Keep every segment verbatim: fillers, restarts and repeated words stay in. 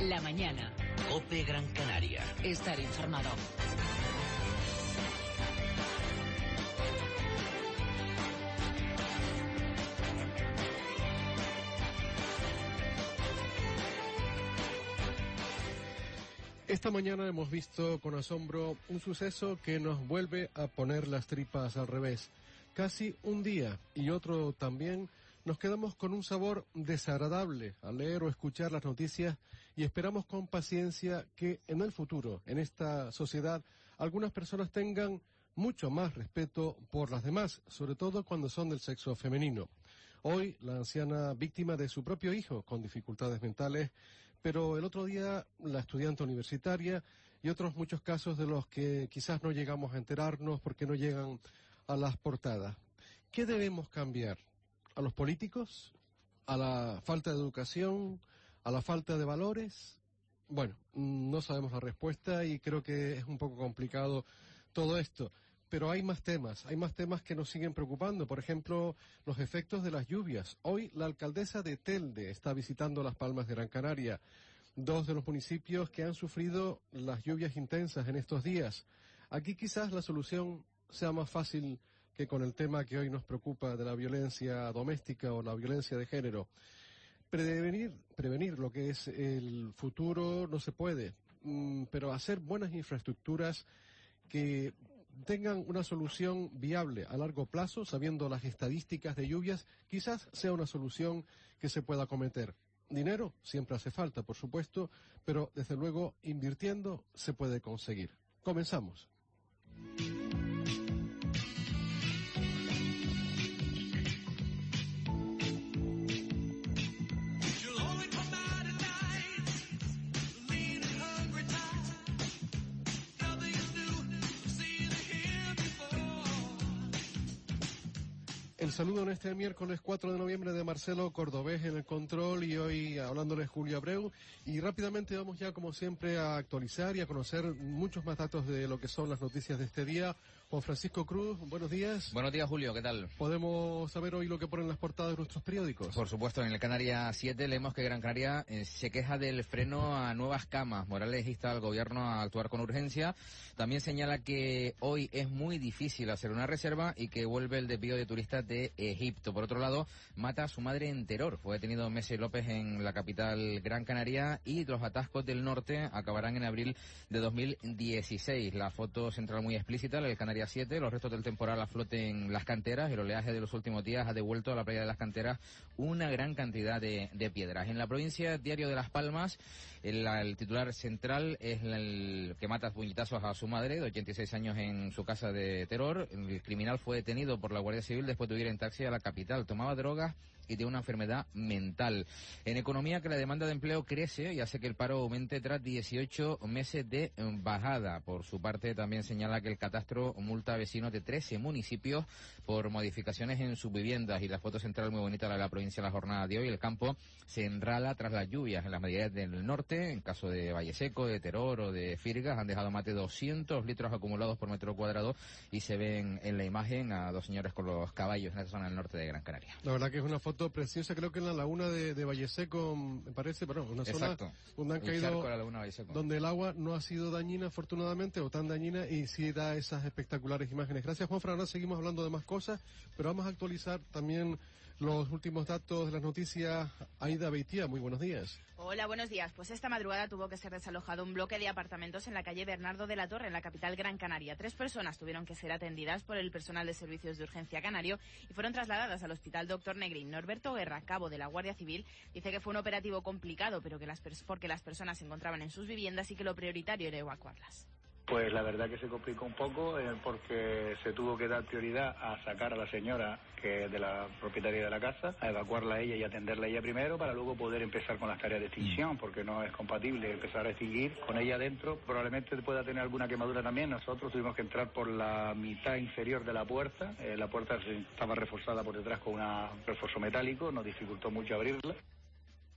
La mañana. COPE Gran Canaria. Estar informado. Esta mañana hemos visto con asombro un suceso que nos vuelve a poner las tripas al revés. Casi un día y otro también nos quedamos con un sabor desagradable al leer o escuchar las noticias y esperamos con paciencia que en el futuro, en esta sociedad, algunas personas tengan mucho más respeto por las demás, sobre todo cuando son del sexo femenino. Hoy, la anciana víctima de su propio hijo con dificultades mentales, pero el otro día la estudiante universitaria y otros muchos casos de los que quizás no llegamos a enterarnos porque no llegan a las portadas. ¿Qué debemos cambiar? ¿A los políticos? ¿A la falta de educación? ¿A la falta de valores? Bueno, no sabemos la respuesta y creo que es un poco complicado todo esto. Pero hay más temas, hay más temas que nos siguen preocupando. Por ejemplo, los efectos de las lluvias. Hoy la alcaldesa de Telde está visitando Las Palmas de Gran Canaria, dos de los municipios que han sufrido las lluvias intensas en estos días. Aquí quizás la solución sea más fácil que con el tema que hoy nos preocupa de la violencia doméstica o la violencia de género. Prevenir, prevenir lo que es el futuro no se puede, pero hacer buenas infraestructuras que tengan una solución viable a largo plazo, sabiendo las estadísticas de lluvias, quizás sea una solución que se pueda acometer. Dinero siempre hace falta, por supuesto, pero desde luego invirtiendo se puede conseguir. Comenzamos. El saludo en este miércoles cuatro de noviembre de Marcelo Cordobés en el control y hoy hablándoles Julio Abreu. Y rápidamente vamos ya, como siempre, a actualizar y a conocer muchos más datos de lo que son las noticias de este día. Juan Francisco Cruz, buenos días. Buenos días, Julio, ¿qué tal? ¿Podemos saber hoy lo que ponen las portadas de nuestros periódicos? Por supuesto, en el Canaria siete leemos que Gran Canaria eh, se queja del freno a nuevas camas. Morales insta al gobierno a actuar con urgencia. También señala que hoy es muy difícil hacer una reserva y que vuelve el desvío de turistas de Egipto. Por otro lado, mata a su madre en Teror. Fue detenido Messi López en la capital Gran Canaria y los atascos del norte acabarán en abril de dos mil dieciséis. La foto central muy explícita, la del Canaria siete, los restos del temporal a flote en las canteras. El oleaje de los últimos días ha devuelto a la playa de las canteras una gran cantidad de, de piedras. En la provincia, Diario de Las Palmas, el, el titular central es el que mata a puñetazos a su madre, de ochenta y seis años, en su casa de Teror. El criminal fue detenido por la Guardia Civil después de huir en taxi a la capital. Tomaba drogas y de una enfermedad mental. En economía, que la demanda de empleo crece y hace que el paro aumente tras dieciocho meses de bajada. Por su parte, también señala que el catastro multa a vecinos de trece municipios por modificaciones en sus viviendas. Y la foto central muy bonita, la de la provincia en la jornada de hoy. El campo se enrala tras las lluvias en las medidas del norte. En caso de Valle Seco, de Teror o de Firgas, han dejado más de doscientos litros acumulados por metro cuadrado y se ven en la imagen a dos señores con los caballos en esa zona del norte de Gran Canaria. La verdad que es una foto preciosa, creo que en la laguna de, de Valle Seco, me parece, pero una zona Exacto. donde han el caído, charco de la laguna Valle Seco, donde el agua no ha sido dañina, afortunadamente, o tan dañina, y sí da esas espectaculares imágenes. Gracias, Juanfran. Ahora seguimos hablando de más cosas, pero vamos a actualizar también los últimos datos de las noticias. Aida Beitía, muy buenos días. Hola, buenos días. Pues esta madrugada tuvo que ser desalojado un bloque de apartamentos en la calle Bernardo de la Torre, en la capital Gran Canaria. Tres personas tuvieron que ser atendidas por el personal de servicios de urgencia canario y fueron trasladadas al hospital Doctor Negrín. Norberto Guerra, cabo de la Guardia Civil, dice que fue un operativo complicado, pero que las pers- porque las personas se encontraban en sus viviendas y que lo prioritario era evacuarlas. Pues la verdad que se complicó un poco eh, porque se tuvo que dar prioridad a sacar a la señora, que es de la propietaria de la casa, a evacuarla a ella y atenderla a ella primero, para luego poder empezar con las tareas de extinción, porque no es compatible empezar a extinguir con ella dentro. Probablemente pueda tener alguna quemadura también. Nosotros tuvimos que entrar por la mitad inferior de la puerta. Eh, la puerta estaba reforzada por detrás con un refuerzo metálico, nos dificultó mucho abrirla.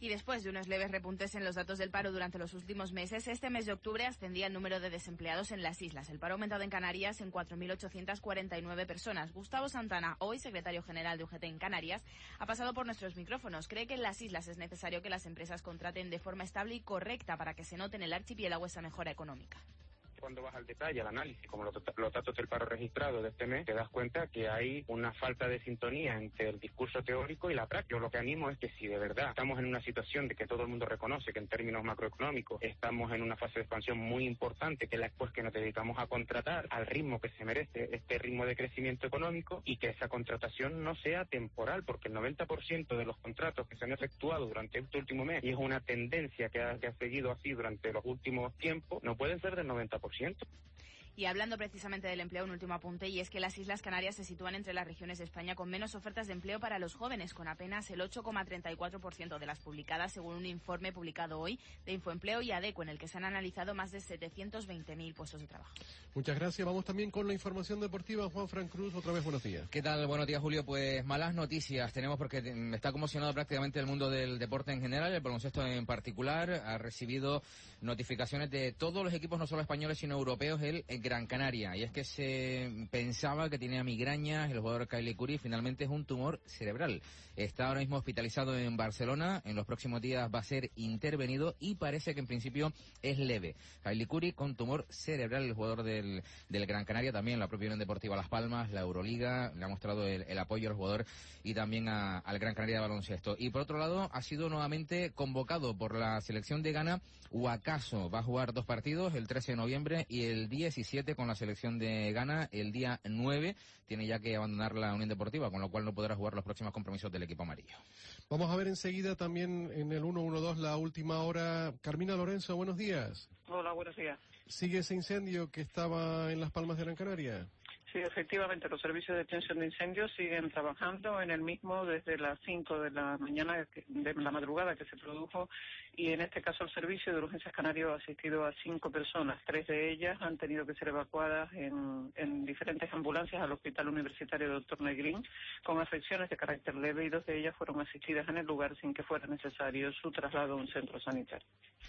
Y después de unos leves repuntes en los datos del paro durante los últimos meses, este mes de octubre ascendía el número de desempleados en las islas. El paro ha aumentado en Canarias en cuatro mil ochocientas cuarenta y nueve personas. Gustavo Santana, hoy secretario general de U G T en Canarias, ha pasado por nuestros micrófonos. Cree que en las islas es necesario que las empresas contraten de forma estable y correcta para que se note en el archipiélago esa mejora económica. Cuando vas al detalle, al análisis, como los, los datos del paro registrado de este mes, te das cuenta que hay una falta de sintonía entre el discurso teórico y la práctica. Yo lo que animo es que si de verdad estamos en una situación de que todo el mundo reconoce que en términos macroeconómicos estamos en una fase de expansión muy importante, que es pues que nos dedicamos a contratar al ritmo que se merece este ritmo de crecimiento económico y que esa contratación no sea temporal, porque el noventa por ciento de los contratos que se han efectuado durante este último mes, y es una tendencia que ha, que ha seguido así durante los últimos tiempos, no pueden ser del noventa por ciento. Y hablando precisamente del empleo, un último apunte, y es que las Islas Canarias se sitúan entre las regiones de España con menos ofertas de empleo para los jóvenes, con apenas el ocho coma treinta y cuatro por ciento de las publicadas, según un informe publicado hoy de Infoempleo y ADECO, en el que se han analizado más de setecientos veinte mil puestos de trabajo. Muchas gracias. Vamos también con la información deportiva. Juan Fran Cruz, otra vez buenos días. ¿Qué tal? Buenos días, Julio. Pues malas noticias tenemos porque está conmocionado prácticamente el mundo del deporte en general, el baloncesto en particular. Ha recibido notificaciones de todos los equipos, no solo españoles, sino europeos, el Gran Canaria. Y es que se pensaba que tenía migrañas el jugador Kyle Curry, finalmente es un tumor cerebral. Está ahora mismo hospitalizado en Barcelona, en los próximos días va a ser intervenido y parece que en principio es leve. Kyle Curry con tumor cerebral, el jugador del, del Gran Canaria, también la propia Unión Deportiva Las Palmas, la Euroliga, le ha mostrado el, el apoyo al jugador y también a, al Gran Canaria de baloncesto. Y por otro lado, ha sido nuevamente convocado por la selección de Ghana, Wakaso. Va a jugar dos partidos, el trece de noviembre y el diecisiete con la selección de Ghana, el día nueve. Tiene ya que abandonar la Unión Deportiva, con lo cual no podrá jugar los próximos compromisos del equipo amarillo. Vamos a ver enseguida también en el uno uno dos la última hora. Carmina Lorenzo, buenos días. Hola, buenos días. ¿Sigue ese incendio que estaba en Las Palmas de Gran Canaria? Sí, efectivamente, los servicios de extinción de incendios siguen trabajando en el mismo desde las cinco de la mañana, de la madrugada que se produjo, y en este caso el servicio de urgencias canario ha asistido a cinco personas. Tres de ellas han tenido que ser evacuadas en, en diferentes ambulancias al Hospital Universitario doctor Negrín con afecciones de carácter leve, y dos de ellas fueron asistidas en el lugar sin que fuera necesario su traslado a un centro sanitario.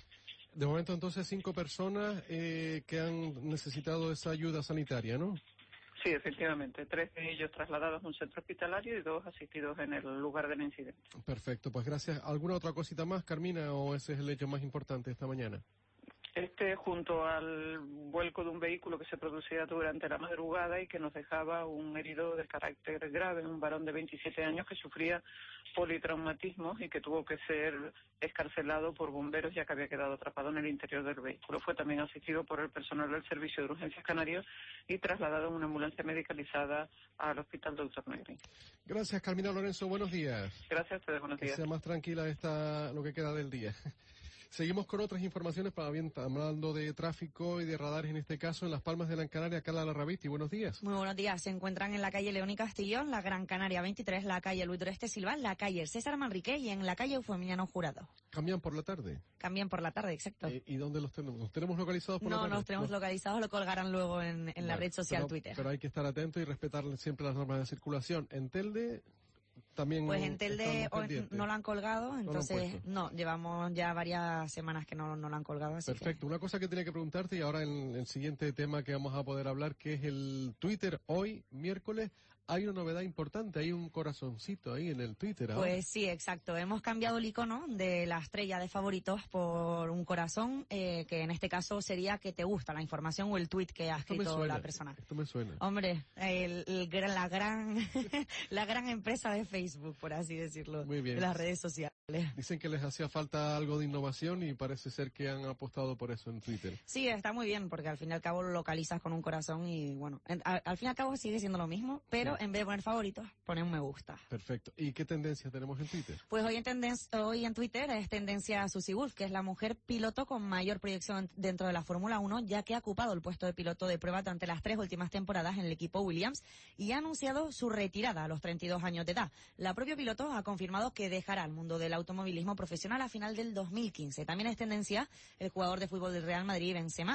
De momento entonces cinco personas eh, que han necesitado esa ayuda sanitaria, ¿no? Sí, efectivamente. Tres de ellos trasladados a un centro hospitalario y dos asistidos en el lugar del incidente. Perfecto, pues gracias. ¿Alguna otra cosita más, Carmina, o ese es el hecho más importante esta mañana? Este, junto al vuelco de un vehículo que se producía durante la madrugada y que nos dejaba un herido de carácter grave, un varón de veintisiete años que sufría politraumatismos y que tuvo que ser excarcelado por bomberos ya que había quedado atrapado en el interior del vehículo. Fue también asistido por el personal del Servicio de Urgencias Canarios y trasladado en una ambulancia medicalizada al Hospital doctor Negrín. Gracias, Carmina Lorenzo. Buenos días. Gracias a ustedes. Buenos días. Que sea más tranquila esta, lo que queda del día. Seguimos con otras informaciones, para bien, hablando de tráfico y de radares en este caso, en Las Palmas de Gran Canaria. Carla Larraviti, buenos días. Muy buenos días. Se encuentran en la calle León y Castellón, la Gran Canaria veintitrés, la calle Luis Doreste Silva, la calle César Manrique y en la calle Eufemiano Jurado. ¿Cambian por la tarde? Cambian por la tarde, exacto. Eh, ¿Y dónde los tenemos? ¿Los tenemos localizados por no, la tarde? No, los tenemos no. localizados, lo colgarán luego en, en vale, la red social pero, Twitter. Pero hay que estar atento y respetar siempre las normas de circulación. En Telde... También pues en Telde no lo han colgado, entonces no, no, llevamos ya varias semanas que no, no lo han colgado. Así Perfecto, que... una cosa que tenía que preguntarte y ahora en el siguiente tema que vamos a poder hablar, que es el Twitter. Hoy, miércoles, hay una novedad importante, hay un corazoncito ahí en el Twitter ahora. Pues sí, exacto, hemos cambiado el icono de la estrella de favoritos por un corazón, eh, que en este caso sería que te gusta la información o el tweet que ha Esto escrito suena, la persona. Esto me suena. Hombre, el, el, la gran la gran empresa de Facebook, por así decirlo, Muy bien. de las redes sociales. Dicen que les hacía falta algo de innovación y parece ser que han apostado por eso en Twitter. Sí, está muy bien, porque al fin y al cabo lo localizas con un corazón y bueno, en, al, al fin y al cabo sigue siendo lo mismo, pero sí. En vez de poner favoritos, pone un me gusta. Perfecto. ¿Y qué tendencia tenemos en Twitter? Pues hoy en, tendencia, hoy en Twitter es tendencia a Susie Wolff, que es la mujer piloto con mayor proyección dentro de la Fórmula uno, ya que ha ocupado el puesto de piloto de prueba durante las tres últimas temporadas en el equipo Williams y ha anunciado su retirada a los treinta y dos años de edad. La propia piloto ha confirmado que dejará el mundo del automovilismo profesional a final del dos mil quince. También es tendencia el jugador de fútbol del Real Madrid, Benzema.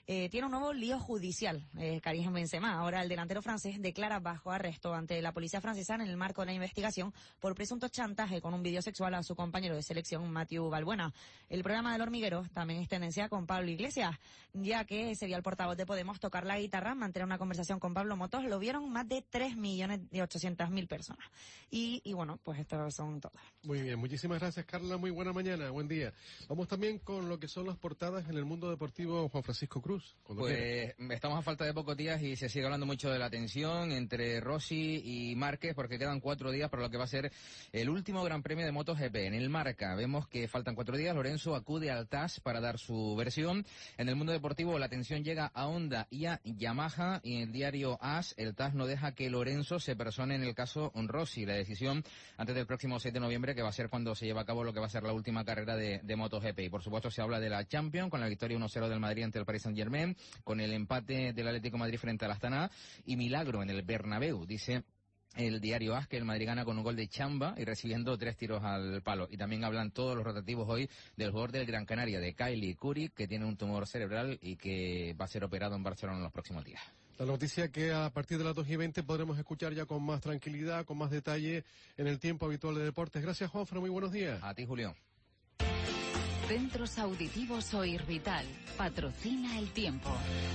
eh, tiene un nuevo lío judicial, eh, Karim Benzema. Ahora el delantero francés declara bajo arresto ante la policía francesa en el marco de la investigación por presunto chantaje con un video sexual a su compañero de selección, Mathieu Valbuena. El programa del hormiguero también es tendencia con Pablo Iglesias, ya que se vio al portavoz de Podemos tocar la guitarra, mantener una conversación con Pablo Motos. Lo vieron más de tres millones y ochocientas mil personas. Y, y bueno, pues estas son todas. Muy bien, muchísimas gracias, Carla. Muy buena mañana, buen día. Vamos también con lo que son las portadas en el mundo deportivo. Juan Francisco Cruz. Pues quiera. Estamos a falta de pocos días y se sigue hablando mucho de la tensión entre Rossi y Márquez, porque quedan cuatro días para lo que va a ser el último Gran Premio de MotoGP. En el Marca vemos que faltan cuatro días. Lorenzo acude al T A S para dar su versión. En el mundo deportivo la tensión llega a Honda y a Yamaha, y en el diario A S el T A S no deja que Lorenzo se persone en el caso Rossi. La decisión antes del próximo seis de noviembre, que va a ser cuando se lleva a cabo lo que va a ser la última carrera de, de MotoGP. Y por supuesto se habla de la Champions, con la victoria uno cero del Madrid ante el Paris Saint-Germain, con el empate del Atlético de Madrid frente al Astana y milagro en el Bernabéu, dice el diario A S, que el Madrid gana con un gol de Chamba y recibiendo tres tiros al palo. Y también hablan todos los rotativos hoy del jugador del Gran Canaria, de Kylie Curry, que tiene un tumor cerebral y que va a ser operado en Barcelona en los próximos días. La noticia que a partir de las dos y veinte podremos escuchar ya con más tranquilidad, con más detalle en el tiempo habitual de deportes. Gracias, Juanfran, muy buenos días. A ti, Julio. Centros Auditivos Oirvital patrocina el tiempo.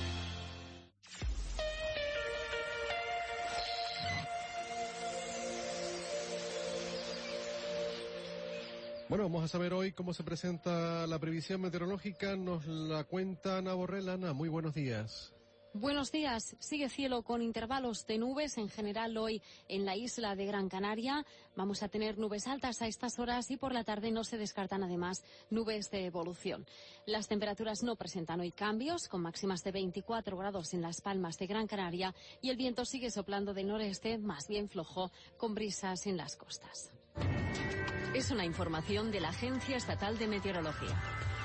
Bueno, vamos a saber hoy cómo se presenta la previsión meteorológica. Nos la cuenta Ana Borrell. Ana, muy buenos días. Buenos días. Sigue cielo con intervalos de nubes en general hoy en la isla de Gran Canaria. Vamos a tener nubes altas a estas horas y por la tarde no se descartan además nubes de evolución. Las temperaturas no presentan hoy cambios, con máximas de veinticuatro grados en Las Palmas de Gran Canaria, y el viento sigue soplando del noreste, más bien flojo, con brisas en las costas. Es una información de la Agencia Estatal de Meteorología.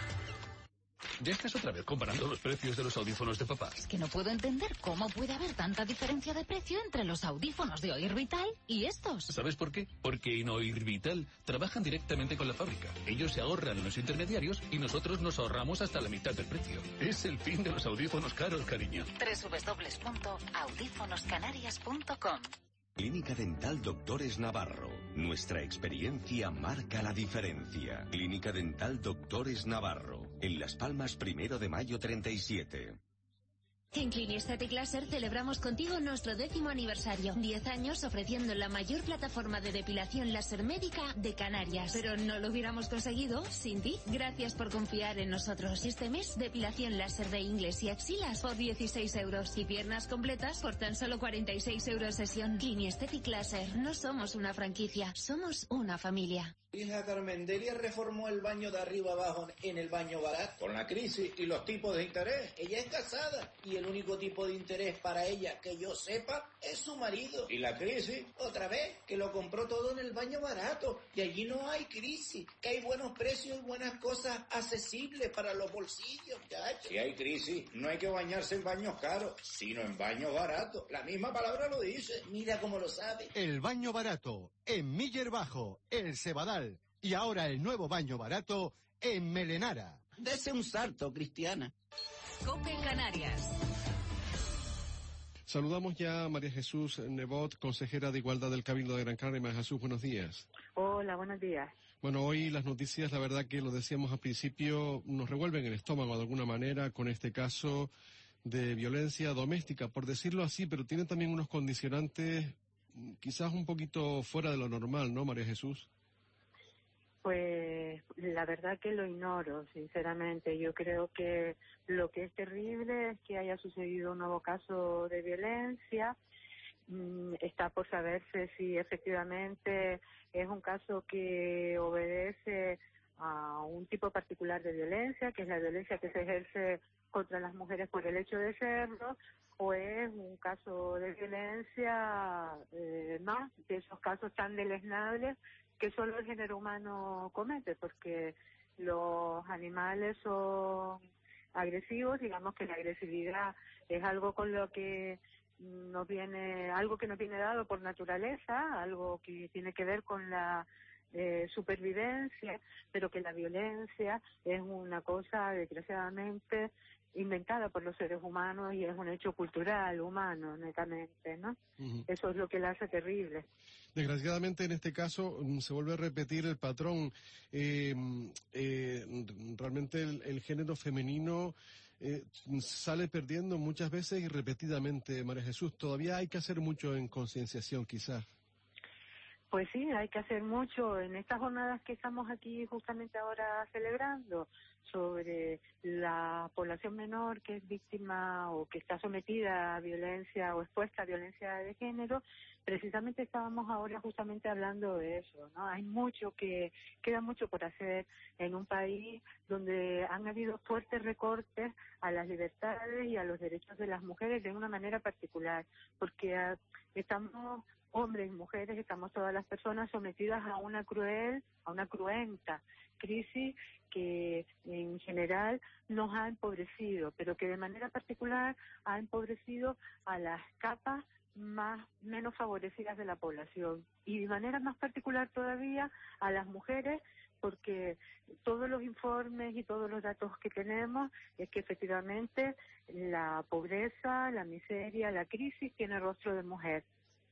¿Ya estás otra vez comparando los precios de los audífonos de papá? Es que no puedo entender cómo puede haber tanta diferencia de precio entre los audífonos de Oirvital y estos. ¿Sabes por qué? Porque en Oirvital trabajan directamente con la fábrica. Ellos se ahorran en los intermediarios y nosotros nos ahorramos hasta la mitad del precio. Es el fin de los audífonos caros, cariño. doble u doble u doble u punto audífonos canarias punto com. Clínica Dental Doctores Navarro. Nuestra experiencia marca la diferencia. Clínica Dental Doctores Navarro. En Las Palmas, primero de mayo treinta y siete. En Cliniesthetic Laser celebramos contigo nuestro décimo aniversario. Diez años ofreciendo la mayor plataforma de depilación láser médica de Canarias. Pero no lo hubiéramos conseguido sin ti. Gracias por confiar en nosotros. Este mes, depilación láser de ingles y axilas por dieciséis euros. Y piernas completas por tan solo cuarenta y seis euros sesión. Cliniesthetic Laser. No somos una franquicia, somos una familia. Hija Carmen Delia reformó el baño de arriba abajo en el baño barato. Con la crisis y los tipos de interés. Ella es casada y el único tipo de interés para ella que yo sepa es su marido. Y la crisis, otra vez, que lo compró todo en el baño barato. Y allí no hay crisis, que hay buenos precios y buenas cosas accesibles para los bolsillos, muchachos. Si hay crisis, no hay que bañarse en baños caros, sino en baños baratos. La misma palabra lo dice. Mira cómo lo sabe. El baño barato en Miller Bajo, El Cebadal. Y ahora el nuevo baño barato en Melenara. Dese un salto, Cristiana. COPE Canarias. Saludamos ya a María Jesús Nebot, consejera de Igualdad del Cabildo de Gran Canaria. María Jesús, buenos días. Hola, buenos días. Bueno, hoy las noticias, la verdad que lo decíamos al principio, nos revuelven el estómago de alguna manera con este caso de violencia doméstica, por decirlo así, pero tiene también unos condicionantes quizás un poquito fuera de lo normal, ¿no, María Jesús? Pues la verdad que lo ignoro, sinceramente. Yo creo que lo que es terrible es que haya sucedido un nuevo caso de violencia. Mm, está por saberse si efectivamente es un caso que obedece a un tipo particular de violencia, que es la violencia que se ejerce contra las mujeres por el hecho de serlo, o es un caso de violencia eh, más de esos casos tan deleznables que solo el género humano comete, porque los animales son agresivos. Digamos que la agresividad es algo con lo que nos viene, algo que nos viene dado por naturaleza, algo que tiene que ver con la eh, supervivencia, pero que la violencia es una cosa, desgraciadamente, inventada por los seres humanos y es un hecho cultural, humano, netamente, ¿no? Uh-huh. Eso es lo que la hace terrible. Desgraciadamente, en este caso, se vuelve a repetir el patrón. Eh, eh, realmente el, el género femenino eh, sale perdiendo muchas veces y repetidamente, María Jesús. Todavía hay que hacer mucho en concienciación, quizás. Pues sí, hay que hacer mucho en estas jornadas que estamos aquí justamente ahora celebrando sobre la población menor que es víctima o que está sometida a violencia o expuesta a violencia de género. Precisamente estábamos ahora justamente hablando de eso, ¿no? Hay mucho que, queda mucho por hacer en un país donde han habido fuertes recortes a las libertades y a los derechos de las mujeres de una manera particular, porque uh, estamos... hombres y mujeres, estamos todas las personas sometidas a una cruel, a una cruenta crisis que en general nos ha empobrecido, pero que de manera particular ha empobrecido a las capas más menos favorecidas de la población y de manera más particular todavía a las mujeres, porque todos los informes y todos los datos que tenemos es que efectivamente la pobreza, la miseria, la crisis tiene rostro de mujer.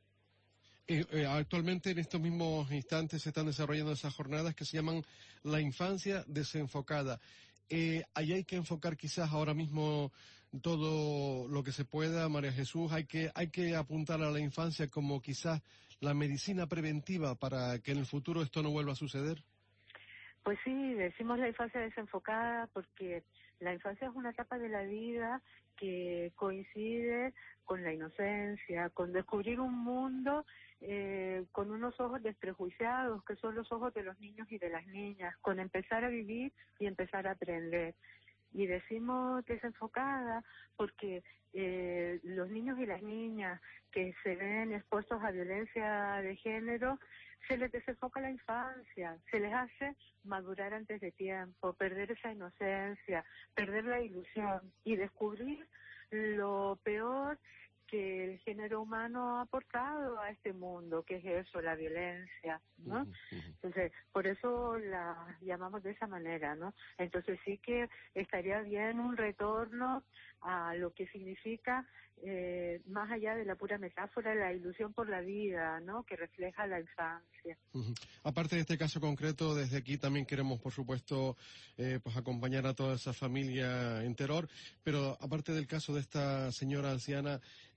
Eh, eh, actualmente en estos mismos instantes se están desarrollando esas jornadas que se llaman la infancia desenfocada. Eh, ahí hay que enfocar quizás ahora mismo todo lo que se pueda, María Jesús. Hay que hay que apuntar a la infancia como quizás la medicina preventiva para que en el futuro esto no vuelva a suceder. Pues sí, decimos la infancia desenfocada porque la infancia es una etapa de la vida que coincide con la inocencia, con descubrir un mundo eh, con unos ojos desprejuiciados, que son los ojos de los niños y de las niñas, con empezar a vivir y empezar a aprender. Y decimos desenfocada porque eh, los niños y las niñas que se ven expuestos a violencia de género, se les desenfoca la infancia, se les hace madurar antes de tiempo, perder esa inocencia, perder la ilusión y descubrir lo peor que el género humano ha aportado a este mundo, que es eso, la violencia, ¿no? Entonces, por eso la llamamos de esa manera, ¿no? Entonces sí que estaría bien un retorno a lo que significa, eh, más allá de la pura metáfora, la ilusión por la vida, ¿no? Que refleja la infancia. Uh-huh. Aparte de este caso concreto, desde aquí también queremos, por supuesto, eh, pues acompañar a toda esa familia en terror, pero aparte del caso de esta señora anciana,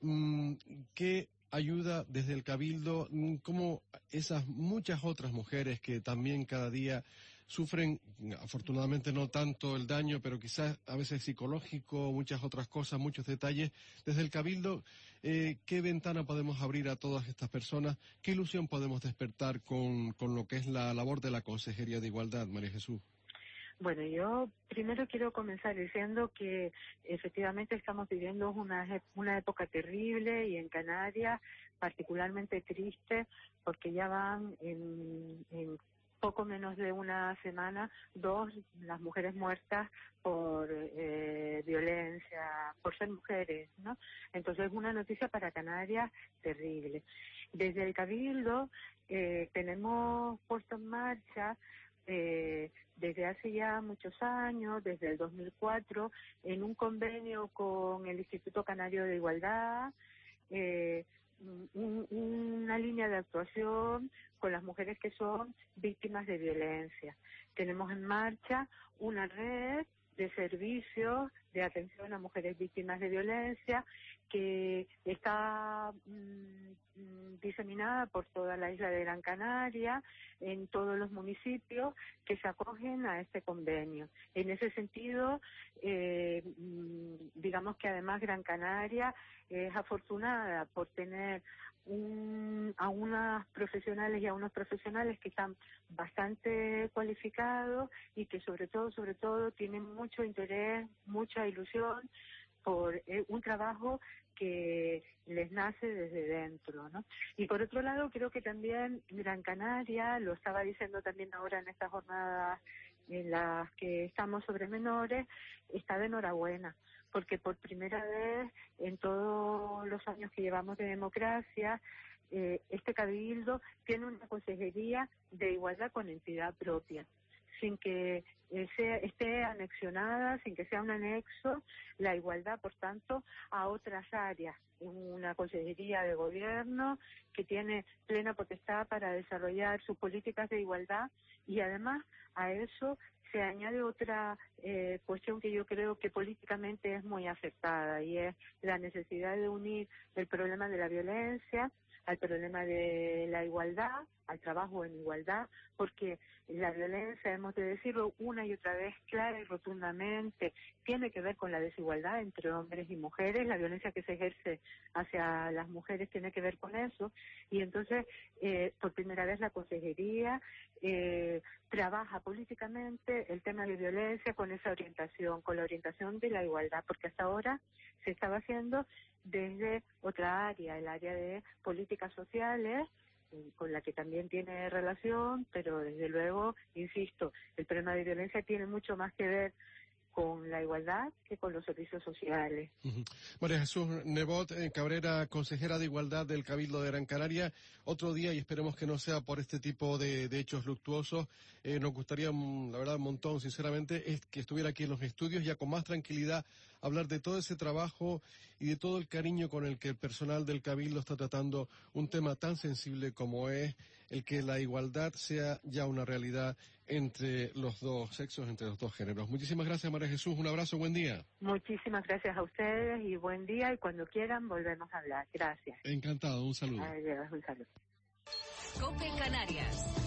¿qué ayuda desde el Cabildo? ¿Cómo esas muchas otras mujeres que también cada día sufren, afortunadamente no tanto el daño, pero quizás a veces psicológico, muchas otras cosas, muchos detalles, desde el Cabildo, eh, ¿qué ventana podemos abrir a todas estas personas? ¿Qué ilusión podemos despertar con, con lo que es la labor de la Consejería de Igualdad, María Jesús? Bueno, yo primero quiero comenzar diciendo que efectivamente estamos viviendo una, una época terrible y en Canarias particularmente triste porque ya van en, en poco menos de una semana dos las mujeres muertas por eh, violencia, por ser mujeres, ¿no? Entonces es una noticia para Canarias terrible. Desde el Cabildo eh, tenemos puesto en marcha Eh, desde hace ya muchos años, desde el dos mil cuatro, en un convenio con el Instituto Canario de Igualdad, eh, un, una línea de actuación con las mujeres que son víctimas de violencia. Tenemos en marcha una red de servicios de atención a mujeres víctimas de violencia que está mmm, diseminada por toda la isla de Gran Canaria, en todos los municipios que se acogen a este convenio. En ese sentido, eh, digamos que además Gran Canaria es afortunada por tener un, a unas profesionales y a unos profesionales que están bastante cualificados y que sobre todo, sobre todo tienen mucho interés, mucha ilusión por eh, un trabajo que les nace desde dentro, ¿no? Y por otro lado, creo que también Gran Canaria, lo estaba diciendo también ahora en estas jornadas en las que estamos sobre menores, está de enhorabuena, porque por primera vez en todos los años que llevamos de democracia, eh, este Cabildo tiene una consejería de igualdad con entidad propia. sin que eh, sea, esté anexionada, sin que sea un anexo, la igualdad, por tanto, a otras áreas. Una consejería de gobierno que tiene plena potestad para desarrollar sus políticas de igualdad, y además a eso se añade otra eh, cuestión que yo creo que políticamente es muy aceptada, y es la necesidad de unir el problema de la violencia al problema de la igualdad, al trabajo en igualdad, porque la violencia, hemos de decirlo una y otra vez, clara y rotundamente, tiene que ver con la desigualdad entre hombres y mujeres. La violencia que se ejerce hacia las mujeres tiene que ver con eso, y entonces, eh, por primera vez la consejería eh, trabaja políticamente el tema de violencia con esa orientación, con la orientación de la igualdad, porque hasta ahora se estaba haciendo desde otra área, el área de políticas sociales, con la que también tiene relación, pero desde luego, insisto, el problema de violencia tiene mucho más que ver con la igualdad que con los servicios sociales. Uh-huh. María Jesús Nebot eh, Cabrera, consejera de Igualdad del Cabildo de Gran Canaria, otro día, y esperemos que no sea por este tipo de, de hechos luctuosos, eh, nos gustaría, la verdad, un montón, sinceramente, es que estuviera aquí en los estudios ya con más tranquilidad, hablar de todo ese trabajo y de todo el cariño con el que el personal del Cabildo está tratando un tema tan sensible como es el que la igualdad sea ya una realidad entre los dos sexos, entre los dos géneros. Muchísimas gracias, María Jesús. Un abrazo, buen día. Muchísimas gracias a ustedes y buen día, y cuando quieran volvemos a hablar. Gracias. Encantado, un saludo. Adiós, un saludo. COPE Canarias.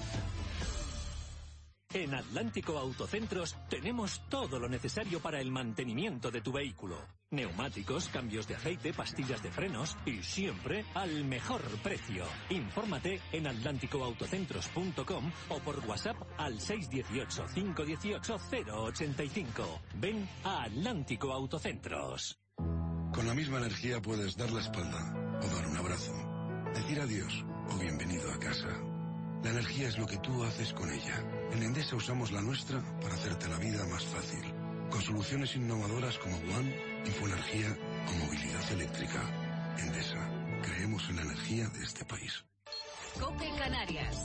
En Atlántico Autocentros tenemos todo lo necesario para el mantenimiento de tu vehículo. Neumáticos, cambios de aceite, pastillas de frenos y siempre al mejor precio. Infórmate en atlántico autocentros punto com o por WhatsApp al seis uno ocho, cinco uno ocho, cero ocho cinco. Ven a Atlántico Autocentros. Con la misma energía puedes dar la espalda o dar un abrazo, decir adiós o bienvenido a casa. La energía es lo que tú haces con ella. En Endesa usamos la nuestra para hacerte la vida más fácil. Con soluciones innovadoras como One, Infoenergía o movilidad eléctrica. Endesa, creemos en la energía de este país. COPE Canarias.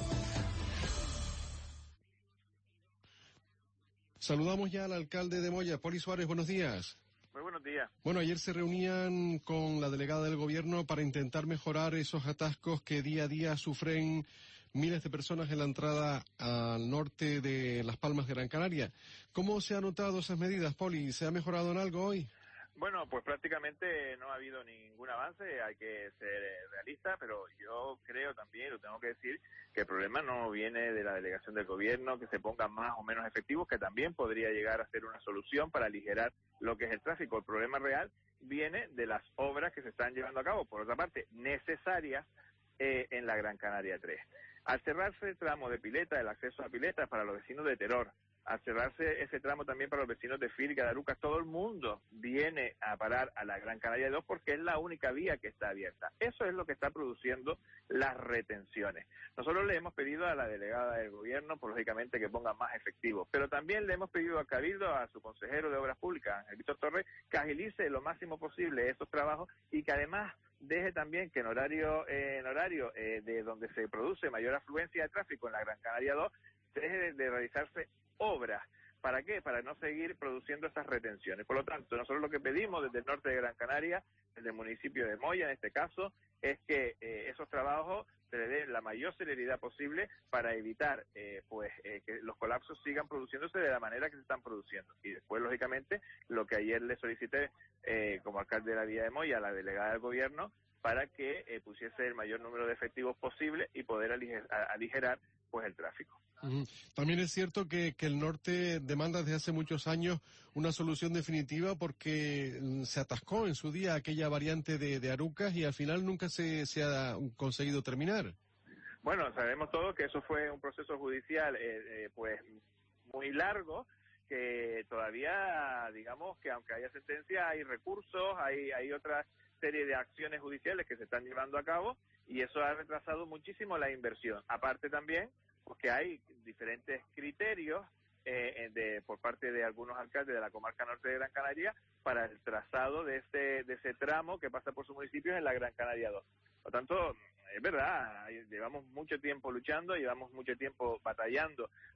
Saludamos ya al alcalde de Moya, Poli Suárez, buenos días. Muy buenos días. Bueno, ayer se reunían con la delegada del gobierno para intentar mejorar esos atascos que día a día sufren miles de personas en la entrada al norte de Las Palmas de Gran Canaria. ¿Cómo se han notado esas medidas, Poli? ¿Se ha mejorado en algo hoy? Bueno, pues prácticamente no ha habido ningún avance, hay que ser realista, pero yo creo también, lo tengo que decir, que el problema no viene de la delegación del gobierno, que se pongan más o menos efectivos, que también podría llegar a ser una solución para aligerar lo que es el tráfico. El problema real viene de las obras que se están llevando a cabo, por otra parte, necesarias eh, en la Gran Canaria tres. Al cerrarse el tramo de Pileta, el acceso a Pileta para los vecinos de Teror, al cerrarse ese tramo también para los vecinos de Firga, de Arucas, todo el mundo viene a parar a la Gran Canaria dos porque es la única vía que está abierta. Eso es lo que está produciendo las retenciones. Nosotros le hemos pedido a la delegada del gobierno, pues lógicamente, que ponga más efectivos, pero también le hemos pedido a Cabildo, a su consejero de Obras Públicas, Ángel Víctor Torres, que agilice lo máximo posible esos trabajos y que además deje también que en horario eh, en horario eh, de donde se produce mayor afluencia de tráfico en la Gran Canaria dos, deje de, de realizarse obras. ¿Para qué? Para no seguir produciendo estas retenciones. Por lo tanto, nosotros lo que pedimos desde el norte de Gran Canaria, desde el municipio de Moya en este caso, es que eh, esos trabajos se le den la mayor celeridad posible para evitar eh, pues eh, que los colapsos sigan produciéndose de la manera que se están produciendo. Y después, lógicamente, lo que ayer le solicité eh, como alcalde de la villa de Moya a la delegada del gobierno para que eh, pusiese el mayor número de efectivos posible y poder aliger, aligerar pues el tráfico. Uh-huh. También es cierto que, que el norte demanda desde hace muchos años una solución definitiva porque se atascó en su día aquella variante de, de Arucas y al final nunca se, se ha conseguido terminar. Bueno, sabemos todos que eso fue un proceso judicial eh, eh, pues muy largo, que todavía, digamos, que aunque haya sentencia, hay recursos, hay, hay otra serie de acciones judiciales que se están llevando a cabo y eso ha retrasado muchísimo la inversión. Aparte también, porque hay diferentes criterios eh, de, por parte de algunos alcaldes de la comarca norte de Gran Canaria para el trazado de ese, de ese tramo que pasa por sus municipios en la Gran Canaria dos. Por lo tanto, es verdad, llevamos mucho tiempo luchando, llevamos mucho tiempo batallando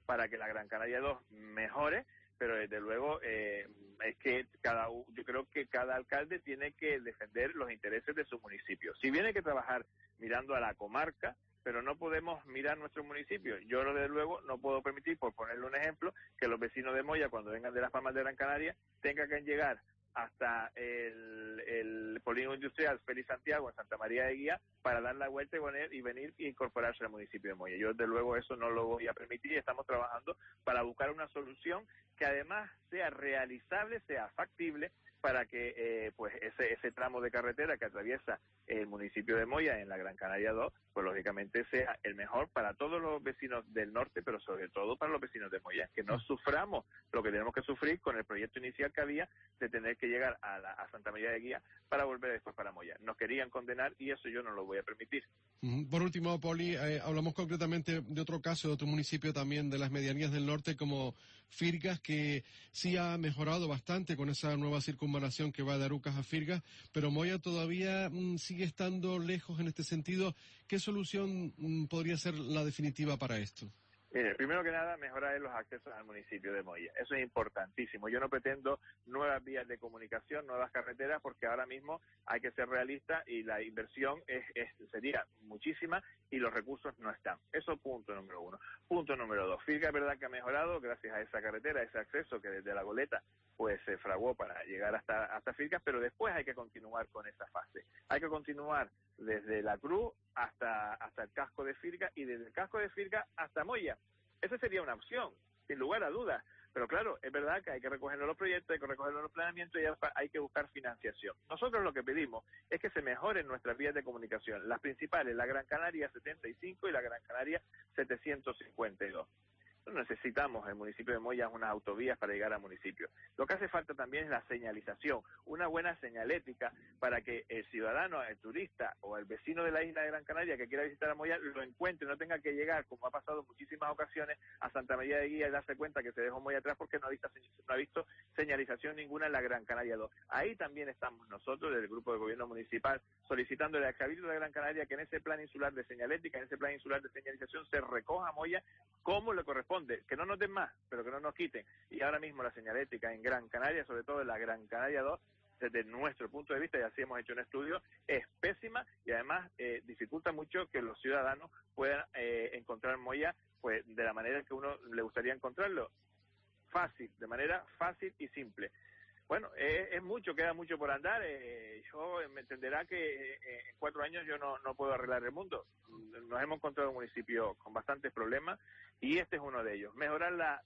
para que la Gran Canaria dos mejore, pero desde luego eh, es que cada yo creo que cada alcalde tiene que defender los intereses de su municipio. Si bien hay que trabajar mirando a la comarca, pero no podemos mirar nuestro municipio. Yo, desde luego, no puedo permitir, por ponerle un ejemplo, que los vecinos de Moya, cuando vengan de Las Palmas de Gran Canaria, tengan que llegar hasta el, el polígono industrial Félix Santiago en Santa María de Guía para dar la vuelta y venir, y venir e incorporarse al municipio de Moya. Yo, desde luego, eso no lo voy a permitir y estamos trabajando para buscar una solución que además sea realizable, sea factible, para que eh, pues ese ese tramo de carretera que atraviesa el municipio de Moya en la Gran Canaria dos, pues lógicamente sea el mejor para todos los vecinos del norte, pero sobre todo para los vecinos de Moya, que no suframos lo que tenemos que sufrir con el proyecto inicial que había de tener que llegar a, la, a Santa María de Guía para volver después para Moya. Nos querían condenar y eso yo no lo voy a permitir. Por último, Poli, eh, hablamos concretamente de otro caso, de otro municipio también de las medianías del norte, como Firgas, que sí ha mejorado bastante con esa nueva circunvalación que va de Arucas a Firgas, pero Moya todavía mmm, sigue estando lejos en este sentido. ¿Qué solución mmm, podría ser la definitiva para esto? Mire, primero que nada, mejorar los accesos al municipio de Moya. Eso es importantísimo. Yo no pretendo nuevas vías de comunicación, nuevas carreteras, porque ahora mismo hay que ser realista y la inversión es, es sería muchísima y los recursos no están. Eso punto número uno. Punto número dos. Firga es verdad que ha mejorado gracias a esa carretera, a ese acceso que desde La Goleta pues se fraguó para llegar hasta hasta Firgas, pero después hay que continuar con esa fase. Hay que continuar desde La Cruz hasta hasta el casco de Firgas y desde el casco de Firgas hasta Moya. Esa sería una opción, sin lugar a dudas. Pero claro, es verdad que hay que recoger los proyectos, hay que recoger los planeamientos y hay que buscar financiación. Nosotros lo que pedimos es que se mejoren nuestras vías de comunicación. Las principales, la Gran Canaria setenta y cinco y la Gran Canaria setecientos cincuenta y dos. Necesitamos, el municipio de Moya, unas autovías para llegar al municipio. Lo que hace falta también es la señalización, una buena señalética para que el ciudadano, el turista o el vecino de la isla de Gran Canaria que quiera visitar a Moya lo encuentre, no tenga que llegar, como ha pasado en muchísimas ocasiones, a Santa María de Guía y darse cuenta que se dejó Moya atrás porque no ha visto, no ha visto señalización ninguna en la Gran Canaria dos. Ahí también estamos nosotros, del Grupo de Gobierno Municipal, solicitándole al Cabildo de Gran Canaria que en ese plan insular de señalética, en ese plan insular de señalización, se recoja a Moya como le corresponde. Que no nos den más, pero que no nos quiten. Y ahora mismo la señalética en Gran Canaria, sobre todo en la Gran Canaria dos, desde nuestro punto de vista, y así hemos hecho un estudio, es pésima y además eh, dificulta mucho que los ciudadanos puedan eh, encontrar Moya pues de la manera que uno le gustaría encontrarlo. Fácil, de manera fácil y simple. Bueno, es, es mucho, queda mucho por andar. Eh, yo me entenderá que eh, en cuatro años yo no, no puedo arreglar el mundo. Nos hemos encontrado un municipio con bastantes problemas y este es uno de ellos. Mejorar la,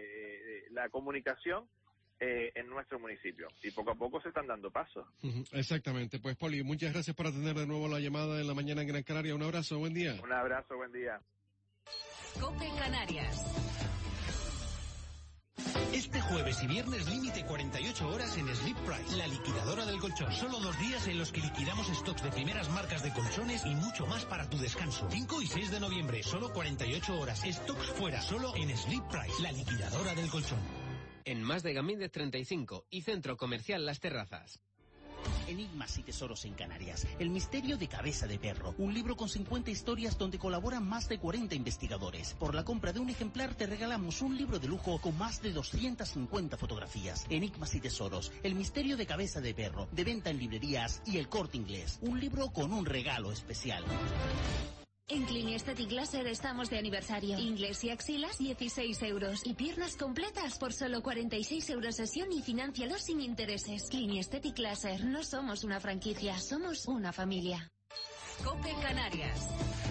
eh, la comunicación eh, en nuestro municipio. Y poco a poco se están dando pasos. Uh-huh, exactamente. Pues, Poli, muchas gracias por atender de nuevo la llamada en la mañana en Gran Canaria. Un abrazo, buen día. Un abrazo, buen día. COPE Canarias. Este jueves y viernes límite cuarenta y ocho horas en Sleep Price, la liquidadora del colchón. Solo dos días en los que liquidamos stocks de primeras marcas de colchones y mucho más para tu descanso. cinco y seis de noviembre, solo cuarenta y ocho horas. Stocks fuera, solo en Sleep Price, la liquidadora del colchón. En Más de Gamíndez treinta y cinco y Centro Comercial Las Terrazas. Enigmas y tesoros en Canarias. El misterio de Cabeza de Perro. Un libro con cincuenta historias donde colaboran más de cuarenta investigadores. Por la compra de un ejemplar te regalamos un libro de lujo con más de doscientas cincuenta fotografías. Enigmas y tesoros. El misterio de Cabeza de Perro. De venta en librerías y El Corte Inglés. Un libro con un regalo especial. En Clini Aesthetic Laser estamos de aniversario. Ingles y axilas, dieciséis euros. Y piernas completas por solo cuarenta y seis euros sesión y financialo sin intereses. Clini Aesthetic Laser. No somos una franquicia, somos una familia. COPE Canarias.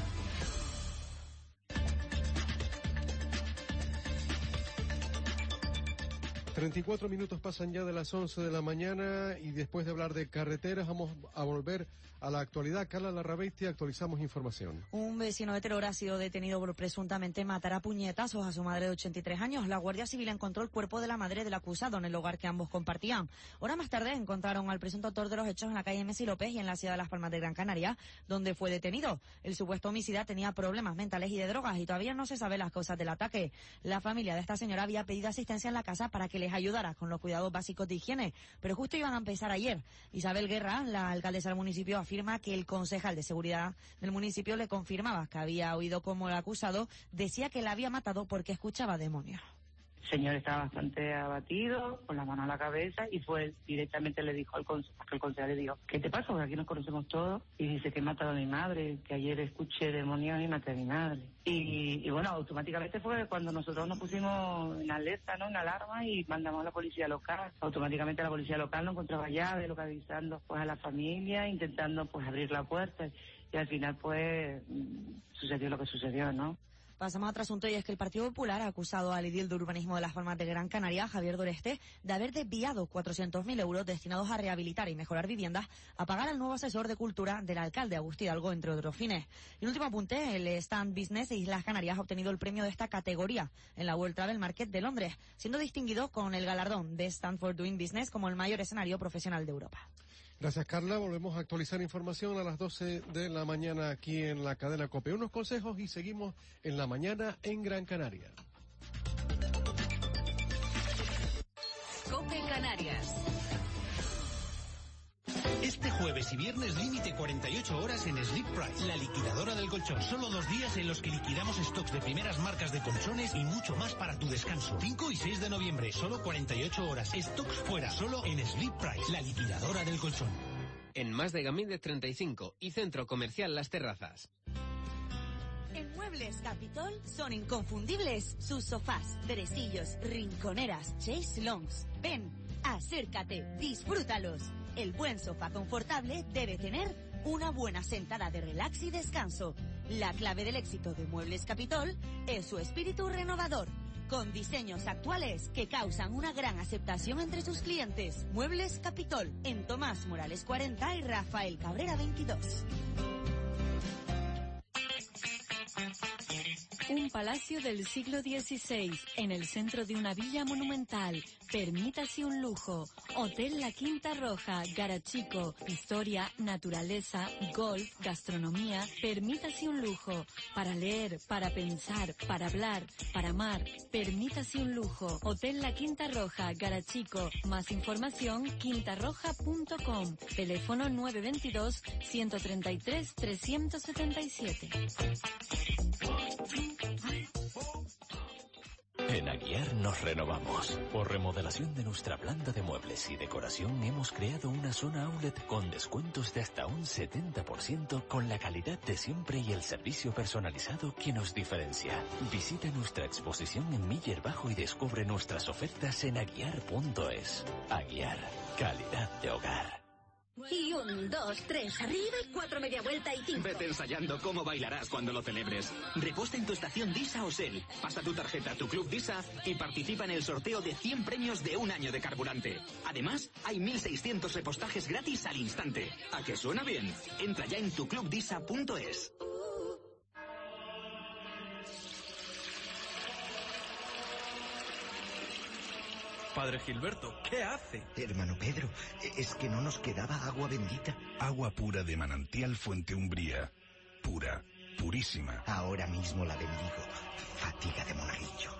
treinta y cuatro minutos pasan ya de las once de la mañana y después de hablar de carreteras vamos a volver a la actualidad. Carla Larrabeitia, actualizamos información. Un vecino de Terror ha sido detenido por presuntamente matar a puñetazos a su madre de ochenta y tres años. La Guardia Civil encontró el cuerpo de la madre del acusado en el hogar que ambos compartían. Horas más tarde encontraron al presunto autor de los hechos en la calle Messi López y en la ciudad de Las Palmas de Gran Canaria, donde fue detenido. El supuesto homicida tenía problemas mentales y de drogas y todavía no se sabe las causas del ataque. La familia de esta señora había pedido asistencia en la casa para que les ayudara con los cuidados básicos de higiene, pero justo iban a empezar ayer. Isabel Guerra, la alcaldesa del municipio, afirma que el concejal de seguridad del municipio le confirmaba que había oído cómo el acusado decía que la había matado porque escuchaba demonios. El señor estaba bastante abatido, con la mano a la cabeza, y fue él, directamente le dijo al concejal, porque el concejal le dijo, ¿qué te pasa? Porque aquí nos conocemos todos, y dice que he matado a mi madre, que ayer escuché demonios y maté a mi madre. Y, y bueno, automáticamente fue cuando nosotros nos pusimos en alerta, ¿no?, en alarma, y mandamos a la policía local. Automáticamente la policía local no encontraba llave, localizando pues a la familia, intentando pues abrir la puerta, y al final pues sucedió lo que sucedió, ¿no? Pasamos a otro asunto, y es que el Partido Popular ha acusado al edil de urbanismo de Las Palmas de Gran Canaria, Javier Doreste, de haber desviado cuatrocientos mil euros destinados a rehabilitar y mejorar viviendas a pagar al nuevo asesor de cultura del alcalde, Agustí Hidalgo, entre otros fines. Y un último apunte, el Stand Business de Islas Canarias ha obtenido el premio de esta categoría en la World Travel Market de Londres, siendo distinguido con el galardón de Stand for Doing Business como el mayor escenario profesional de Europa. Gracias, Carla. Volvemos a actualizar información a las doce de la mañana aquí en la cadena COPE. Unos consejos y seguimos en la mañana en Gran Canaria. COPE Canarias. Este jueves y viernes límite cuarenta y ocho horas en Sleep Price, la liquidadora del colchón. Solo dos días en los que liquidamos stocks de primeras marcas de colchones y mucho más para tu descanso. cinco y seis de noviembre, solo cuarenta y ocho horas. Stocks fuera, solo en Sleep Price, la liquidadora del colchón. En Más de Gamíndez treinta y cinco y Centro Comercial Las Terrazas. En Muebles Capitol son inconfundibles sus sofás, tresillos, rinconeras, chaise longues. Ven, acércate, disfrútalos. El buen sofá confortable debe tener una buena sentada de relax y descanso. La clave del éxito de Muebles Capitol es su espíritu renovador, con diseños actuales que causan una gran aceptación entre sus clientes. Muebles Capitol, en Tomás Morales cuarenta y Rafael Cabrera veintidós. Un palacio del siglo dieciséis, en el centro de una villa monumental. Permítase un lujo. Hotel La Quinta Roja, Garachico. Historia, naturaleza, golf, gastronomía. Permítase un lujo. Para leer, para pensar, para hablar, para amar. Permítase un lujo. Hotel La Quinta Roja, Garachico. Más información, quinta roja punto com. Teléfono nueve dos dos, uno tres tres, tres siete siete. En Aguiar nos renovamos. Por remodelación de nuestra planta de muebles y decoración hemos creado una zona outlet con descuentos de hasta un setenta por ciento con la calidad de siempre y el servicio personalizado que nos diferencia. Visita nuestra exposición en Miller Bajo y descubre nuestras ofertas en aguiar punto es. Aguiar, calidad de hogar. Y un, dos, tres, arriba y cuatro media vuelta y cinco. Vete ensayando cómo bailarás cuando lo celebres. Reposta en tu estación Disa o Shell. Pasa tu tarjeta a tu club Disa y participa en el sorteo de cien premios de un año de carburante. Además, hay mil seiscientos repostajes gratis al instante. ¿A qué suena bien? Entra ya en tu club disa punto es. Padre Gilberto, ¿qué hace? Hermano Pedro, es que no nos quedaba agua bendita. Agua pura de manantial Fuente Umbría. Pura, purísima. Ahora mismo la bendigo. Fatiga de monaguillo.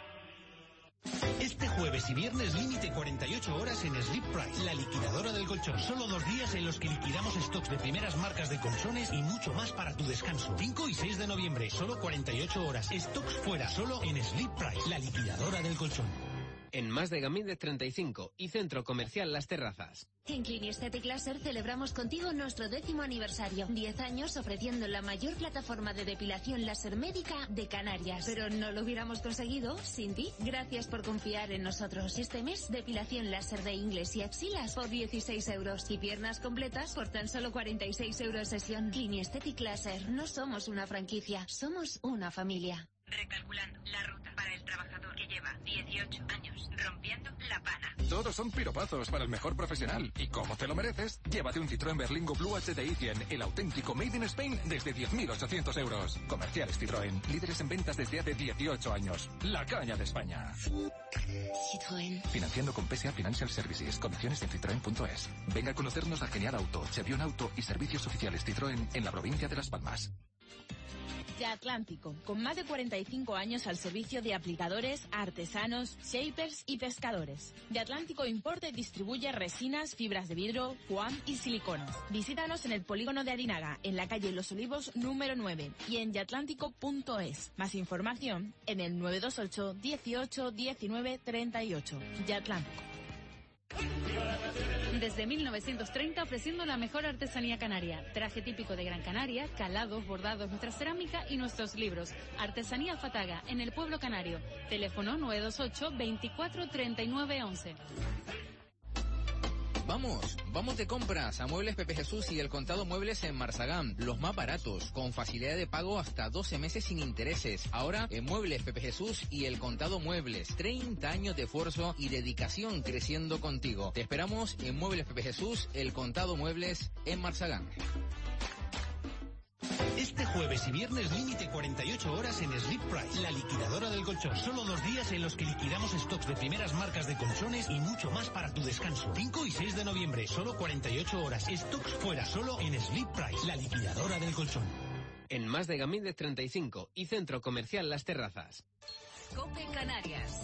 Este jueves y viernes límite cuarenta y ocho horas en Sleep Price, la liquidadora del colchón. Solo dos días en los que liquidamos stocks de primeras marcas de colchones y mucho más para tu descanso. cinco y seis de noviembre, solo cuarenta y ocho horas. Stocks fuera, solo en Sleep Price, la liquidadora del colchón. En Más de Gamíndez treinta y cinco y Centro Comercial Las Terrazas. En Cliniesthetic Laser celebramos contigo nuestro décimo aniversario. Diez años ofreciendo la mayor plataforma de depilación láser médica de Canarias. Pero no lo hubiéramos conseguido sin ti. Gracias por confiar en nosotros. Este mes, depilación láser de ingles y axilas por dieciséis euros. Y piernas completas por tan solo cuarenta y seis euros sesión. Cliniesthetic Laser. No somos una franquicia, somos una familia. Recalculando la ruta para el trabajador que lleva dieciocho años rompiendo la pana. Todos son piropazos para el mejor profesional. Y como te lo mereces, llévate un Citroën Berlingo Blue H D I cien, el auténtico Made in Spain, desde diez mil ochocientos euros. Comerciales Citroën, líderes en ventas desde hace dieciocho años. La caña de España. Citroën. Financiando con P S A Financial Services. Condiciones en citroen punto es. Venga a conocernos a Genial Auto, Chevión Auto y servicios oficiales Citroën en la provincia de Las Palmas. Ya Atlántico, con más de cuarenta y cinco años al servicio de aplicadores, artesanos, shapers y pescadores. Ya Atlántico importa y distribuye resinas, fibras de vidrio, foam y siliconas. Visítanos en el polígono de Arinaga, en la calle Los Olivos número nueve y en yatlántico punto es. Más información en el nueve dos ocho, dieciocho, diecinueve, treinta y ocho. Ya Atlántico. Desde mil novecientos treinta ofreciendo la mejor artesanía canaria. Traje típico de Gran Canaria, calados, bordados, nuestra cerámica y nuestros libros. Artesanía Fataga, en el pueblo canario. Teléfono nueve dos ocho, veinticuatro, treinta y nueve, once. Vamos, vamos de compras a Muebles Pepe Jesús y El Contado Muebles en Marsagán, los más baratos, con facilidad de pago hasta doce meses sin intereses. Ahora en Muebles Pepe Jesús y El Contado Muebles, treinta años de esfuerzo y dedicación creciendo contigo. Te esperamos en Muebles Pepe Jesús, El Contado Muebles en Marsagán. Este jueves y viernes límite cuarenta y ocho horas en Sleep Price, la liquidadora del colchón. Solo dos días en los que liquidamos stocks de primeras marcas de colchones y mucho más para tu descanso. cinco y seis de noviembre, solo cuarenta y ocho horas. Stocks fuera, solo en Sleep Price, la liquidadora del colchón. En Más de Gamínez treinta y cinco y Centro Comercial Las Terrazas. COPE Canarias.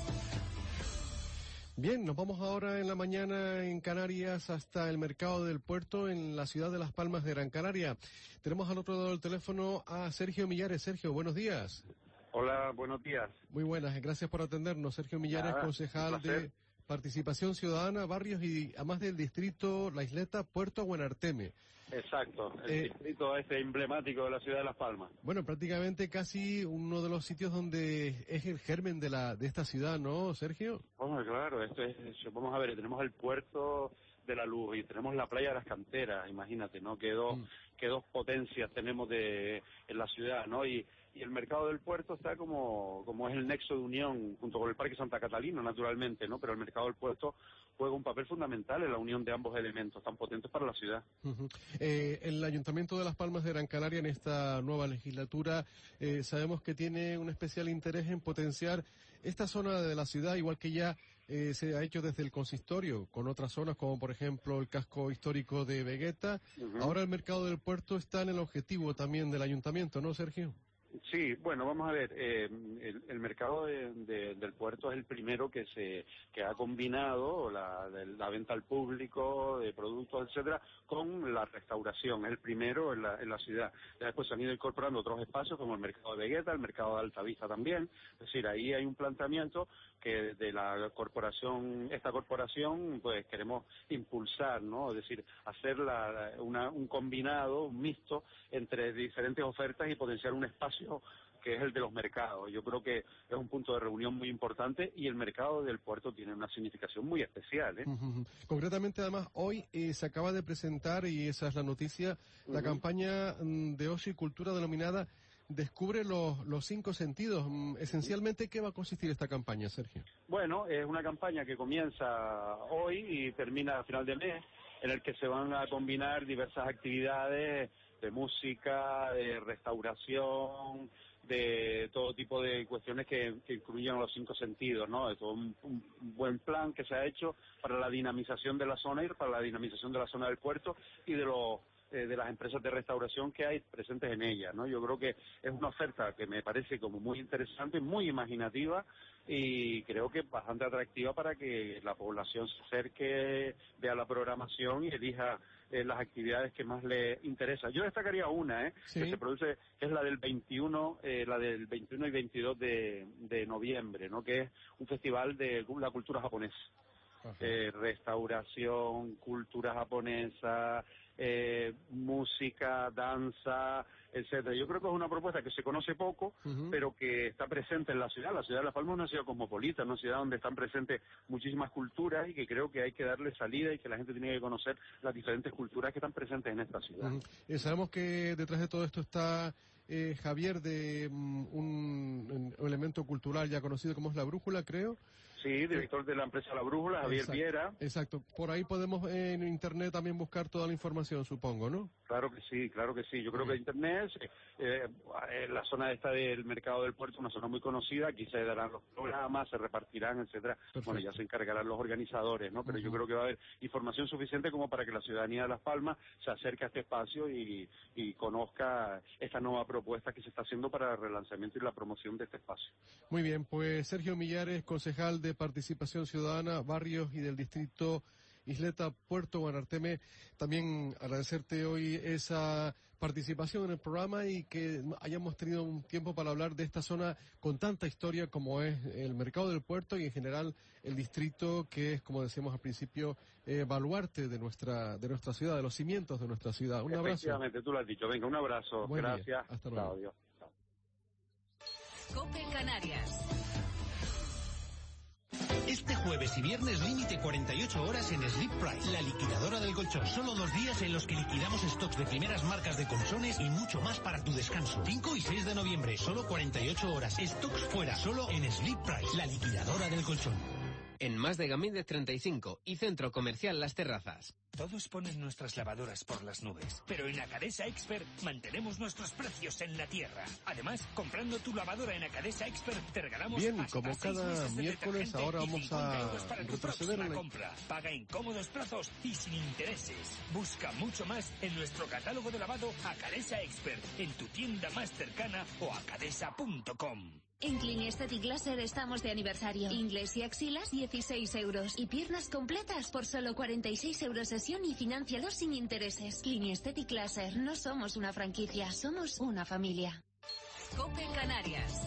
Bien, nos vamos ahora en la mañana en Canarias hasta el mercado del puerto en la ciudad de Las Palmas de Gran Canaria. Tenemos al otro lado del teléfono a Sergio Millares. Sergio, buenos días. Hola, buenos días. Muy buenas, gracias por atendernos. Sergio Millares, Nada, concejal de Participación Ciudadana, Barrios y además del distrito La Isleta, Puerto Buenarteme. Exacto, el Eh, distrito este emblemático de la ciudad de Las Palmas. Bueno, prácticamente casi uno de los sitios donde es el germen de la de esta ciudad, ¿no, Sergio? Bueno, claro, esto es, vamos a ver, tenemos el puerto de la luz y tenemos la playa de las canteras, imagínate, ¿no? Qué dos, mm. qué dos potencias tenemos de en la ciudad, ¿no? Y, y el mercado del puerto está como, como es el nexo de unión junto con el Parque Santa Catalina, naturalmente, ¿no? Pero el mercado del puerto juega un papel fundamental en la unión de ambos elementos tan potentes para la ciudad. Uh-huh. Eh, el Ayuntamiento de Las Palmas de Gran Canaria en esta nueva legislatura eh, sabemos que tiene un especial interés en potenciar esta zona de la ciudad, igual que ya eh, se ha hecho desde el consistorio con otras zonas como por ejemplo el casco histórico de Vegueta. Uh-huh. Ahora el mercado del puerto está en el objetivo también del Ayuntamiento, ¿no, Sergio? Sí, bueno, vamos a ver, eh, el, el mercado de, de, del puerto es el primero que se que ha combinado la, la venta al público de productos, etcétera, con la restauración, es el primero en la, en la ciudad. Después se han ido incorporando otros espacios como el mercado de Vegueta, el mercado de Altavista también, es decir, ahí hay un planteamiento que de la corporación, esta corporación, pues queremos impulsar, ¿no? Es decir, hacer la, una, un combinado, un mixto entre diferentes ofertas y potenciar un espacio que es el de los mercados. Yo creo que es un punto de reunión muy importante y el mercado del puerto tiene una significación muy especial, ¿eh? Uh-huh. Concretamente, además, hoy eh, se acaba de presentar, y esa es la noticia, uh-huh. la campaña mm, de ocio y cultura denominada Descubre los, los cinco sentidos. Mm, esencialmente, ¿qué va a consistir esta campaña, Sergio? Bueno, es una campaña que comienza hoy y termina a final de mes, en el que se van a combinar diversas actividades de música, de restauración, de todo tipo de cuestiones que, que incluyen los cinco sentidos, ¿no? Es todo un, un buen plan que se ha hecho para la dinamización de la zona y para la dinamización de la zona del puerto y de los eh, de las empresas de restauración que hay presentes en ella, ¿no? Yo creo que es una oferta que me parece como muy interesante, muy imaginativa y creo que bastante atractiva para que la población se acerque, vea la programación y elija eh, las actividades que más le interesa. Yo destacaría una, ¿eh? ¿Sí? Que se produce, que es la del veintiuno, eh, la del veintiuno y veintidós de, de noviembre, ¿no? Que es un festival de la cultura japonesa. Eh, restauración, cultura japonesa, eh, música, danza, etcétera. Yo creo que es una propuesta que se conoce poco, uh-huh. pero que está presente en la ciudad. La ciudad de Las Palmas es una ciudad cosmopolita, una ciudad donde están presentes muchísimas culturas y que creo que hay que darle salida y que la gente tiene que conocer las diferentes culturas que están presentes en esta ciudad. Uh-huh. Eh, sabemos que detrás de todo esto está eh, Javier de um, un, un elemento cultural ya conocido como es La Brújula, creo. Sí, director de la empresa La Brújula, Javier exacto, Viera. Exacto. Por ahí podemos en internet también buscar toda la información, supongo, ¿no? Claro que sí, claro que sí. Yo creo que internet, eh, eh, la zona esta del mercado del puerto, una zona muy conocida, aquí se darán los programas, se repartirán, etcétera. Perfecto. Bueno, ya se encargarán los organizadores, ¿no? Pero uh-huh. yo creo que va a haber información suficiente como para que la ciudadanía de Las Palmas se acerque a este espacio y, y conozca esta nueva propuesta propuestas que se está haciendo para el relanzamiento y la promoción de este espacio. Muy bien, pues Sergio Millares, concejal de Participación Ciudadana, Barrios y del Distrito Isleta Puerto Guanarteme, también agradecerte hoy esa participación en el programa y que hayamos tenido un tiempo para hablar de esta zona con tanta historia como es el mercado del puerto y en general el distrito que es, como decíamos al principio, eh, baluarte de nuestra de nuestra ciudad, de los cimientos de nuestra ciudad. Un abrazo. Efectivamente, tú lo has dicho. Venga, un abrazo. Buen Gracias. día. Hasta luego. Chao, adiós. Chao. COPE Canarias. Este jueves y viernes límite cuarenta y ocho horas en Sleep Price, la liquidadora del colchón. Solo dos días en los que liquidamos stocks de primeras marcas de colchones y mucho más para tu descanso. cinco y seis de noviembre, solo cuarenta y ocho horas. Stocks fuera, solo en Sleep Price, la liquidadora del colchón. En Más de Gamínez treinta y cinco y Centro Comercial Las Terrazas. Todos ponen nuestras lavadoras por las nubes, pero en Acadesa Expert mantenemos nuestros precios en la tierra. Además, comprando tu lavadora en Acadesa Expert te regalamos Bien, hasta como seis cada meses de miércoles, detergente ahora y vamos cincuenta a euros para tu retroceder próxima en la- compra. Paga en cómodos plazos y sin intereses. Busca mucho más en nuestro catálogo de lavado Acadesa Expert, en tu tienda más cercana o acadesa punto com. En Clean Aesthetic Laser estamos de aniversario. Ingles y axilas, dieciséis euros. Y piernas completas por solo cuarenta y seis euros sesión y financialos sin intereses. Clean Aesthetic Laser, no somos una franquicia, somos una familia. COPE Canarias.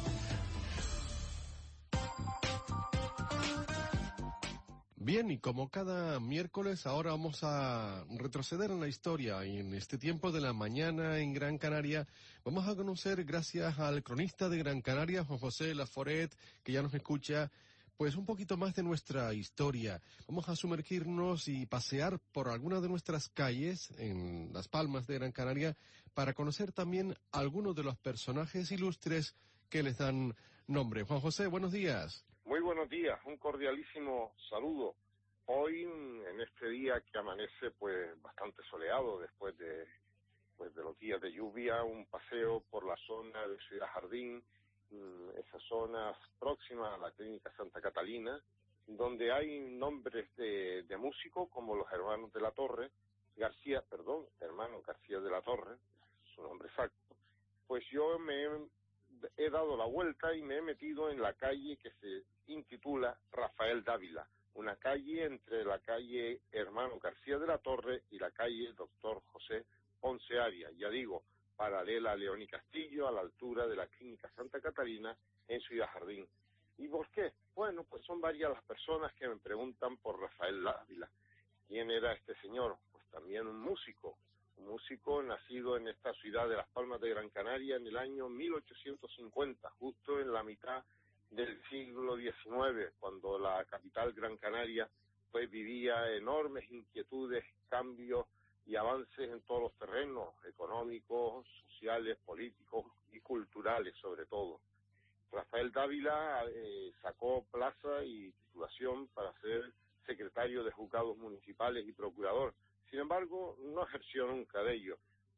Bien, y como cada miércoles, ahora vamos a retroceder en la historia y en este tiempo de la mañana en Gran Canaria vamos a conocer, gracias al cronista de Gran Canaria, Juan José Laforet, que ya nos escucha, pues un poquito más de nuestra historia. Vamos a sumergirnos y pasear por algunas de nuestras calles en Las Palmas de Gran Canaria para conocer también algunos de los personajes ilustres que les dan nombre. Juan José, buenos días. Muy buenos días, un cordialísimo saludo. Hoy, en este día que amanece pues bastante soleado después de pues de los días de lluvia, un paseo por la zona de Ciudad Jardín, esas zonas próximas a la Clínica Santa Catalina, donde hay nombres de, de músicos como los hermanos de la Torre, García, perdón, hermano García de la Torre, su nombre exacto. Pues yo me he, he dado la vuelta y me he metido en la calle que se intitula Rafael Dávila, una calle entre la calle Hermano García de la Torre y la calle Doctor José Ponce Arias, ya digo, paralela a León y Castillo, a la altura de la Clínica Santa Catalina, en Ciudad Jardín. ¿Y por qué? Bueno, pues son varias las personas que me preguntan por Rafael Dávila. ¿Quién era este señor? Pues también un músico, un músico nacido en esta ciudad de Las Palmas de Gran Canaria en el año mil ochocientos cincuenta, justo en la mitad del siglo diecinueve, cuando la capital Gran Canaria pues vivía enormes inquietudes, cambios y avances en todos los terrenos, económicos, sociales, políticos y culturales sobre todo. Rafael Dávila eh, sacó plaza y titulación para ser secretario de juzgados municipales y procurador. Sin embargo, no ejerció nunca de ello.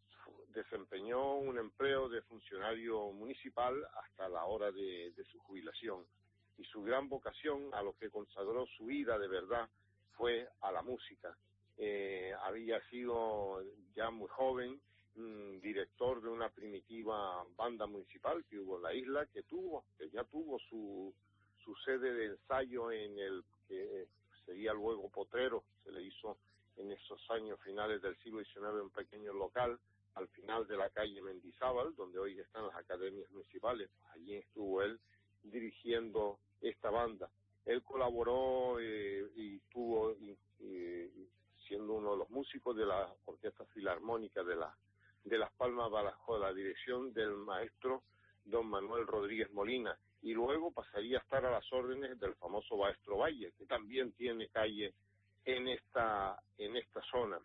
Desempeñó un empleo de funcionario municipal hasta la hora de, de su jubilación. Y su gran vocación, a lo que consagró su vida de verdad, fue a la música. Eh, había sido ya muy joven mmm, director de una primitiva banda municipal que hubo en la isla, que tuvo, que ya tuvo su, su sede de ensayo en el que sería luego Potrero. Se le hizo en esos años finales del siglo diecinueve un pequeño local al final de la calle Mendizábal, donde hoy están las academias municipales. Allí estuvo él dirigiendo esta banda. Él colaboró eh, y estuvo y, y, siendo uno de los músicos de la Orquesta Filarmónica de, la, de Las Palmas bajo la dirección del maestro don Manuel Rodríguez Molina, y luego pasaría a estar a las órdenes del famoso Maestro Valle, que también tiene calle en esta, en esta zona.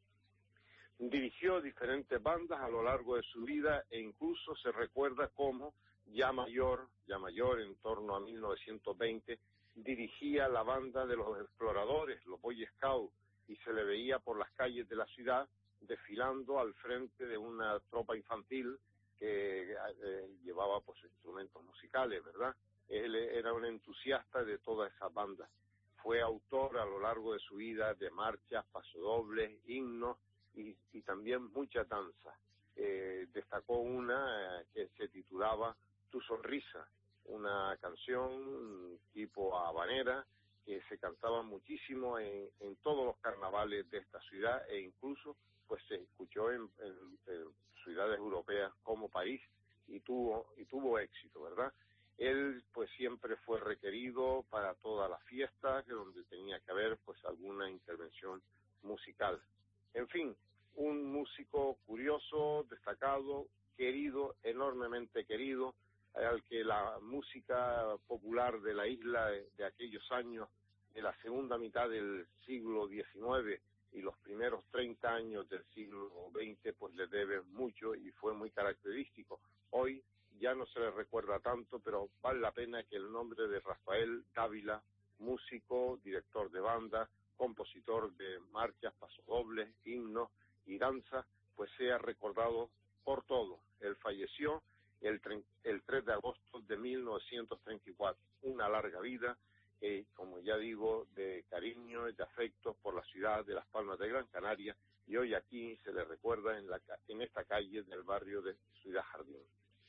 Dirigió diferentes bandas a lo largo de su vida e incluso se recuerda como ya mayor, ya mayor en torno a mil novecientos veinte, dirigía la banda de los exploradores, los Boy Scouts, y se le veía por las calles de la ciudad desfilando al frente de una tropa infantil que eh, llevaba pues instrumentos musicales, ¿verdad? Él era un entusiasta de todas esas bandas. Fue autor a lo largo de su vida de marchas, pasodobles, himnos y, y también mucha danza. eh, destacó una eh, que se titulaba Tu sonrisa, una canción tipo habanera que se cantaba muchísimo en, en todos los carnavales de esta ciudad e incluso pues se escuchó en, en, en ciudades europeas como París y tuvo y tuvo éxito, ¿verdad? Él pues siempre fue requerido para todas las fiestas donde tenía que haber pues alguna intervención musical. En fin, un músico curioso, destacado, querido, enormemente querido, al que la música popular de la isla de, de aquellos años, de la segunda mitad del siglo diecinueve y los primeros treinta años del siglo veinte, pues le debe mucho y fue muy característico. Hoy ya no se le recuerda tanto, pero vale la pena que el nombre de Rafael Dávila, músico, director de banda, compositor de marchas, pasodobles, himnos y danza, pues sea recordado por todo. Él falleció el, el tres de agosto de mil novecientos treinta y cuatro. Una larga vida, eh, como ya digo, de cariño y de afecto por la ciudad de Las Palmas de Gran Canaria, y hoy aquí se le recuerda en, la, en esta calle del barrio de Ciudad Jardín.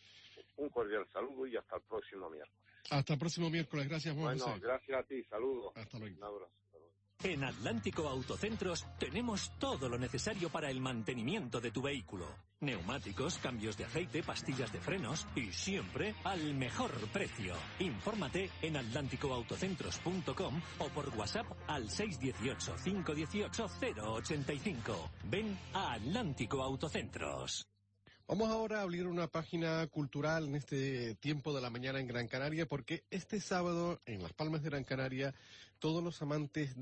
Un cordial saludo y hasta el próximo miércoles. Hasta el próximo miércoles, gracias Juan Bueno, José. gracias a ti, saludos. Hasta luego. Un abrazo. En Atlántico Autocentros tenemos todo lo necesario para el mantenimiento de tu vehículo. Neumáticos, cambios de aceite, pastillas de frenos y siempre al mejor precio. Infórmate en atlántico autocentros punto com o por WhatsApp al seis uno ocho, cinco uno ocho, cero ocho cinco. Ven a Atlántico Autocentros. Vamos ahora a abrir una página cultural en este tiempo de la mañana en Gran Canaria, porque este sábado en Las Palmas de Gran Canaria todos los amantes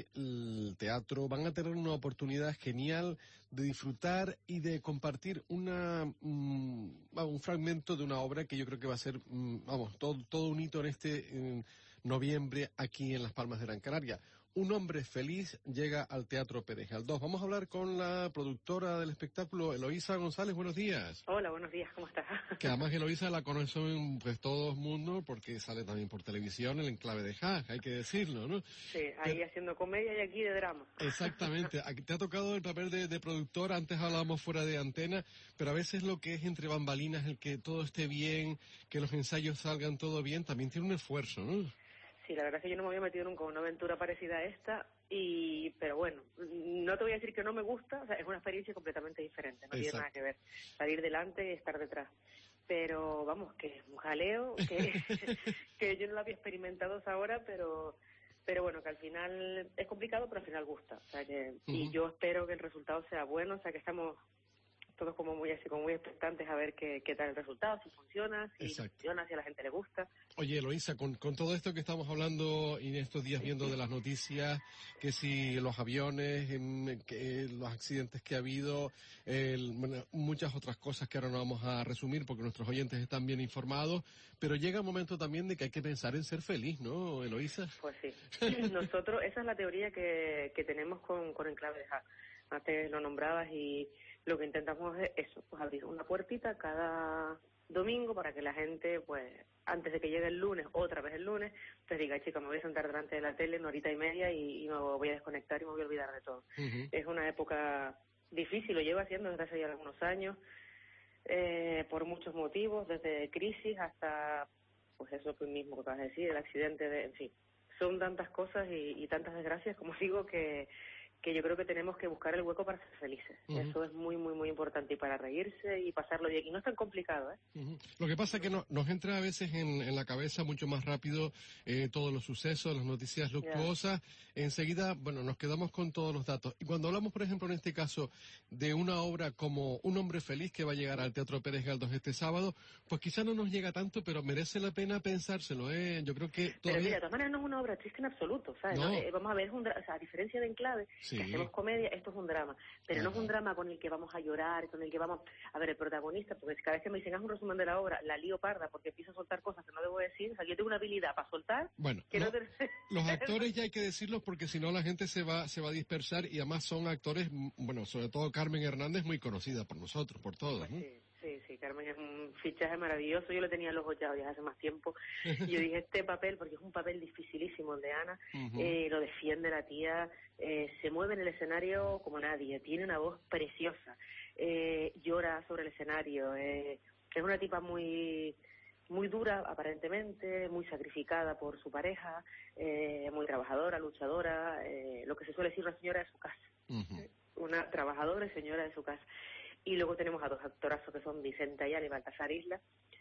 del teatro van a tener una oportunidad genial de disfrutar y de compartir una um, un fragmento de una obra que yo creo que va a ser, um, vamos, todo, todo un hito en este en noviembre aquí en Las Palmas de Gran Canaria. Un hombre feliz llega al Teatro Pérez Galdós. Vamos a hablar con la productora del espectáculo, Eloísa González. Buenos días. Hola, buenos días, ¿cómo estás? Que además Eloísa la conocen pues todo el mundo porque sale también por televisión, el Enclave de Haag, hay que decirlo, ¿no? Sí, ahí Pero, haciendo comedia y aquí de drama. Exactamente. Aquí te ha tocado el papel de, de productora, antes hablábamos fuera de antena, pero a veces lo que es entre bambalinas, el que todo esté bien, que los ensayos salgan todo bien, también tiene un esfuerzo, ¿no? Sí, la verdad es que yo no me había metido nunca en una aventura parecida a esta, y pero bueno, no te voy a decir que no me gusta, o sea, es una experiencia completamente diferente, no Exacto. tiene nada que ver, salir delante y estar detrás. Pero vamos, que es un jaleo, que, que yo no lo había experimentado hasta ahora, pero pero bueno, que al final es complicado, pero al final gusta, o sea que uh-huh. y yo espero que el resultado sea bueno, o sea que estamos todos como muy así, como muy expectantes a ver qué, qué tal el resultado, si funciona, si no funciona, si a la gente le gusta. Oye, Eloísa, con, con todo esto que estamos hablando y en estos días viendo de las noticias, que si los aviones, en, que los accidentes que ha habido, el, bueno, muchas otras cosas que ahora no vamos a resumir porque nuestros oyentes están bien informados, pero llega un momento también de que hay que pensar en ser feliz, ¿no, Eloísa? Pues sí. Nosotros, esa es la teoría que, que tenemos con, con Enclave de Haag. Antes lo nombrabas y lo que intentamos es eso, pues abrir una puertita cada domingo para que la gente, pues, antes de que llegue el lunes, otra vez el lunes, pues diga, chica, me voy a sentar delante de la tele una horita y media y, y me voy a desconectar y me voy a olvidar de todo. Uh-huh. Es una época difícil, lo llevo haciendo desde hace ya algunos años, eh, por muchos motivos, desde crisis hasta, pues eso que mismo que acabas de decir, el accidente, de, en fin, son tantas cosas y, y tantas desgracias, como digo, que que yo creo que tenemos que buscar el hueco para ser felices. Uh-huh. Eso es muy, muy, muy importante, y para reírse y pasarlo bien. Y no es tan complicado, ¿eh? Uh-huh. Lo que pasa es que no, nos entra a veces en, en la cabeza mucho más rápido eh, todos los sucesos, las noticias luctuosas. Yeah. Enseguida, bueno, nos quedamos con todos los datos. Y cuando hablamos, por ejemplo, en este caso, de una obra como Un hombre feliz que va a llegar al Teatro Pérez Galdós este sábado, pues quizá no nos llega tanto, pero merece la pena pensárselo, ¿eh? Yo creo que todavía... Pero mira, de todas maneras no es una obra triste en absoluto, ¿sabes? No. No, eh, vamos a ver, es un dra- o sea, a diferencia de Enclave, sí. que hacemos comedia, esto es un drama, pero Ajá. no es un drama con el que vamos a llorar, con el que vamos a ver el protagonista, porque cada vez que me dicen haz un resumen de la obra, la lío parda porque empiezo a soltar cosas que no debo decir, o sea, yo tengo una habilidad para soltar. Bueno, que no, no te... los actores ya hay que decirlos porque si no la gente se va se va a dispersar, y además son actores, bueno, sobre todo Carmen Hernández, muy conocida por nosotros, por todos, ¿no? Sí, sí, sí, Carmen es un un fichaje maravilloso. Yo lo tenía en los ojos ya desde hace más tiempo. Y yo dije, este papel, porque es un papel dificilísimo el de Ana, uh-huh. eh, lo defiende la tía, eh, se mueve en el escenario como nadie, tiene una voz preciosa, eh, llora sobre el escenario, eh, es una tipa muy... muy dura, aparentemente, muy sacrificada por su pareja, eh, muy trabajadora, luchadora, eh, lo que se suele decir una señora de su casa. Uh-huh. Una trabajadora y señora de su casa. Y luego tenemos a dos actorazos que son Vicente Ayala y Baltasar Isla,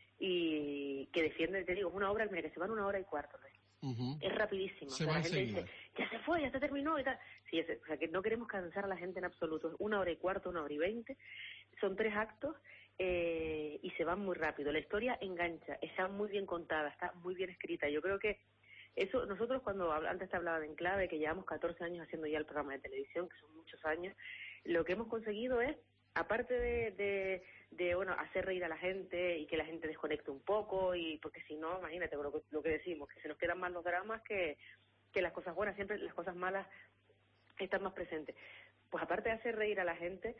y que defienden, te digo, es una obra mira, que se van una hora y cuarto, ¿no? Uh-huh. Es rapidísimo. Se o sea, va la gente enseguida. dice, ya se fue, ya se terminó y tal. Sí, es, o sea, que no queremos cansar a la gente en absoluto. Una hora y cuarto, una hora y veinte. Son tres actos. Eh, y se van muy rápido. La historia engancha, está muy bien contada, está muy bien escrita. Yo creo que eso, nosotros cuando antes te hablaba de Enclave, que llevamos catorce años haciendo ya el programa de televisión, que son muchos años, lo que hemos conseguido es, aparte de, de, de bueno, hacer reír a la gente y que la gente desconecte un poco, y porque si no, imagínate lo que, lo que decimos, que se nos quedan más los dramas que, que las cosas buenas, siempre las cosas malas están más presentes. Pues aparte de hacer reír a la gente,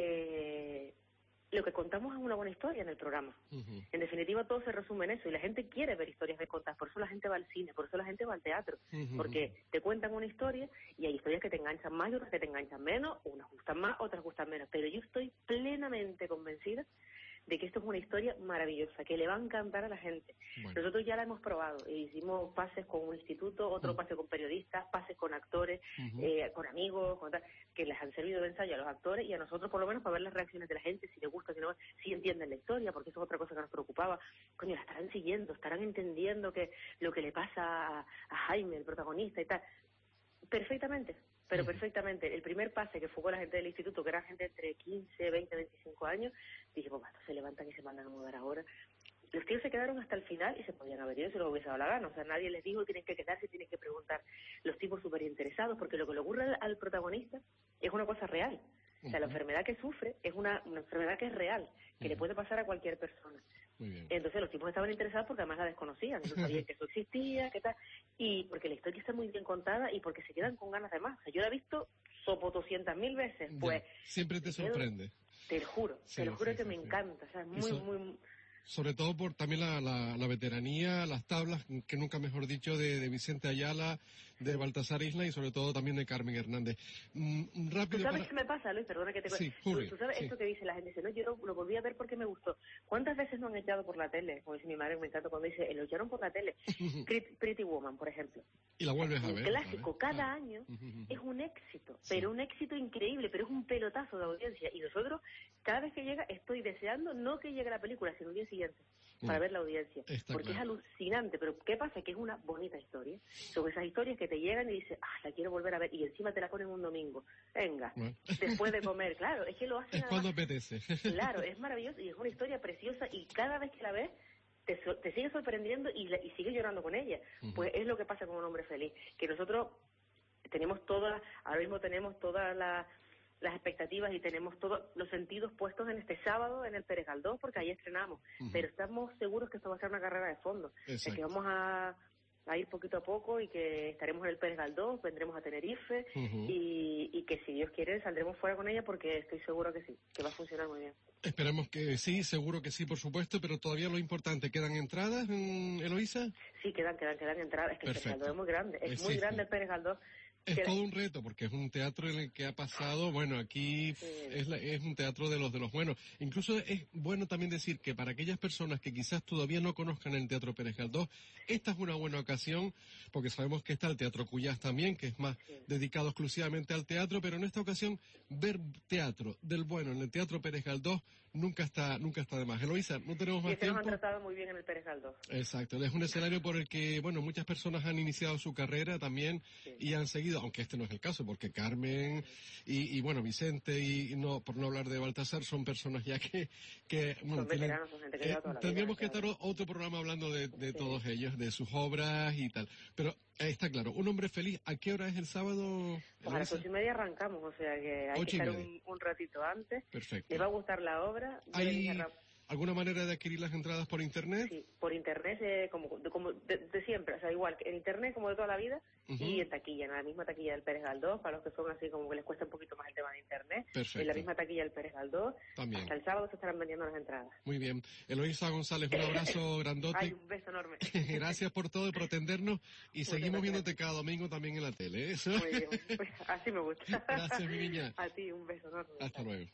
eh, lo que contamos es una buena historia en el programa. Uh-huh. En definitiva, todo se resume en eso, y la gente quiere ver historias de contadas, por eso la gente va al cine, por eso la gente va al teatro, uh-huh. porque te cuentan una historia, y hay historias que te enganchan más y otras que te enganchan menos, unas gustan más, otras gustan menos, pero yo estoy plenamente convencida de que esto es una historia maravillosa, que le va a encantar a la gente. Bueno. Nosotros ya la hemos probado, e hicimos pases con un instituto, otro uh-huh. pase con periodistas, pases con actores, uh-huh. eh, con amigos, con tal, que les han servido de ensayo a los actores y a nosotros por lo menos para ver las reacciones de la gente, si les gusta, si no, si entienden la historia, porque eso es otra cosa que nos preocupaba. Coño, la estarán siguiendo, estarán entendiendo que lo que le pasa a, a Jaime, el protagonista y tal. Perfectamente, pero perfectamente. El primer pase que fue con la gente del instituto, que era gente entre quince, veinte, veinticinco años, dije, pues estos se levantan y se mandan a mudar ahora. Los tíos se quedaron hasta el final y se podían haber ido si les hubiese dado la gana. O sea, nadie les dijo tienen que quedarse, tienen que preguntar. Los tipos súper interesados, porque lo que le ocurre al, al protagonista es una cosa real. O sea, la enfermedad que sufre es una, una enfermedad que es real, que uh-huh. le puede pasar a cualquier persona. Muy bien. Entonces los tipos estaban interesados porque además la desconocían, no sabían que eso existía, qué tal, y porque la historia está muy bien contada y porque se quedan con ganas de más. O sea, yo la he visto sopotoscientas mil veces, pues... Ya. Siempre te sorprende. Te lo juro, sí, te lo juro sí, que sí, me sí. encanta, o sea, es muy, eso... muy... Sobre todo por también la, la, la veteranía, las tablas, que nunca mejor dicho, de, de Vicente Ayala, de Baltasar Isla y sobre todo también de Carmen Hernández. Mm, rápido ¿Tú sabes para... qué me pasa, Luis? Perdona que te sí, ¿Tú, ¿Tú sabes sí. esto que dice la gente? Dice, no, yo lo, lo volví a ver porque me gustó. ¿Cuántas veces no han echado por la tele? Como dice mi madre, me encanta cuando dice, lo echaron por la tele. Pretty, Pretty Woman, por ejemplo. Y la vuelves a un ver. Un clásico, ¿sabes? cada ah. año uh-huh. es un éxito, Sí. pero un éxito increíble, pero es un pelotazo de audiencia. Y nosotros, cada vez que llega, estoy deseando no que llegue la película, sino el día siguiente, para uh-huh. ver la audiencia. Está porque claro. es alucinante, pero ¿qué pasa? Que es una bonita historia. Son esas historias que te llegan y dices, ah, la quiero volver a ver, y encima te la ponen un domingo. Venga, bueno. después de comer, claro, es que lo hacen Es cuando apetece. Claro, es maravilloso y es una historia preciosa y cada vez que la ves te, so- te sigue sorprendiendo y, la- y sigues llorando con ella. Uh-huh. Pues es lo que pasa con Un hombre feliz, que nosotros tenemos todas, ahora mismo tenemos todas las las expectativas y tenemos todos los sentidos puestos en este sábado en el Pérez Galdós, porque ahí estrenamos, uh-huh. pero estamos seguros que esto va a ser una carrera de fondo, es que vamos a a ir poquito a poco y que estaremos en el Pérez Galdós, vendremos a Tenerife uh-huh. y, y que si Dios quiere saldremos fuera con ella porque estoy seguro que sí, que va a funcionar muy bien. Esperemos que sí, seguro que sí, por supuesto, pero todavía lo importante, ¿quedan entradas, Eloísa? Sí, quedan, quedan, quedan entradas, es que Perfecto. El Pérez Galdós es muy grande, es sí, muy grande sí. el Pérez Galdós. Es todo un reto, porque es un teatro en el que ha pasado, bueno, aquí sí. es, la, es un teatro de los de los buenos. Incluso es bueno también decir que para aquellas personas que quizás todavía no conozcan el Teatro Pérez Galdós, esta es una buena ocasión, porque sabemos que está el Teatro Cuyás también, que es más sí. dedicado exclusivamente al teatro, pero en esta ocasión ver teatro del bueno en el Teatro Pérez Galdós nunca está nunca está de más. Eloísa, no tenemos más y tiempo. Nos han tratado muy bien en el Pérez Galdós. Exacto, es un escenario por el que, bueno, muchas personas han iniciado su carrera también sí. y han seguido, aunque este no es el caso, porque Carmen y, y bueno, Vicente y, y no por no hablar de Baltasar son personas ya que, que bueno, son tienen, veteranos, son gente que eh, lleva toda la tendríamos vida, que claro. estar otro programa hablando de, de sí. todos ellos, de sus obras y tal, pero eh, está claro, Un hombre feliz, ¿a qué hora es el sábado? Pues a las ocho y media arrancamos, o sea que hay que estar un, un ratito antes. Perfecto. Les va a gustar la obra. Hay, ¿Alguna manera de adquirir las entradas por internet? Sí, por internet, eh, como, de, como de, de siempre, o sea, igual que en internet como de toda la vida, uh-huh. y en taquilla, en la misma taquilla del Pérez Galdós, para los que son así como que les cuesta un poquito más el tema de internet. Perfecto. En la misma taquilla del Pérez Galdós. También. Hasta el sábado se estarán vendiendo las entradas. Muy bien. Eloísa González, un abrazo grandote. Ay, un beso enorme. Gracias por todo y por atendernos, y Muchas seguimos gracias. Viéndote cada domingo también en la tele. ¿eh? Muy bien, pues así me gusta. Gracias, mi niña. A ti, un beso enorme. Hasta luego.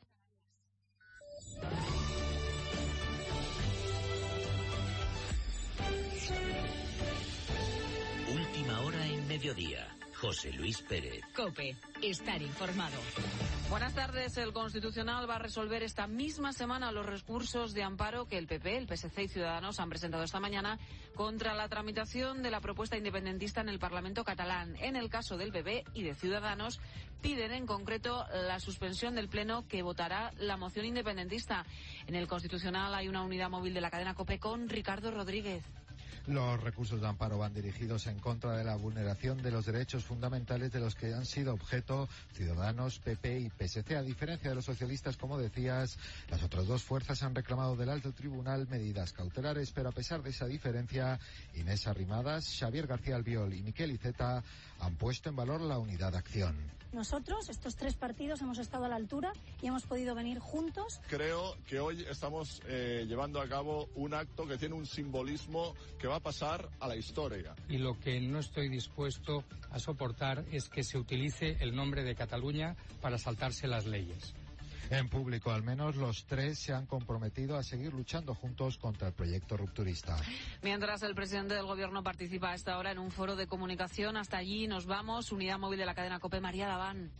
Última hora en mediodía. José Luis Pérez. COPE. Estar informado. Buenas tardes. El Constitucional va a resolver esta misma semana los recursos de amparo que el P P, el P S C y Ciudadanos han presentado esta mañana contra la tramitación de la propuesta independentista en el Parlamento catalán. En el caso del P P y de Ciudadanos, piden en concreto la suspensión del Pleno que votará la moción independentista. En el Constitucional hay una unidad móvil de la cadena COPE con Ricardo Rodríguez. Los recursos de amparo van dirigidos en contra de la vulneración de los derechos fundamentales de los que han sido objeto Ciudadanos, P P y P S C. A diferencia de los socialistas, como decías, las otras dos fuerzas han reclamado del alto tribunal medidas cautelares, pero a pesar de esa diferencia, Inés Arrimadas, Xavier García Albiol y Miquel Iceta han puesto en valor la unidad de acción. Nosotros, estos tres partidos, hemos estado a la altura y hemos podido venir juntos. Creo que hoy estamos eh, llevando a cabo un acto que tiene un simbolismo que va a pasar a la historia. Y lo que no estoy dispuesto a soportar es que se utilice el nombre de Cataluña para saltarse las leyes. En público, al menos, los tres se han comprometido a seguir luchando juntos contra el proyecto rupturista. Mientras el presidente del Gobierno participa a esta hora en un foro de comunicación, hasta allí nos vamos. Unidad móvil de la cadena COPE, María Daván.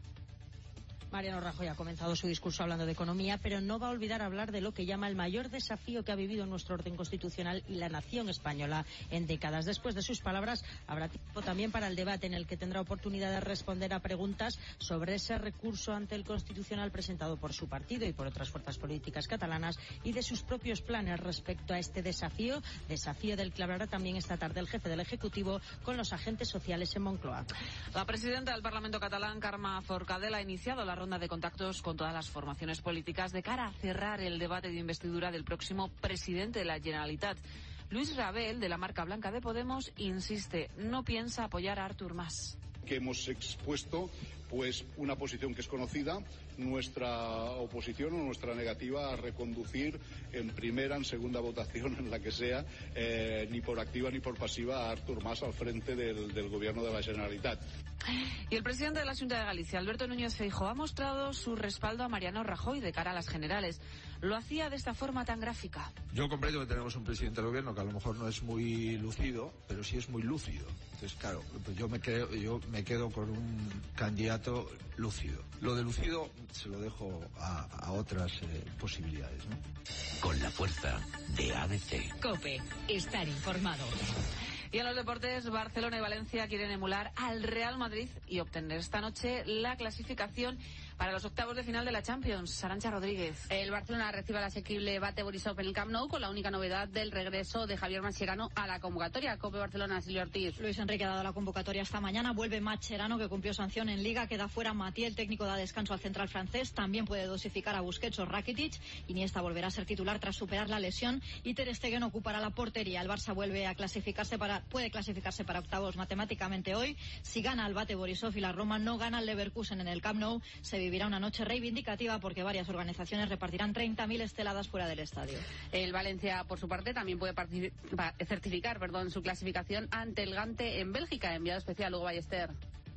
Mariano Rajoy ha comenzado su discurso hablando de economía, pero no va a olvidar hablar de lo que llama el mayor desafío que ha vivido nuestro orden constitucional y la nación española en décadas. Después de sus palabras, habrá tiempo también para el debate en el que tendrá oportunidad de responder a preguntas sobre ese recurso ante el Constitucional presentado por su partido y por otras fuerzas políticas catalanas y de sus propios planes respecto a este desafío, desafío del que hablará también esta tarde el jefe del Ejecutivo con los agentes sociales en Moncloa. La presidenta del Parlamento catalán, Carme Forcadell, ha iniciado la ronda de contactos con todas las formaciones políticas de cara a cerrar el debate de investidura del próximo presidente de la Generalitat. Luis Rabel, de la marca blanca de Podemos, insiste, no piensa apoyar a Artur Mas. Que hemos expuesto pues una posición que es conocida, nuestra oposición o nuestra negativa a reconducir en primera, en segunda votación, en la que sea, eh, ni por activa ni por pasiva a Artur Mas al frente del, del gobierno de la Generalitat. Y el presidente de la Xunta de Galicia, Alberto Núñez Feijóo, ha mostrado su respaldo a Mariano Rajoy de cara a las generales. Lo hacía de esta forma tan gráfica. Yo comprendo que tenemos un presidente del gobierno que a lo mejor no es muy lucido, pero sí es muy lúcido. Entonces, claro, pues yo me quedo, yo me quedo con un candidato lúcido. Lo de lucido se lo dejo a, a otras eh, posibilidades, ¿no? Con la fuerza de A B C. COPE. Estar informado. Y en los deportes, Barcelona y Valencia quieren emular al Real Madrid y obtener esta noche la clasificación para los octavos de final de la Champions. Arantxa Rodríguez. El Barcelona recibe al asequible Bate Borisov en el Camp Nou con la única novedad del regreso de Javier Mascherano a la convocatoria. COPE Barcelona, Silvia Ortiz. Luis Enrique ha dado la convocatoria esta mañana. Vuelve Mascherano, que cumplió sanción en Liga. Queda fuera Mathieu, el técnico da descanso al central francés. También puede dosificar a Busquets o Rakitic. Iniesta volverá a ser titular tras superar la lesión. Y Ter Stegen ocupará la portería. El Barça vuelve a clasificarse para, puede clasificarse para octavos matemáticamente hoy. Si gana el Bate Borisov y la Roma no gana el Leverkusen en el Camp Nou, se vivirá una noche reivindicativa porque varias organizaciones repartirán treinta mil esteladas fuera del estadio. El Valencia, por su parte, también puede certificar perdón, su clasificación ante el Gante en Bélgica. Enviado especial, Hugo Ballester.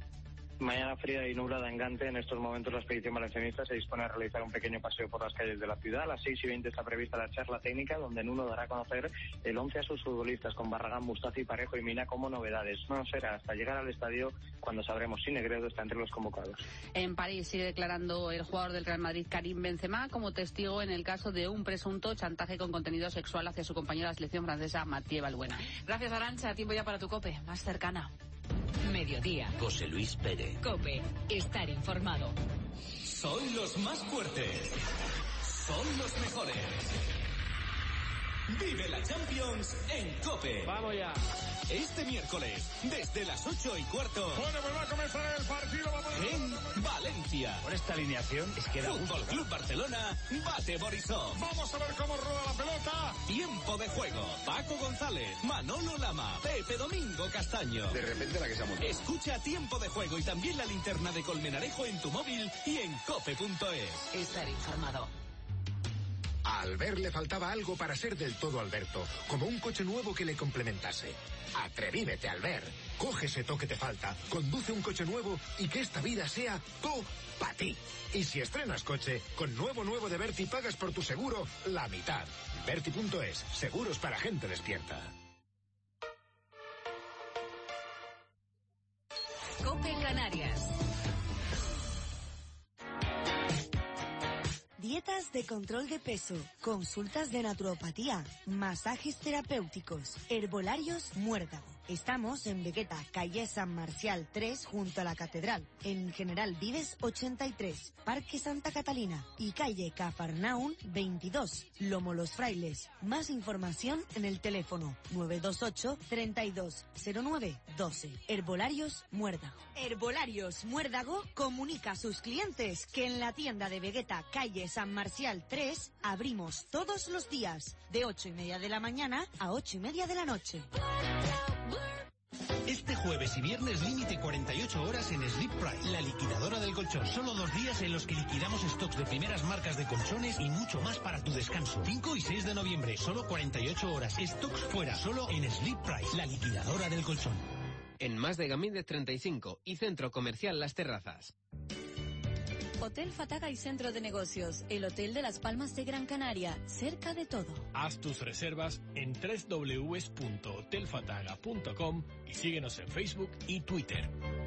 Mañana fría y nublada en Gante. En estos momentos la expedición valencianista se dispone a realizar un pequeño paseo por las calles de la ciudad. A las seis y veinte está prevista la charla técnica, donde Nuno dará a conocer el once a sus futbolistas, con Barragán, Mustafi, Parejo y Mina como novedades. No será hasta llegar al estadio cuando sabremos si Negredo está entre los convocados. En París sigue declarando el jugador del Real Madrid, Karim Benzema, como testigo en el caso de un presunto chantaje con contenido sexual hacia su compañera de la selección francesa, Mathieu Balbuena. Gracias, Arantxa. Tiempo ya para tu COPE, más cercana. Mediodía. José Luis Pérez. COPE. Estar informado. Son los más fuertes. Son los mejores. Vive la Champions en COPE. Vamos ya. Este miércoles, desde las ocho y cuarto. Bueno, pues va a comenzar el partido. Vamos en Valencia. Con esta alineación es que da gusto. Fútbol Club Barcelona, bate Borisov. Vamos a ver cómo rueda la pelota. Tiempo de juego. Paco González, Manolo Lama, Pepe Domingo Castaño. De repente la que se ha montado. Escucha Tiempo de Juego y también la linterna de Colmenarejo en tu móvil y en cope punto es. Estar informado. A Albert le faltaba algo para ser del todo Alberto, como un coche nuevo que le complementase. Atrevívete, Albert. Coge ese toque que te falta, conduce un coche nuevo y que esta vida sea todo para ti. Y si estrenas coche, con nuevo nuevo de Berti pagas por tu seguro la mitad. Berti punto es, seguros para gente despierta. COPE Canarias. Dietas de control de peso, consultas de naturopatía, masajes terapéuticos, herbolarios Muérdago. Estamos en Vegueta, calle San Marcial tres, junto a la Catedral, en General Vives ochenta y tres, Parque Santa Catalina y calle Cafarnaún veintidós, Lomo Los Frailes. Más información en el teléfono nueve dos ocho, treinta y dos, cero nueve, doce. Herbolarios Muérdago. Herbolarios Muérdago comunica a sus clientes que en la tienda de Vegueta, calle San Marcial tres, abrimos todos los días, de ocho y media de la mañana a ocho y media de la noche. Este jueves y viernes límite cuarenta y ocho horas en Sleep Price, la liquidadora del colchón. Solo dos días en los que liquidamos stocks de primeras marcas de colchones y mucho más para tu descanso. cinco y seis de noviembre, solo cuarenta y ocho horas. Stocks fuera, solo en Sleep Price, la liquidadora del colchón. En Mas de Gamínez treinta y cinco y Centro Comercial Las Terrazas. Hotel Fataga y Centro de Negocios, el hotel de Las Palmas de Gran Canaria, cerca de todo. Haz tus reservas en doble u doble u doble u punto hotel fataga punto com y síguenos en Facebook y Twitter.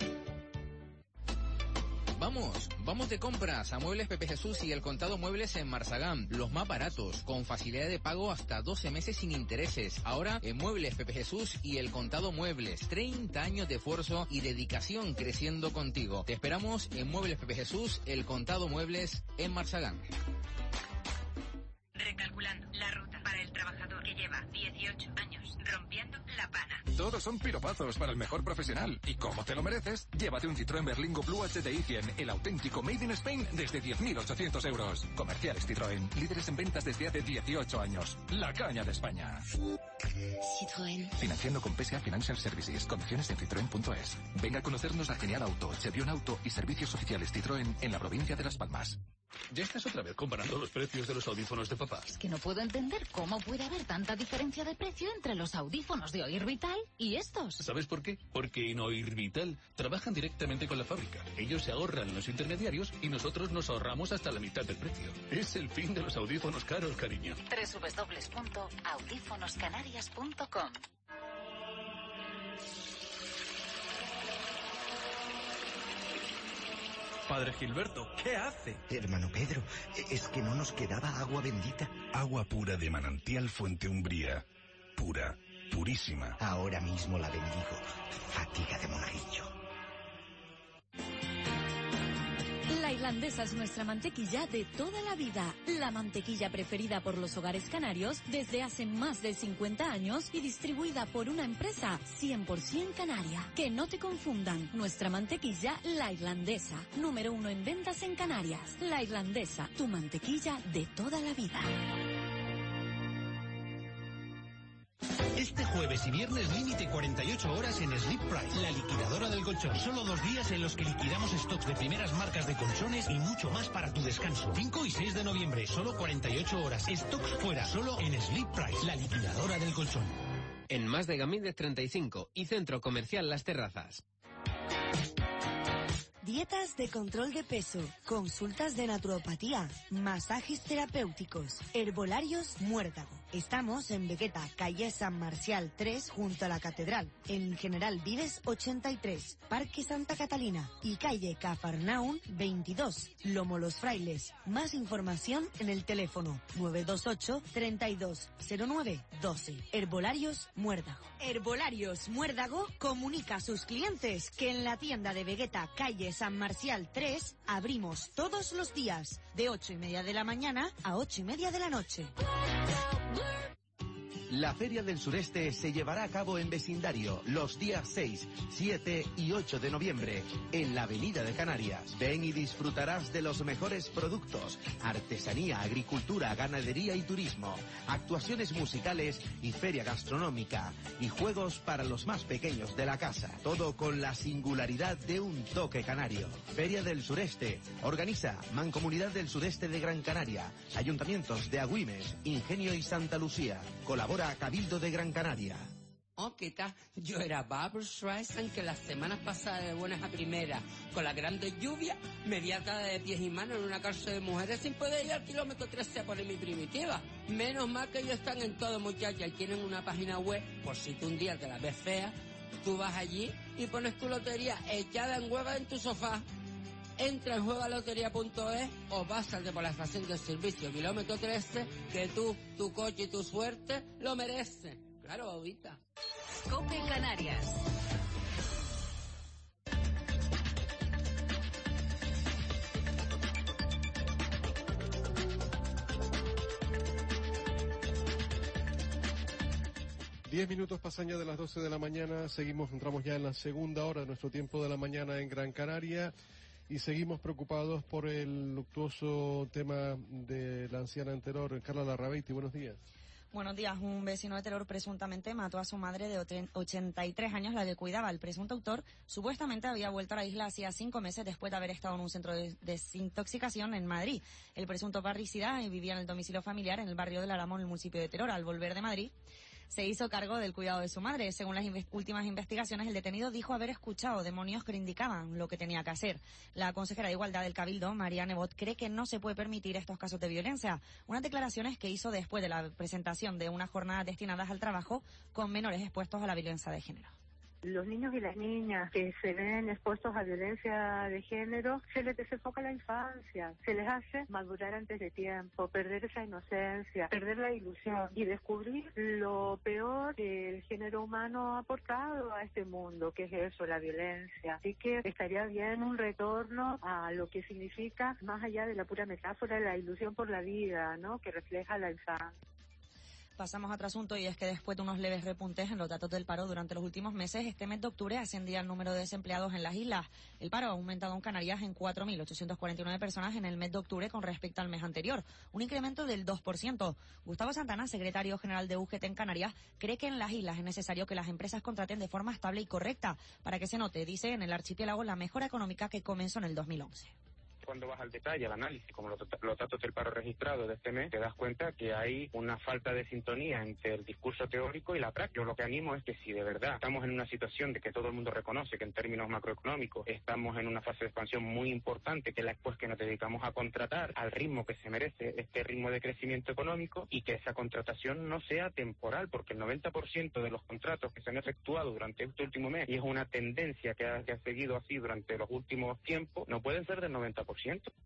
Vamos, vamos de compras a Muebles Pepe Jesús y el Contado Muebles en Marsagán, los más baratos, con facilidad de pago hasta doce meses sin intereses. Ahora en Muebles Pepe Jesús y el Contado Muebles, treinta años de esfuerzo y dedicación creciendo contigo. Te esperamos en Muebles Pepe Jesús, el Contado Muebles en Marsagán. Recalculando la ruta para el trabajador que lleva dieciocho años rompiendo la pana. Todos son piropazos para el mejor profesional. Y como te lo mereces, llévate un Citroën Berlingo Blue H D I cien, el auténtico Made in Spain, desde diez mil ochocientos euros. Comerciales Citroën, líderes en ventas desde hace dieciocho años. La caña de España. Citroën. Financiando con P S A Financial Services. Condiciones en citroen punto es. Venga a conocernos la genial auto, Chevión Auto y servicios oficiales Citroën en la provincia de Las Palmas. ¿Ya estás otra vez comparando los precios de los audífonos de papá? Es que no puedo entender cómo puede haber tanta diferencia de precio entre los audífonos de Oír Vital y estos. ¿Sabes por qué? Porque en Oír Vital trabajan directamente con la fábrica. Ellos se ahorran en los intermediarios y nosotros nos ahorramos hasta la mitad del precio. Es el fin de los audífonos caros, cariño. doble u doble u doble u punto audífonos canarias punto com. Padre Gilberto, ¿qué hace? Hermano Pedro, es que no nos quedaba agua bendita. Agua pura de manantial Fuente Umbría. Pura, purísima. Ahora mismo la bendigo. Fatiga de monaguillo. La Irlandesa es nuestra mantequilla de toda la vida. La mantequilla preferida por los hogares canarios desde hace más de cincuenta años y distribuida por una empresa cien por ciento canaria. Que no te confundan. Nuestra mantequilla, La Irlandesa. Número uno en ventas en Canarias. La Irlandesa, tu mantequilla de toda la vida. Este jueves y viernes límite cuarenta y ocho horas en Sleep Price, la liquidadora del colchón. Solo dos días en los que liquidamos stocks de primeras marcas de colchones y mucho más para tu descanso. cinco y seis de noviembre, solo cuarenta y ocho horas. Stocks fuera, solo en Sleep Price, la liquidadora del colchón. En Mas de Gamínez treinta y cinco y Centro Comercial Las Terrazas. Dietas de control de peso, consultas de naturopatía, masajes terapéuticos, herbolarios Muérdago. Estamos en Vegueta, calle San Marcial tres, junto a la Catedral, en General Vives ochenta y tres, Parque Santa Catalina y calle Cafarnaún veintidós, Lomo Los Frailes. Más información en el teléfono nueve dos ocho, treinta y dos, cero nueve, doce. Herbolarios Muérdago. Herbolarios Muérdago comunica a sus clientes que en la tienda de Vegueta, calle San Marcial tres, abrimos todos los días, de ocho y media de la mañana a ocho y media de la noche. La Feria del Sureste se llevará a cabo en vecindario los días seis, siete y ocho de noviembre en la Avenida de Canarias. Ven y disfrutarás de los mejores productos, artesanía, agricultura, ganadería y turismo, actuaciones musicales y feria gastronómica y juegos para los más pequeños de la casa. Todo con la singularidad de un toque canario. Feria del Sureste. Organiza Mancomunidad del Sudeste de Gran Canaria, Ayuntamientos de Agüimes, Ingenio y Santa Lucía. Colabora Cabildo de Gran Canaria. Oh, ¿qué tal? Yo era Barbra Streisand, que las semanas pasadas de buenas a primeras, con la grande lluvia, me vi atada de pies y manos en una cárcel de mujeres sin poder ir al kilómetro trece a poner mi primitiva. Menos mal que ellos están en todo, muchacha, y tienen una página web, por si tú un día te la ves fea, tú vas allí y pones tu lotería echada en hueva en tu sofá. Entra en juega lotería punto es o pásate por la estación de servicio kilómetro trece, que tú, tu coche y tu suerte lo mereces. Claro, ahorita. COPE Canarias. Diez minutos pasan ya de las doce de la mañana, seguimos, entramos ya en la segunda hora de nuestro tiempo de la mañana en Gran Canaria y seguimos preocupados por el luctuoso tema de la anciana en Teror. Carla Larrabeiti, buenos días. Buenos días. Un vecino de Teror presuntamente mató a su madre de ochenta y tres años, la que cuidaba. El presunto autor supuestamente había vuelto a la isla hacía cinco meses después de haber estado en un centro de desintoxicación en Madrid. El presunto parricida vivía en el domicilio familiar en el barrio del Álamo, en el municipio de Teror. Al volver de Madrid, se hizo cargo del cuidado de su madre. Según las inve- últimas investigaciones, el detenido dijo haber escuchado demonios que le indicaban lo que tenía que hacer. La consejera de Igualdad del Cabildo, María Nebot, cree que no se puede permitir estos casos de violencia. Unas declaraciones que hizo después de la presentación de unas jornadas destinadas al trabajo con menores expuestos a la violencia de género. Los niños y las niñas que se ven expuestos a violencia de género, se les desenfoca la infancia, se les hace madurar antes de tiempo, perder esa inocencia, perder la ilusión y descubrir lo peor que el género humano ha aportado a este mundo, que es eso, la violencia. Así que estaría bien un retorno a lo que significa, más allá de la pura metáfora, la ilusión por la vida, ¿no?, que refleja la infancia. Pasamos a otro asunto, y es que después de unos leves repuntes en los datos del paro durante los últimos meses, este mes de octubre ascendía el número de desempleados en las islas. El paro ha aumentado en Canarias en cuatro mil ochocientas cuarenta y nueve personas en el mes de octubre con respecto al mes anterior, un incremento del dos por ciento. Gustavo Santana, secretario general de U G T en Canarias, cree que en las islas es necesario que las empresas contraten de forma estable y correcta para que se note, dice, en el archipiélago la mejora económica que comenzó en el dos mil once. Cuando vas al detalle, al análisis, como los, los datos del paro registrado de este mes, te das cuenta que hay una falta de sintonía entre el discurso teórico y la práctica. Yo lo que animo es que si de verdad estamos en una situación de que todo el mundo reconoce que en términos macroeconómicos estamos en una fase de expansión muy importante, que después que nos dedicamos a contratar al ritmo que se merece este ritmo de crecimiento económico, y que esa contratación no sea temporal, porque el noventa por ciento de los contratos que se han efectuado durante este último mes, y es una tendencia que ha, que ha seguido así durante los últimos tiempos, no pueden ser del noventa por ciento.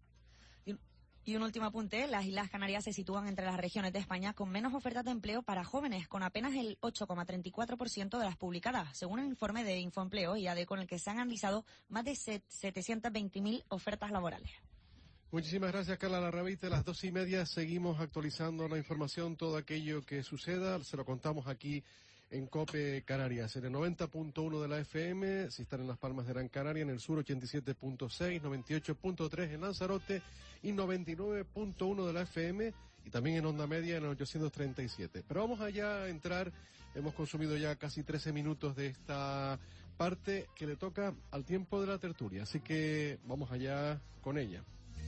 Y un último apunte, las Islas Canarias se sitúan entre las regiones de España con menos ofertas de empleo para jóvenes, con apenas el ocho coma treinta y cuatro por ciento de las publicadas, según el informe de Infoempleo y A D E, con el que se han analizado más de setecientas veinte mil ofertas laborales. Muchísimas gracias, Carla Larrabeiti. A las dos y media seguimos actualizando la información, todo aquello que suceda, se lo contamos aquí en COPE Canarias, en el noventa punto uno de la F M, si están en Las Palmas de Gran Canaria, en el sur ochenta y siete punto seis, noventa y ocho punto tres en Lanzarote y noventa y nueve punto uno de la F M, y también en onda media en el ochocientos treinta y siete. Pero vamos allá a entrar, hemos consumido ya casi trece minutos de esta parte que le toca al tiempo de la tertulia, así que vamos allá con ella.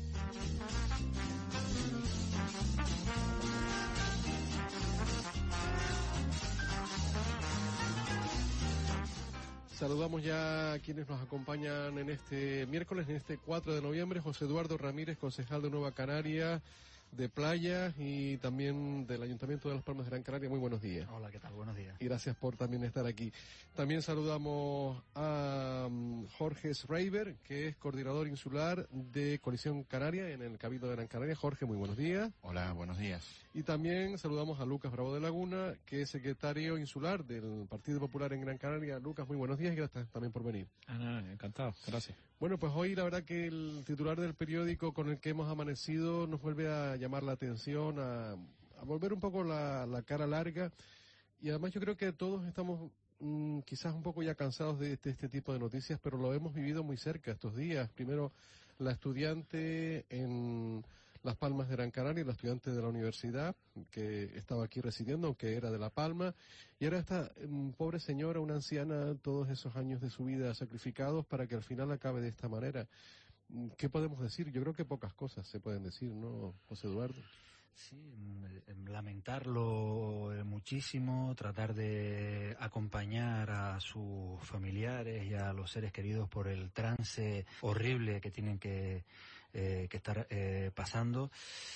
Saludamos ya a quienes nos acompañan en este miércoles, en este cuatro de noviembre. José Eduardo Ramírez, concejal de Nueva Canaria, de Playa y también del Ayuntamiento de Las Palmas de Gran Canaria. Muy buenos días. Hola, ¿qué tal? Buenos días. Y gracias por también estar aquí. También saludamos a um, Jorge Schreiber, que es coordinador insular de Coalición Canaria en el Cabildo de Gran Canaria. Jorge, muy buenos días. Hola, buenos días. Y también saludamos a Lucas Bravo de Laguna, que es secretario insular del Partido Popular en Gran Canaria. Lucas, muy buenos días y gracias también por venir. Ah, no, encantado, gracias. Bueno, pues hoy la verdad que el titular del periódico con el que hemos amanecido nos vuelve a llamar la atención, a, a volver un poco la, la cara larga Y además yo creo que todos estamos mm, quizás un poco ya cansados de este, este tipo de noticias, pero lo hemos vivido muy cerca estos días. Primero, la estudiante en Las Palmas de Gran Canaria, la estudiante de la universidad que estaba aquí residiendo, aunque era de La Palma, y ahora esta um, pobre señora, una anciana, todos esos años de su vida sacrificados para que al final acabe de esta manera. ¿Qué podemos decir? Yo creo que pocas cosas se pueden decir, ¿no, José Eduardo? Sí, lamentarlo muchísimo, tratar de acompañar a sus familiares y a los seres queridos por el trance horrible que tienen que, eh, que estar eh, pasando.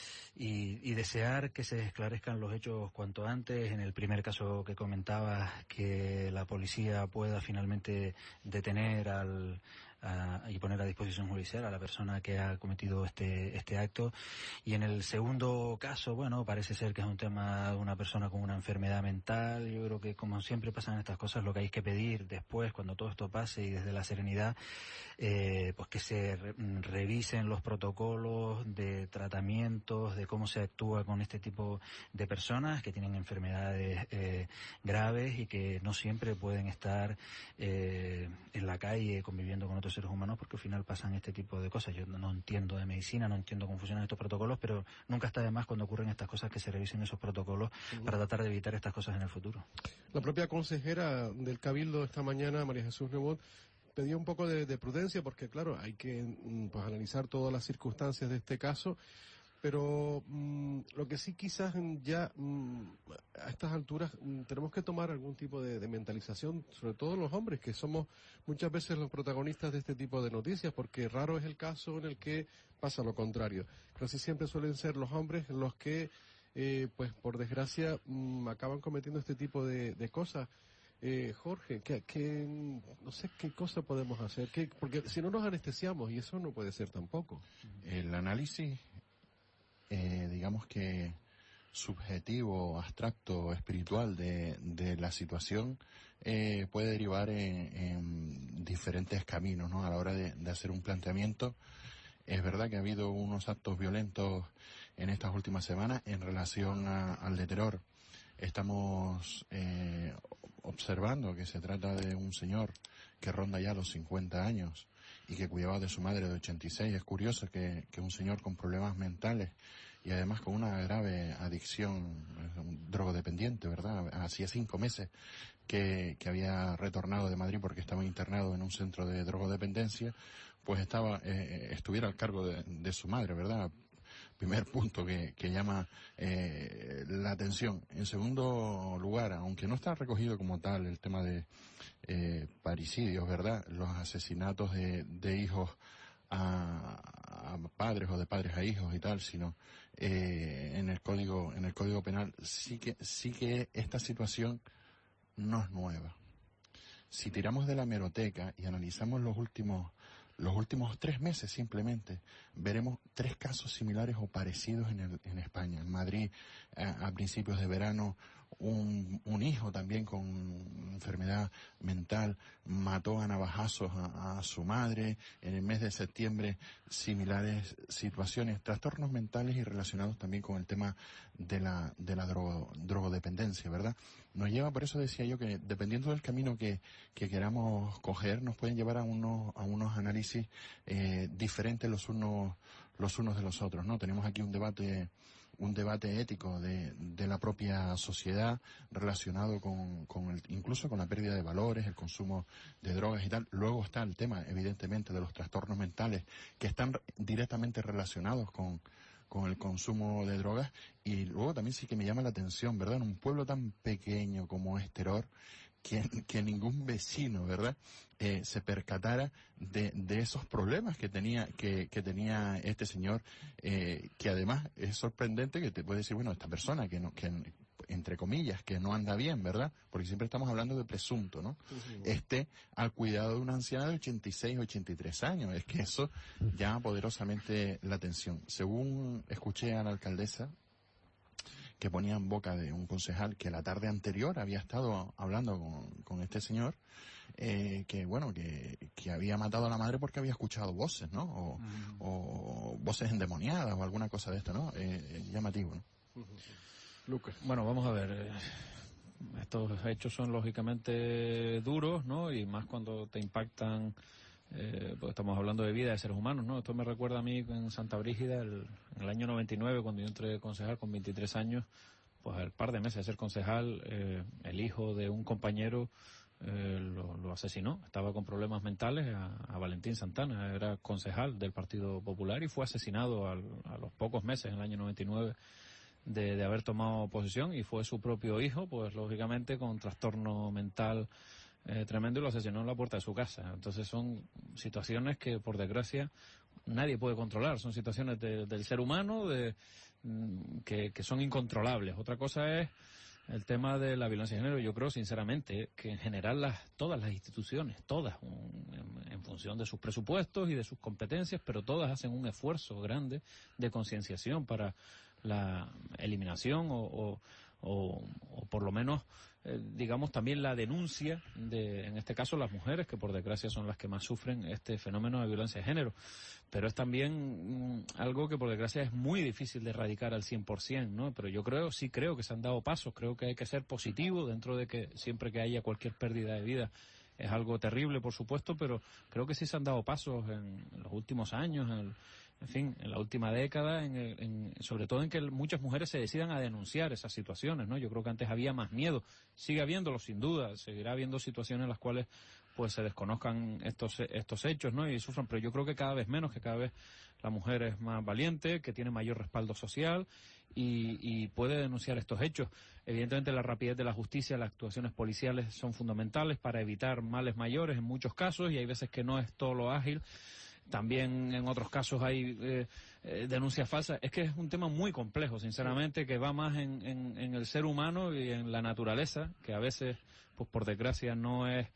Y, y desear que se esclarezcan los hechos cuanto antes. En el primer caso que comentaba, que la policía pueda finalmente detener al a, y poner a disposición judicial a la persona que ha cometido este este acto. Y en el segundo caso, bueno, parece ser que es un tema de una persona con una enfermedad mental. Yo creo que, como siempre pasan estas cosas, lo que hay que pedir después, cuando todo esto pase y desde la serenidad, eh, pues que se re, revisen los protocolos de tratamientos, de cómo se actúa con este tipo de personas que tienen enfermedades eh, graves y que no siempre pueden estar eh, en la calle conviviendo con otros seres humanos, porque al final pasan este tipo de cosas. Yo no, no entiendo de medicina, no entiendo cómo funcionan estos protocolos, pero nunca está de más cuando ocurren estas cosas que se revisen esos protocolos uh-huh. para tratar de evitar estas cosas en el futuro. La propia consejera del Cabildo esta mañana, María Jesús Nebot, pedía un poco de, de prudencia, porque claro, hay que pues, analizar todas las circunstancias de este caso, pero mmm, lo que sí quizás ya mmm, a estas alturas mmm, tenemos que tomar algún tipo de, de mentalización, sobre todo los hombres, que somos muchas veces los protagonistas de este tipo de noticias, porque raro es el caso en el que pasa lo contrario. Casi siempre suelen ser los hombres los que, eh, pues por desgracia, mmm, acaban cometiendo este tipo de, de cosas. Eh, Jorge, ¿qué, qué, no sé qué cosa podemos hacer, ¿Qué, porque si no nos anestesiamos, y eso no puede ser tampoco. El análisis, eh, digamos que subjetivo, abstracto, espiritual de, de la situación eh, puede derivar en, en diferentes caminos, ¿no? A la hora de, de hacer un planteamiento. Es verdad que ha habido unos actos violentos en estas últimas semanas en relación a, al de terror. Estamos eh, observando que se trata de un señor que ronda ya los cincuenta años y que cuidaba de su madre de ochenta y seis. Es curioso que, que un señor con problemas mentales y además con una grave adicción, un drogodependiente, ¿verdad? Hacía cinco meses que, que había retornado de Madrid porque estaba internado en un centro de drogodependencia, pues estaba eh, estuviera al cargo de, de su madre, ¿verdad? Primer punto que, que llama eh, la atención. En segundo lugar, aunque no está recogido como tal el tema de eh, parricidios, ¿verdad? Los asesinatos de, de hijos a, a padres o de padres a hijos y tal, sino eh, en el código en el código penal sí que sí que esta situación no es nueva. Si tiramos de la hemeroteca y analizamos los últimos Los últimos tres meses simplemente veremos tres casos similares o parecidos en, el, en España. En Madrid, a, a principios de verano, un, un hijo también con enfermedad mental mató a navajazos a, a su madre. En el mes de septiembre, similares situaciones, trastornos mentales y relacionados también con el tema de la, de la drogo, drogodependencia, ¿verdad? Nos lleva, por eso decía yo que dependiendo del camino que, que queramos coger, nos pueden llevar a unos, a unos análisis eh, diferentes los unos, los unos de los otros, ¿no? Tenemos aquí un debate, un debate ético de, de la propia sociedad relacionado con, con el, incluso con la pérdida de valores, el consumo de drogas y tal. Luego está el tema, evidentemente, de los trastornos mentales que están directamente relacionados con con el consumo de drogas. Y luego también sí que me llama la atención, ¿verdad? En un pueblo tan pequeño como es Teror, que, que ningún vecino, ¿verdad? Eh, se percatara de, de esos problemas que tenía que, que tenía este señor, eh, que además es sorprendente que te puede decir, bueno, esta persona que no, que entre comillas, que no anda bien, ¿verdad? Porque siempre estamos hablando de presunto, ¿no? Uh-huh. Esté al cuidado de una anciana de ochenta y seis, ochenta y tres años. Es que eso llama poderosamente la atención. Según escuché a la alcaldesa, que ponía en boca de un concejal que la tarde anterior había estado hablando con, con este señor, eh, que bueno, que, que había matado a la madre porque había escuchado voces, ¿no? O, uh-huh. o voces endemoniadas o alguna cosa de esto, ¿no? Eh, llamativo, ¿no? Uh-huh. Lucas. Bueno, vamos a ver. estos hechos son lógicamente duros, ¿no? Y más cuando te impactan, eh, pues estamos hablando de vida de seres humanos, ¿no? Esto me recuerda a mí en Santa Brígida, el, en el año noventa y nueve, cuando yo entré concejal con veintitrés años, pues al par de meses de ser concejal, eh, el hijo de un compañero eh, lo, lo asesinó. Estaba con problemas mentales, a, a Valentín Santana, era concejal del Partido Popular y fue asesinado al, a los pocos meses, en el año noventa y nueve, de, de haber tomado posesión, y fue su propio hijo, pues lógicamente con trastorno mental eh, tremendo, y lo asesinó en la puerta de su casa. Entonces son situaciones que, por desgracia, nadie puede controlar, son situaciones de, del ser humano de, que, que son incontrolables. Otra cosa es el tema de la violencia de género. Yo creo sinceramente que en general las, todas las instituciones, todas, un, en, en función de sus presupuestos y de sus competencias, pero todas hacen un esfuerzo grande de concienciación para la eliminación o, o, o, o por lo menos eh, digamos también la denuncia de, en este caso, las mujeres, que por desgracia son las que más sufren este fenómeno de violencia de género. Pero es también mm, algo que por desgracia es muy difícil de erradicar al cien por ciento, ¿no? Pero yo creo, sí creo que se han dado pasos, creo que hay que ser positivo dentro de que siempre que haya cualquier pérdida de vida es algo terrible, por supuesto, pero creo que sí se han dado pasos en, en los últimos años, en, el, en fin, en la última década, en, el, en sobre todo en que muchas mujeres se decidan a denunciar esas situaciones, ¿no? Yo creo que antes había más miedo, sigue habiéndolo sin duda, seguirá habiendo situaciones en las cuales pues se desconozcan estos estos hechos, ¿no? Y sufran, pero yo creo que cada vez menos, que cada vez la mujer es más valiente, que tiene mayor respaldo social y, y puede denunciar estos hechos. Evidentemente la rapidez de la justicia, las actuaciones policiales son fundamentales para evitar males mayores en muchos casos, y hay veces que no es todo lo ágil. También en otros casos hay eh, eh, denuncias falsas. Es que es un tema muy complejo, sinceramente, que va más en, en, en el ser humano y en la naturaleza, que a veces, pues por desgracia, no es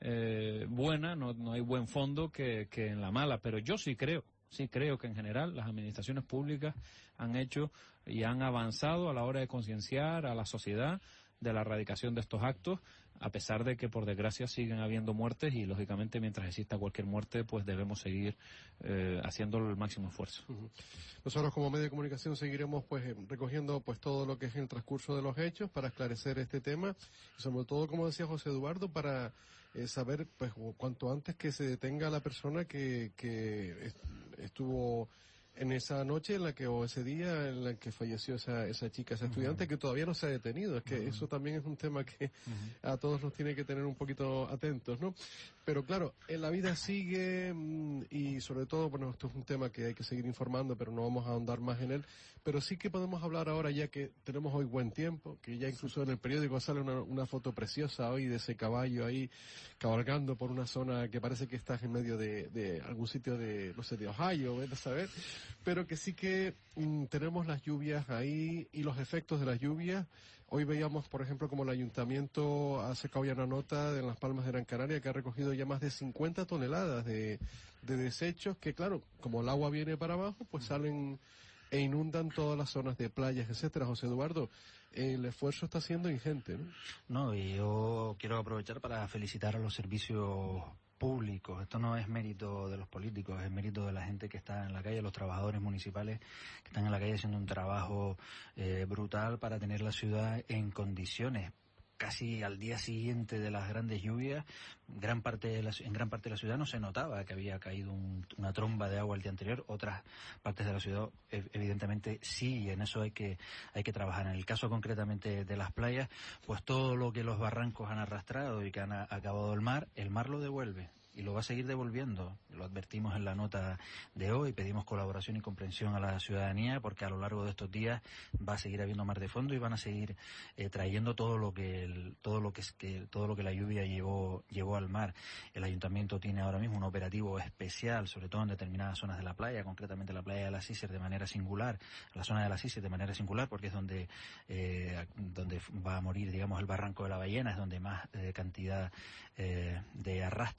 eh, buena, no, no hay buen fondo, que, que en la mala. Pero yo sí creo, sí creo que en general las administraciones públicas han hecho y han avanzado a la hora de concienciar a la sociedad de la erradicación de estos actos, a pesar de que por desgracia siguen habiendo muertes, y lógicamente mientras exista cualquier muerte pues debemos seguir eh, haciendo el máximo esfuerzo. Uh-huh. Nosotros como medio de comunicación seguiremos pues recogiendo pues todo lo que es el transcurso de los hechos para esclarecer este tema, y sobre todo, como decía José Eduardo, para eh, saber pues cuanto antes que se detenga a la persona que, que estuvo en esa noche en la que, o ese día en la que falleció esa, esa chica, esa uh-huh. estudiante, que todavía no se ha detenido. Es que uh-huh. eso también es un tema que uh-huh. a todos nos tiene que tener un poquito atentos, ¿no? Pero claro, en la vida sigue, y sobre todo, bueno, esto es un tema que hay que seguir informando, pero no vamos a ahondar más en él. Pero sí que podemos hablar ahora, ya que tenemos hoy buen tiempo, que ya incluso en el periódico sale una, una foto preciosa hoy de ese caballo ahí cabalgando por una zona que parece que estás en medio de, de algún sitio de, no sé, de Ohio, vete a saber. Pero que sí que mm, tenemos las lluvias ahí y los efectos de las lluvias. Hoy veíamos, por ejemplo, como el ayuntamiento ha sacado ya una nota de Las Palmas de Gran Canaria que ha recogido ya más de cincuenta toneladas de, de desechos que, claro, como el agua viene para abajo, pues salen e inundan todas las zonas de playas, etcétera. José Eduardo, el esfuerzo está siendo ingente, ¿no? No, y yo quiero aprovechar para felicitar a los servicios públicos. Esto no es mérito de los políticos, es mérito de la gente que está en la calle, los trabajadores municipales que están en la calle haciendo un trabajo eh, brutal para tener la ciudad en condiciones. Casi al día siguiente de las grandes lluvias, gran parte de la, en gran parte de la ciudad no se notaba que había caído un, una tromba de agua el día anterior. Otras partes de la ciudad evidentemente sí, y en eso hay que hay que trabajar. En el caso concretamente de las playas, pues todo lo que los barrancos han arrastrado y que han a, acabado el mar, el mar lo devuelve. Y lo va a seguir devolviendo. Lo advertimos en la nota de hoy, pedimos colaboración y comprensión a la ciudadanía, porque a lo largo de estos días va a seguir habiendo mar de fondo y van a seguir eh, trayendo todo lo que el, todo lo que es que todo lo que la lluvia llevó llevó al mar. El ayuntamiento tiene ahora mismo un operativo especial, sobre todo en determinadas zonas de la playa, concretamente la playa de la Cícer de manera singular, la zona de la Cícer de manera singular, porque es donde eh, donde va a morir, digamos, el barranco de la Ballena, es donde más eh, cantidad eh, de arrastre hubo.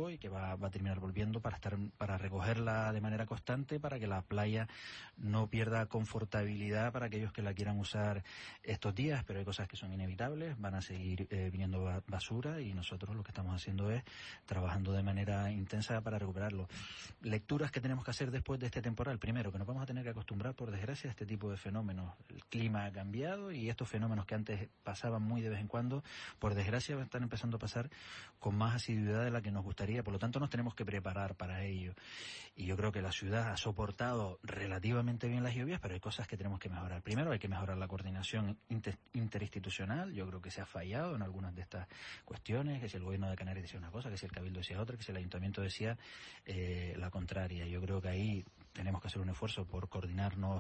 llegó y que va, va a terminar volviendo para estar para recogerla de manera constante, para que la playa no pierda confortabilidad para aquellos que la quieran usar estos días, pero hay cosas que son inevitables, van a seguir eh, viniendo ba- basura y nosotros lo que estamos haciendo es trabajando de manera intensa para recuperarlo. Lecturas que tenemos que hacer después de este temporal. Primero, que nos vamos a tener que acostumbrar, por desgracia, a este tipo de fenómenos. El clima ha cambiado y estos fenómenos que antes pasaban muy de vez en cuando, por desgracia, están empezando a pasar con más asiduidad de la que nos gustaría. Por lo tanto, nos tenemos que preparar para ello. Y yo creo que la ciudad ha soportado relativamente bien las lluvias, pero hay cosas que tenemos que mejorar. Primero, hay que mejorar la coordinación inter- interinstitucional. Yo creo que se ha fallado en algunas de estas cuestiones, que si el gobierno de Canarias decía una cosa, que si el Cabildo decía otra, que si el Ayuntamiento decía eh, la contraria. Yo creo que ahí tenemos que hacer un esfuerzo por coordinarnos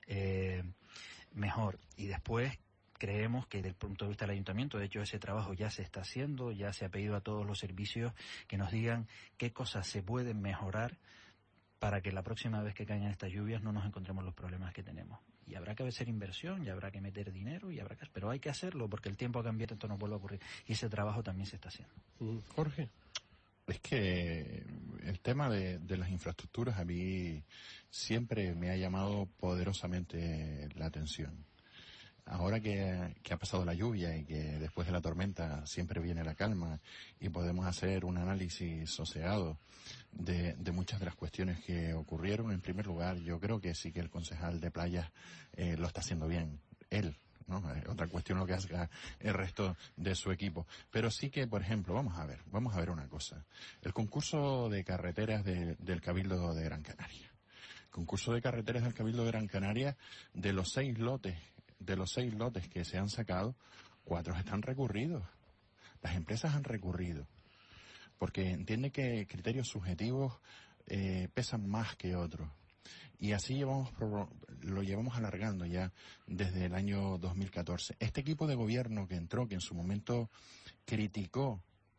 eh, mejor. Y después creemos que desde el punto de vista del Ayuntamiento, de hecho ese trabajo ya se está haciendo, ya se ha pedido a todos los servicios que nos digan qué cosas se pueden mejorar para que la próxima vez que caigan estas lluvias no nos encontremos los problemas que tenemos. Y habrá que hacer inversión, y habrá que meter dinero, y habrá que, pero hay que hacerlo porque el tiempo ha cambiado, esto no vuelve a ocurrir. Y ese trabajo también se está haciendo. Jorge. Es que el tema de, de las infraestructuras a mí siempre me ha llamado poderosamente la atención. Ahora que, que ha pasado la lluvia y que después de la tormenta siempre viene la calma y podemos hacer un análisis sosegado de, de muchas de las cuestiones que ocurrieron, en primer lugar, yo creo que sí que el concejal de playas eh, lo está haciendo bien, él. ¿no? Eh, otra cuestión lo que haga el resto de su equipo. Pero sí que, por ejemplo, vamos a ver, vamos a ver una cosa. El concurso de carreteras de, del Cabildo de Gran Canaria. El concurso de carreteras del Cabildo de Gran Canaria, de los seis lotes de los seis lotes que se han sacado, cuatro están recurridos. Las empresas han recurrido. Porque entienden que criterios subjetivos eh, pesan más que otros. Y así llevamos lo llevamos alargando ya desde el año dos mil catorce. Este equipo de gobierno que entró, que en su momento criticó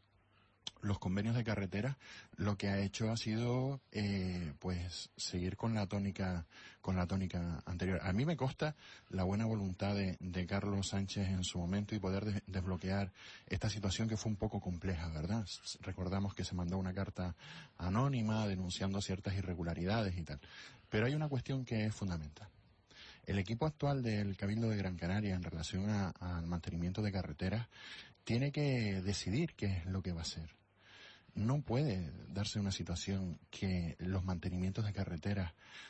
los convenios de carretera, lo que ha hecho ha sido eh, pues seguir con la tónica con la tónica anterior. A mí me consta la buena voluntad de, de Carlos Sánchez en su momento y poder de, desbloquear esta situación que fue un poco compleja, ¿verdad? Recordamos que se mandó una carta anónima denunciando ciertas irregularidades y tal. Pero hay una cuestión que es fundamental. El equipo actual del Cabildo de Gran Canaria en relación a, al mantenimiento de carreteras tiene que decidir qué es lo que va a hacer. No puede darse una situación que los mantenimientos de carreteras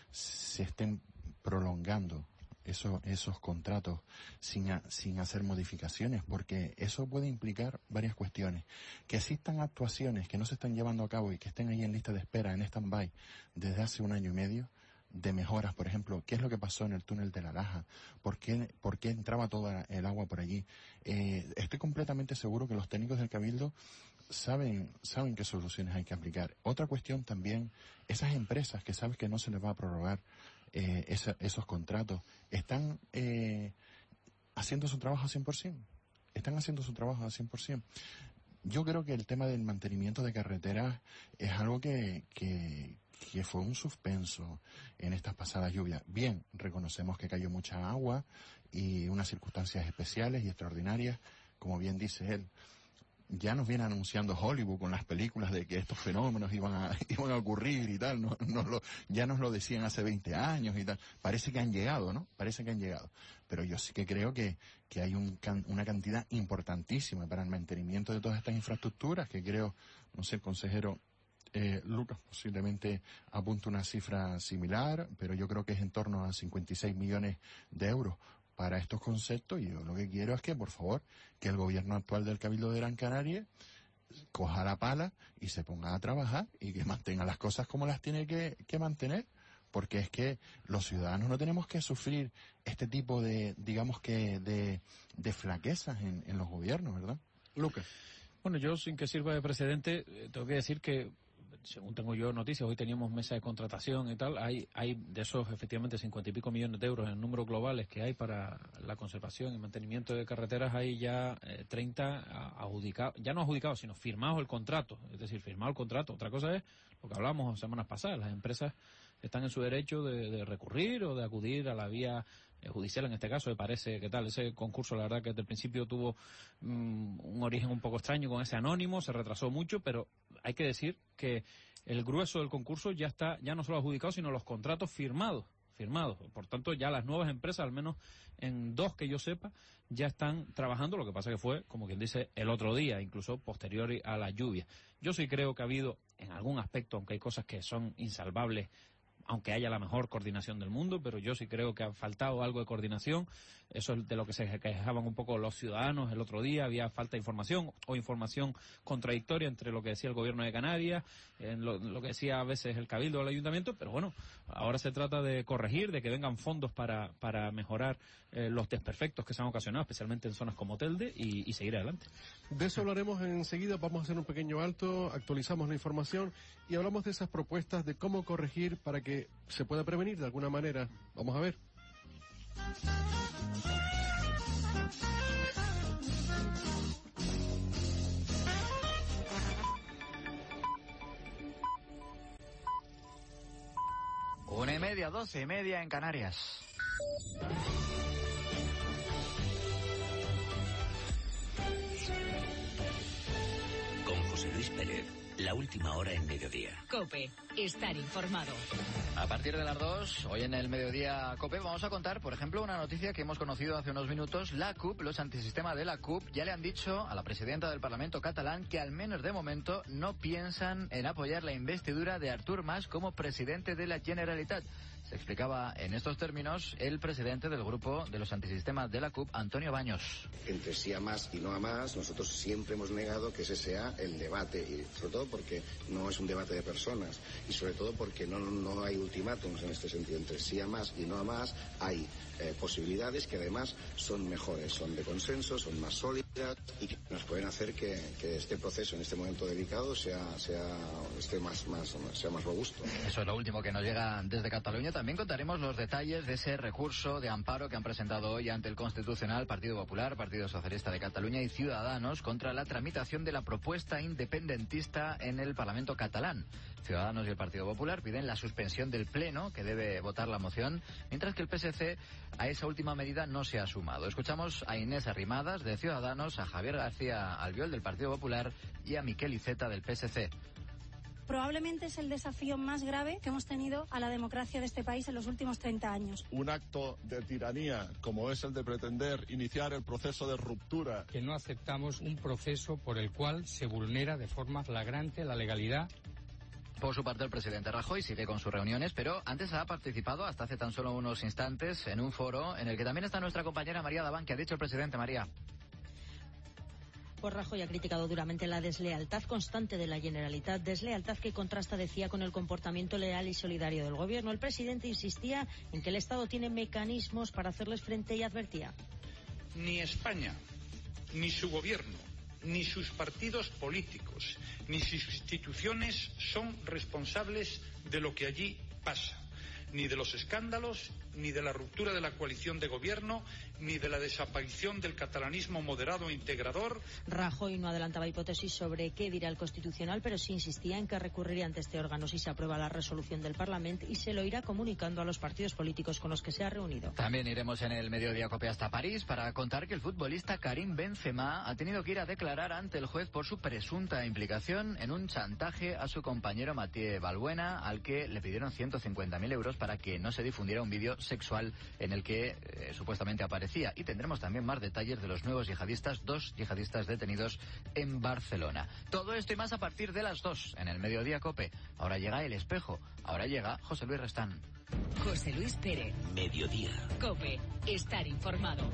se estén prolongando esos, esos contratos sin, a, sin hacer modificaciones, porque eso puede implicar varias cuestiones. Que existan actuaciones que no se están llevando a cabo y que estén ahí en lista de espera, en stand-by, desde hace un año y medio, de mejoras, por ejemplo, ¿qué es lo que pasó en el túnel de la Laja? ¿Por qué, por qué entraba toda el agua por allí? Eh, estoy completamente seguro que los técnicos del Cabildo saben saben qué soluciones hay que aplicar. Otra cuestión también, esas empresas que sabes que no se les va a prorrogar eh, esa, esos contratos, están eh, haciendo su trabajo al cien por ciento. Están haciendo su trabajo al cien por ciento. Yo creo que el tema del mantenimiento de carreteras es algo que, que, que fue un suspenso en estas pasadas lluvias. Bien, reconocemos que cayó mucha agua y unas circunstancias especiales y extraordinarias, como bien dice él. Ya nos viene anunciando Hollywood con las películas de que estos fenómenos iban a, iban a ocurrir y tal, no, nos lo, ya nos lo decían hace veinte años y tal. Parece que han llegado, ¿no? Parece que han llegado. Pero yo sí que creo que, que hay un, una cantidad importantísima para el mantenimiento de todas estas infraestructuras, que creo, no sé, el consejero eh, Lucas posiblemente apunta una cifra similar, pero yo creo que es en torno a cincuenta y seis millones de euros para estos conceptos. Y yo lo que quiero es que, por favor, que el gobierno actual del Cabildo de Gran Canaria coja la pala y se ponga a trabajar y que mantenga las cosas como las tiene que, que mantener, porque es que los ciudadanos no tenemos que sufrir este tipo de, digamos que, de, de flaquezas en, en los gobiernos, ¿verdad? Lucas. Bueno, yo, sin que sirva de precedente, eh, tengo que decir que, según tengo yo noticias, hoy teníamos mesa de contratación y tal, hay hay de esos efectivamente cincuenta y pico millones de euros en números globales que hay para la conservación y mantenimiento de carreteras, hay ya eh, treinta adjudicados, ya no adjudicados, sino firmados el contrato, es decir, firmado el contrato. Otra cosa es lo que hablábamos semanas pasadas, las empresas están en su derecho de, de recurrir o de acudir a la vía eh, judicial, en este caso, me parece que tal, ese concurso la verdad que desde el principio tuvo mm, un origen un poco extraño con ese anónimo, se retrasó mucho, pero hay que decir que el grueso del concurso ya está, ya no solo adjudicado, sino los contratos firmados. firmados. Por tanto, ya las nuevas empresas, al menos en dos que yo sepa, ya están trabajando. Lo que pasa que fue, como quien dice, el otro día, incluso posterior a la lluvia. Yo sí creo que ha habido, en algún aspecto, aunque hay cosas que son insalvables, aunque haya la mejor coordinación del mundo, pero yo sí creo que ha faltado algo de coordinación. Eso es de lo que se quejaban un poco los ciudadanos el otro día. Había falta de información o información contradictoria entre lo que decía el gobierno de Canarias, en lo, lo que decía a veces el Cabildo o el Ayuntamiento, pero bueno, ahora se trata de corregir, de que vengan fondos para, para mejorar eh, los desperfectos que se han ocasionado, especialmente en zonas como Telde, y, y seguir adelante. De eso hablaremos enseguida. Vamos a hacer un pequeño alto, actualizamos la información y hablamos de esas propuestas de cómo corregir para que se pueda prevenir de alguna manera. Vamos a ver. Una y media, doce y media en Canarias. Con José Luis Pérez, la última hora en mediodía. COPE, estar informado. A partir de las dos, hoy en el Mediodía COPE, vamos a contar, por ejemplo, una noticia que hemos conocido hace unos minutos. La CUP, los antisistemas de la CUP, ya le han dicho a la presidenta del Parlamento catalán que al menos de momento no piensan en apoyar la investidura de Artur Mas como presidente de la Generalitat. Se explicaba en estos términos el presidente del grupo de los antisistemas de la CUP, Antonio Baños. Entre sí a más y no a más, nosotros siempre hemos negado que ese sea el debate, y sobre todo porque no es un debate de personas, y sobre todo porque no, no hay ultimátums en este sentido. Entre sí a más y no a más hay eh, posibilidades que además son mejores, son de consenso, son más sólidas y que nos pueden hacer que, que este proceso en este momento delicado sea, sea, esté más, más, sea más robusto. Eso es lo último que nos llega desde Cataluña. También contaremos los detalles de ese recurso de amparo que han presentado hoy ante el Constitucional Partido Popular, Partido Socialista de Cataluña y Ciudadanos contra la tramitación de la propuesta independentista en el Parlamento catalán. Ciudadanos y el Partido Popular piden la suspensión del Pleno, que debe votar la moción, mientras que el P S C a esa última medida no se ha sumado. Escuchamos a Inés Arrimadas, de Ciudadanos, a Javier García Albiol, del Partido Popular, y a Miquel Iceta, del P S C. Probablemente es el desafío más grave que hemos tenido a la democracia de este país en los últimos treinta años. Un acto de tiranía, como es el de pretender iniciar el proceso de ruptura. Que no aceptamos un proceso por el cual se vulnera de forma flagrante la legalidad. Por su parte, el presidente Rajoy sigue con sus reuniones, pero antes ha participado hasta hace tan solo unos instantes en un foro en el que también está nuestra compañera María Daván. ¿Qué ha dicho el presidente, María? Pues Rajoy ha criticado duramente la deslealtad constante de la Generalitat, deslealtad que contrasta, decía, con el comportamiento leal y solidario del gobierno. El presidente insistía en que el Estado tiene mecanismos para hacerles frente y advertía. Ni España, ni su gobierno, ni sus partidos políticos, ni sus instituciones son responsables de lo que allí pasa, ni de los escándalos, ni de la ruptura de la coalición de gobierno, ni de la desaparición del catalanismo moderado e integrador. Rajoy no adelantaba hipótesis sobre qué dirá el Constitucional, pero sí insistía en que recurriría ante este órgano si se aprueba la resolución del Parlamento y se lo irá comunicando a los partidos políticos con los que se ha reunido. También iremos en el Mediodía COPE hasta París para contar que el futbolista Karim Benzema ha tenido que ir a declarar ante el juez por su presunta implicación en un chantaje a su compañero Mathieu Valbuena, al que le pidieron ciento cincuenta mil euros para que no se difundiera un vídeo sexual en el que eh, supuestamente aparecía. Y tendremos también más detalles de los nuevos yihadistas, dos yihadistas detenidos en Barcelona. Todo esto y más a partir de las dos en el Mediodía COPE. Ahora llega El Espejo, ahora llega José Luis Restán. José Luis Pérez. Mediodía. COPE, estar informado.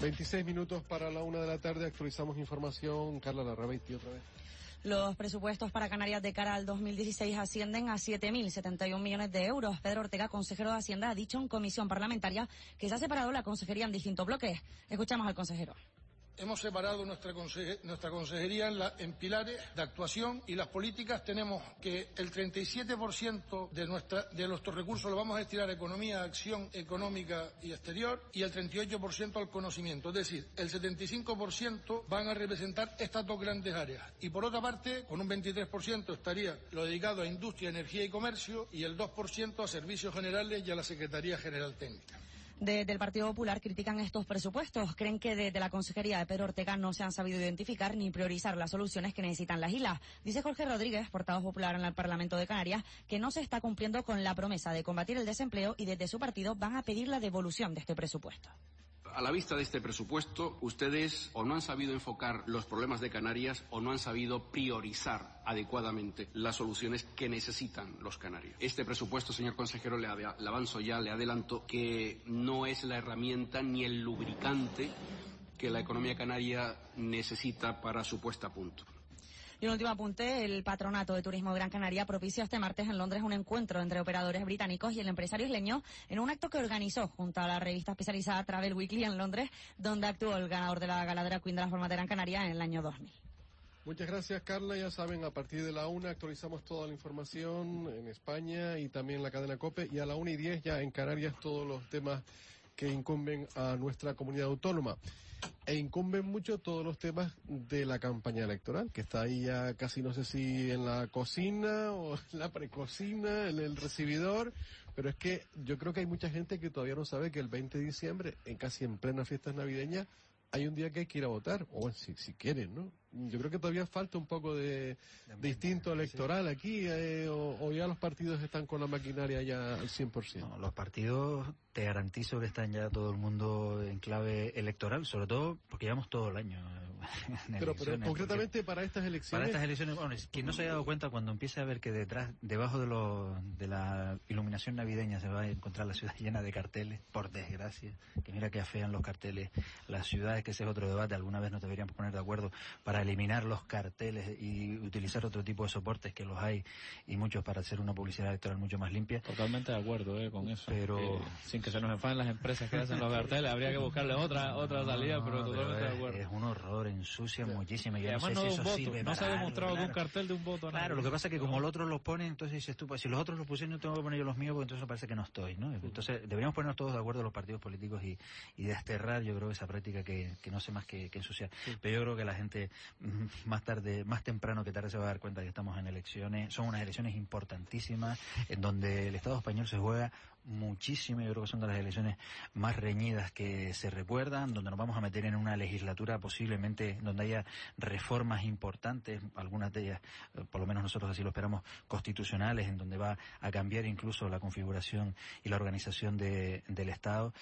veintiséis minutos para la una de la tarde, actualizamos información. Carla Larrabeiti otra vez. Los presupuestos para Canarias de cara al dos mil dieciséis ascienden a siete mil setenta y un millones de euros. Pedro Ortega, consejero de Hacienda, ha dicho en comisión parlamentaria que se ha separado la consejería en distintos bloques. Escuchamos al consejero. Hemos separado nuestra, conse nuestra consejería en, la, en pilares de actuación y las políticas. Tenemos que el treinta y siete por ciento de, nuestra, de nuestros recursos lo vamos a destinar a economía, acción económica y exterior, y el treinta y ocho por ciento al conocimiento. Es decir, el setenta y cinco por ciento van a representar estas dos grandes áreas. Y por otra parte, con un veintitrés por ciento estaría lo dedicado a industria, energía y comercio, y el dos por ciento a servicios generales y a la Secretaría General Técnica. Desde el Partido Popular critican estos presupuestos. Creen que desde la consejería de Pedro Ortega no se han sabido identificar ni priorizar las soluciones que necesitan las islas. Dice Jorge Rodríguez, portavoz popular en el Parlamento de Canarias, que no se está cumpliendo con la promesa de combatir el desempleo y desde su partido van a pedir la devolución de este presupuesto. A la vista de este presupuesto, ustedes o no han sabido enfocar los problemas de Canarias o no han sabido priorizar adecuadamente las soluciones que necesitan los canarios. Este presupuesto, señor consejero, le, le avanzo ya, le adelanto que no es la herramienta ni el lubricante que la economía canaria necesita para su puesta a punto. Y un último apunte, el Patronato de Turismo de Gran Canaria propició este martes en Londres un encuentro entre operadores británicos y el empresario isleño en un acto que organizó junto a la revista especializada Travel Weekly en Londres, donde actuó el ganador de la Gala Drag Queen de las Palmas de Gran Canaria en el año dos mil. Muchas gracias, Carla. Ya saben, a partir de la una actualizamos toda la información en España y también la cadena COPE, y a la una y diez ya en Canarias todos los temas que incumben a nuestra comunidad autónoma. E incumben mucho todos los temas de la campaña electoral, que está ahí ya casi no sé si en la cocina o en la precocina, en el recibidor, pero es que yo creo que hay mucha gente que todavía no sabe que el veinte de diciembre, en casi en plenas fiestas navideñas, hay un día que hay que ir a votar, o si, si quieren, ¿no? Yo creo que todavía falta un poco de, de instinto electoral aquí, eh, o, o ya los partidos están con la maquinaria ya al cien por ciento. No, los partidos, te garantizo que están ya todo el mundo en clave electoral, sobre todo porque llevamos todo el año en pero, pero concretamente para estas elecciones... Para estas elecciones, bueno, quien no se haya dado cuenta, cuando empiece a ver que detrás, debajo de, lo, de la iluminación navideña se va a encontrar la ciudad llena de carteles, por desgracia, que mira que afean los carteles, las ciudades, que ese es otro debate, alguna vez nos deberíamos poner de acuerdo para eliminar los carteles y utilizar otro tipo de soportes, que los hay y muchos, para hacer una publicidad electoral mucho más limpia. Totalmente de acuerdo eh, con eso. Pero eh, sin que se nos enfaden las empresas que hacen los carteles, habría que buscarle otra otra salida, no, pero totalmente pero es, de acuerdo. Es un horror, ensucia sí. muchísimo. Yo y además no sé no si eso voto, sirve no para se ha demostrado algo, que claro. un cartel de un voto. Claro, nada. lo que pasa es que como el otro los pone, entonces dices tú, pues si los otros los pusieron, yo tengo que poner yo los míos, porque entonces parece que no estoy, ¿no? Entonces deberíamos ponernos todos de acuerdo los partidos políticos y, y desterrar, yo creo, esa práctica que, que no sé más que, que ensuciar. Sí. Pero yo creo que la gente más tarde, más temprano que tarde se va a dar cuenta que estamos en elecciones, son unas elecciones importantísimas, en donde el Estado español se juega muchísimo. Yo creo que son de las elecciones más reñidas que se recuerdan, donde nos vamos a meter en una legislatura posiblemente donde haya reformas importantes, algunas de ellas, por lo menos nosotros así lo esperamos, constitucionales, en donde va a cambiar incluso la configuración y la organización de, del Estado,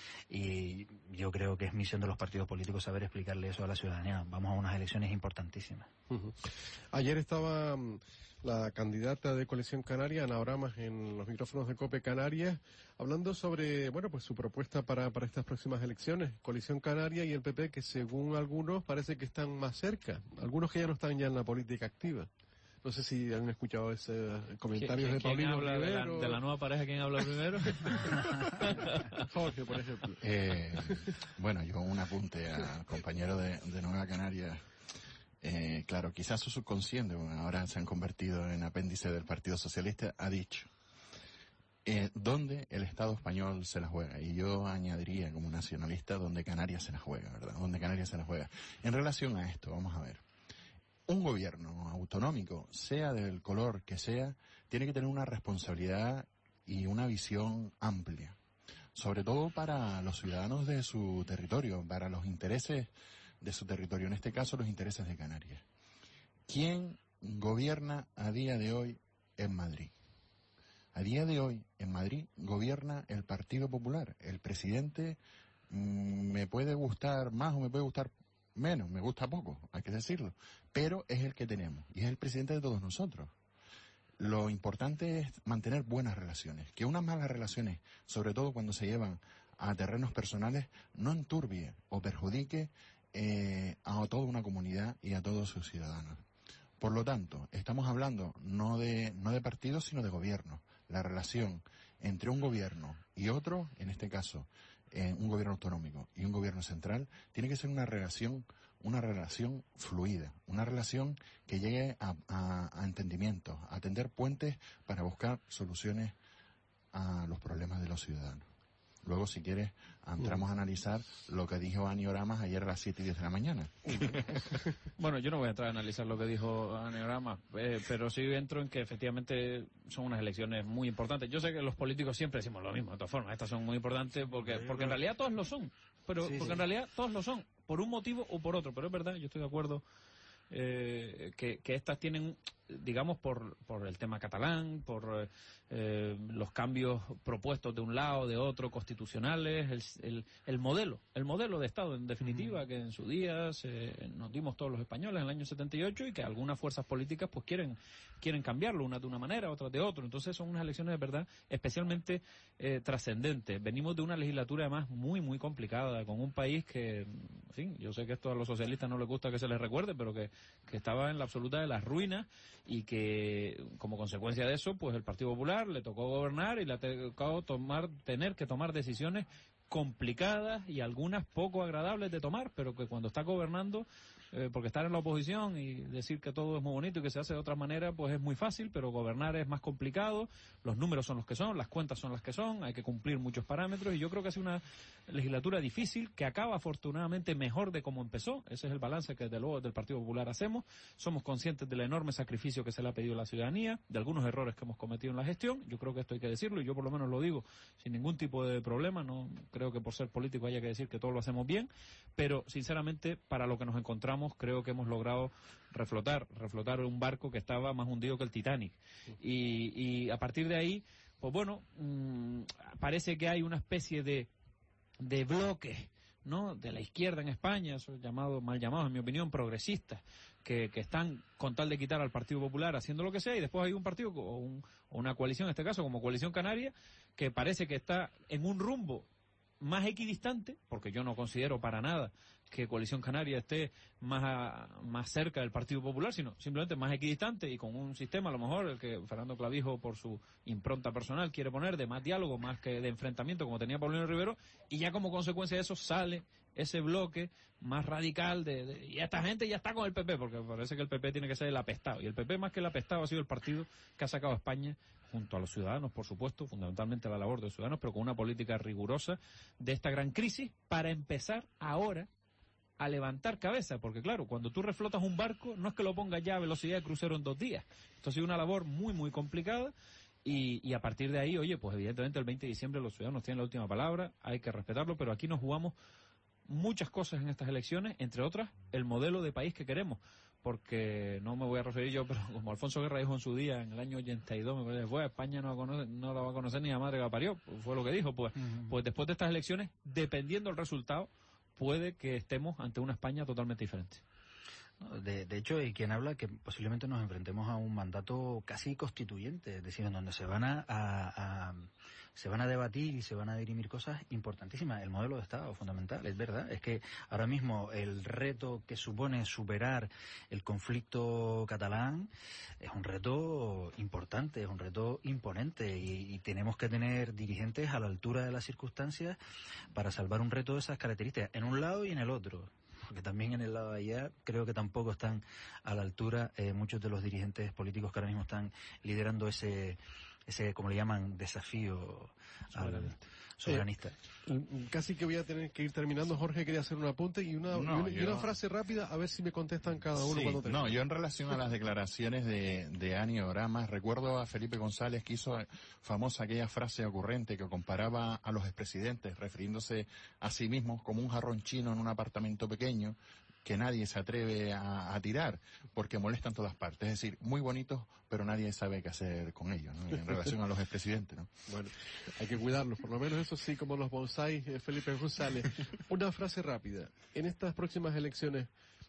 y yo creo que es misión de los partidos políticos saber explicarle eso a la ciudadanía. Vamos a unas elecciones importantísimas. Uh-huh. Ayer estaba um, la candidata de Coalición Canaria, Ana Oramas, en los micrófonos de COPE Canarias, hablando sobre, bueno, pues su propuesta para, para estas próximas elecciones. Coalición Canaria y el P P, que según algunos parece que están más cerca, algunos que ya no están ya en la política activa. No sé si han escuchado ese comentario de Paulino habla Rivero. De la, de la nueva pareja, ¿quién habla primero? Jorge, por ejemplo. Eh, bueno, yo un apunte al compañero de, de Nueva Canarias. Eh, claro, quizás su subconsciente, bueno, ahora se han convertido en apéndice del Partido Socialista, ha dicho eh, dónde el Estado español se la juega. Y yo añadiría como nacionalista donde Canarias se la juega, ¿verdad? Donde Canarias se la juega. En relación a esto, vamos a ver. Un gobierno autonómico, sea del color que sea, tiene que tener una responsabilidad y una visión amplia, sobre todo para los ciudadanos de su territorio, para los intereses de su territorio, en este caso los intereses de Canarias. ¿Quién gobierna a día de hoy en Madrid? A día de hoy en Madrid gobierna el Partido Popular. El presidente mmm, me puede gustar más o me puede gustar menos, me gusta poco, hay que decirlo, pero es el que tenemos y es el presidente de todos nosotros. Lo importante es mantener buenas relaciones, que unas malas relaciones, sobre todo cuando se llevan a terrenos personales no enturbie o perjudique eh, a toda una comunidad y a todos sus ciudadanos. Por lo tanto, estamos hablando no de, no de partidos, sino de gobiernos. La relación entre un gobierno y otro, en este caso, eh, un gobierno autonómico y un gobierno central, tiene que ser una relación, una relación fluida, una relación que llegue a, a, a entendimientos, a tender puentes para buscar soluciones a los problemas de los ciudadanos. Luego, si quieres, entramos a analizar lo que dijo Ani Oramas ayer a las siete y diez de la mañana. Bueno, yo no voy a entrar a analizar lo que dijo Ani Oramas, eh, pero sí entro en que efectivamente son unas elecciones muy importantes. Yo sé que los políticos siempre decimos lo mismo, de todas formas, estas son muy importantes porque, porque en realidad todos lo son, pero Sí, porque sí. en realidad todos lo son, por un motivo o por otro, pero es verdad, yo estoy de acuerdo eh, que, que estas tienen, digamos, por, por el tema catalán, por eh, los cambios propuestos de un lado, de otro, constitucionales, el, el, el modelo, el modelo de Estado, en definitiva, que en su día se, nos dimos todos los españoles en el año setenta y ocho y que algunas fuerzas políticas pues quieren quieren cambiarlo, unas de una manera, otras de otra. Entonces son unas elecciones de verdad especialmente eh, trascendentes. Venimos de una legislatura además muy, muy complicada, con un país que, en fin, yo sé que esto a los socialistas no les gusta que se les recuerde, pero que, que estaba en la absoluta de las ruinas y que como consecuencia de eso, pues el Partido Popular le tocó gobernar y le ha tocado tomar, tener que tomar decisiones complicadas y algunas poco agradables de tomar, pero que cuando está gobernando, eh, porque estar en la oposición y decir que todo es muy bonito y que se hace de otra manera, pues es muy fácil, pero gobernar es más complicado, los números son los que son, las cuentas son las que son, hay que cumplir muchos parámetros y yo creo que es una legislatura difícil que acaba afortunadamente mejor de como empezó. Ese es el balance que desde luego del Partido Popular hacemos. Somos conscientes del enorme sacrificio que se le ha pedido a la ciudadanía, de algunos errores que hemos cometido en la gestión. Yo creo que esto hay que decirlo y yo por lo menos lo digo sin ningún tipo de problema. No creo que por ser político haya que decir que todo lo hacemos bien, pero sinceramente para lo que nos encontramos creo que hemos logrado reflotar, reflotar un barco que estaba más hundido que el Titanic. Y, y a partir de ahí, pues bueno, mmm, parece que hay una especie de de bloque, ¿no?, de la izquierda en España, esos llamados, mal llamados, en mi opinión, progresistas, que, que están con tal de quitar al Partido Popular haciendo lo que sea, y después hay un partido o, un, o una coalición, en este caso como Coalición Canaria, que parece que está en un rumbo más equidistante, porque yo no considero para nada que Coalición Canaria esté más a, más cerca del Partido Popular, sino simplemente más equidistante y con un sistema, a lo mejor, el que Fernando Clavijo, por su impronta personal, quiere poner de más diálogo, más que de enfrentamiento, como tenía Paulino Rivero, y ya como consecuencia de eso sale ese bloque más radical de, de y esta gente ya está con el P P, porque parece que el P P tiene que ser el apestado, y el P P más que el apestado ha sido el partido que ha sacado a España, junto a los ciudadanos, por supuesto, fundamentalmente a la labor de los ciudadanos, pero con una política rigurosa de esta gran crisis, para empezar ahora a levantar cabeza, porque claro, cuando tú reflotas un barco, no es que lo pongas ya a velocidad de crucero en dos días. Esto ha sido una labor muy, muy complicada, y, y a partir de ahí, oye, pues evidentemente el veinte de diciembre los ciudadanos tienen la última palabra, hay que respetarlo, pero aquí nos jugamos muchas cosas en estas elecciones, entre otras, el modelo de país que queremos, porque no me voy a referir yo, pero como Alfonso Guerra dijo en su día, en el año ochenta y dos, me parece, fue, España no, conoce, no la va a conocer ni la madre que la parió, fue lo que dijo, pues, uh-huh. pues después de estas elecciones, dependiendo del resultado, puede que estemos ante una España totalmente diferente. De, de hecho, hay quien habla que posiblemente nos enfrentemos a un mandato casi constituyente, es decir, en donde se van a, a, a se van a debatir y se van a dirimir cosas importantísimas. El modelo de Estado, fundamental, es verdad. Es que ahora mismo el reto que supone superar el conflicto catalán es un reto importante, es un reto imponente, y, y tenemos que tener dirigentes a la altura de las circunstancias para salvar un reto de esas características, en un lado y en el otro. Porque también en el lado de allá creo que tampoco están a la altura eh, muchos de los dirigentes políticos que ahora mismo están liderando ese, ese como le llaman, desafío al soberanista. Eh, casi que voy a tener que ir terminando. Jorge quería hacer un apunte y una, no, y una, yo... y una frase rápida, a ver si me contestan cada uno sí, cuando termine. No, yo en relación a las declaraciones de, de Ani Oramas, recuerdo a Felipe González que hizo famosa aquella frase ocurrente que comparaba a los expresidentes, refiriéndose a sí mismos como un jarrón chino en un apartamento pequeño que nadie se atreve a, a tirar porque molesta en todas partes. Es decir, muy bonitos, pero nadie sabe qué hacer con ellos, ¿no?, en relación a los expresidentes, ¿no? Bueno, hay que cuidarlos, por lo menos eso sí, como los bonsai, eh, Felipe González. Una frase rápida. En estas próximas elecciones,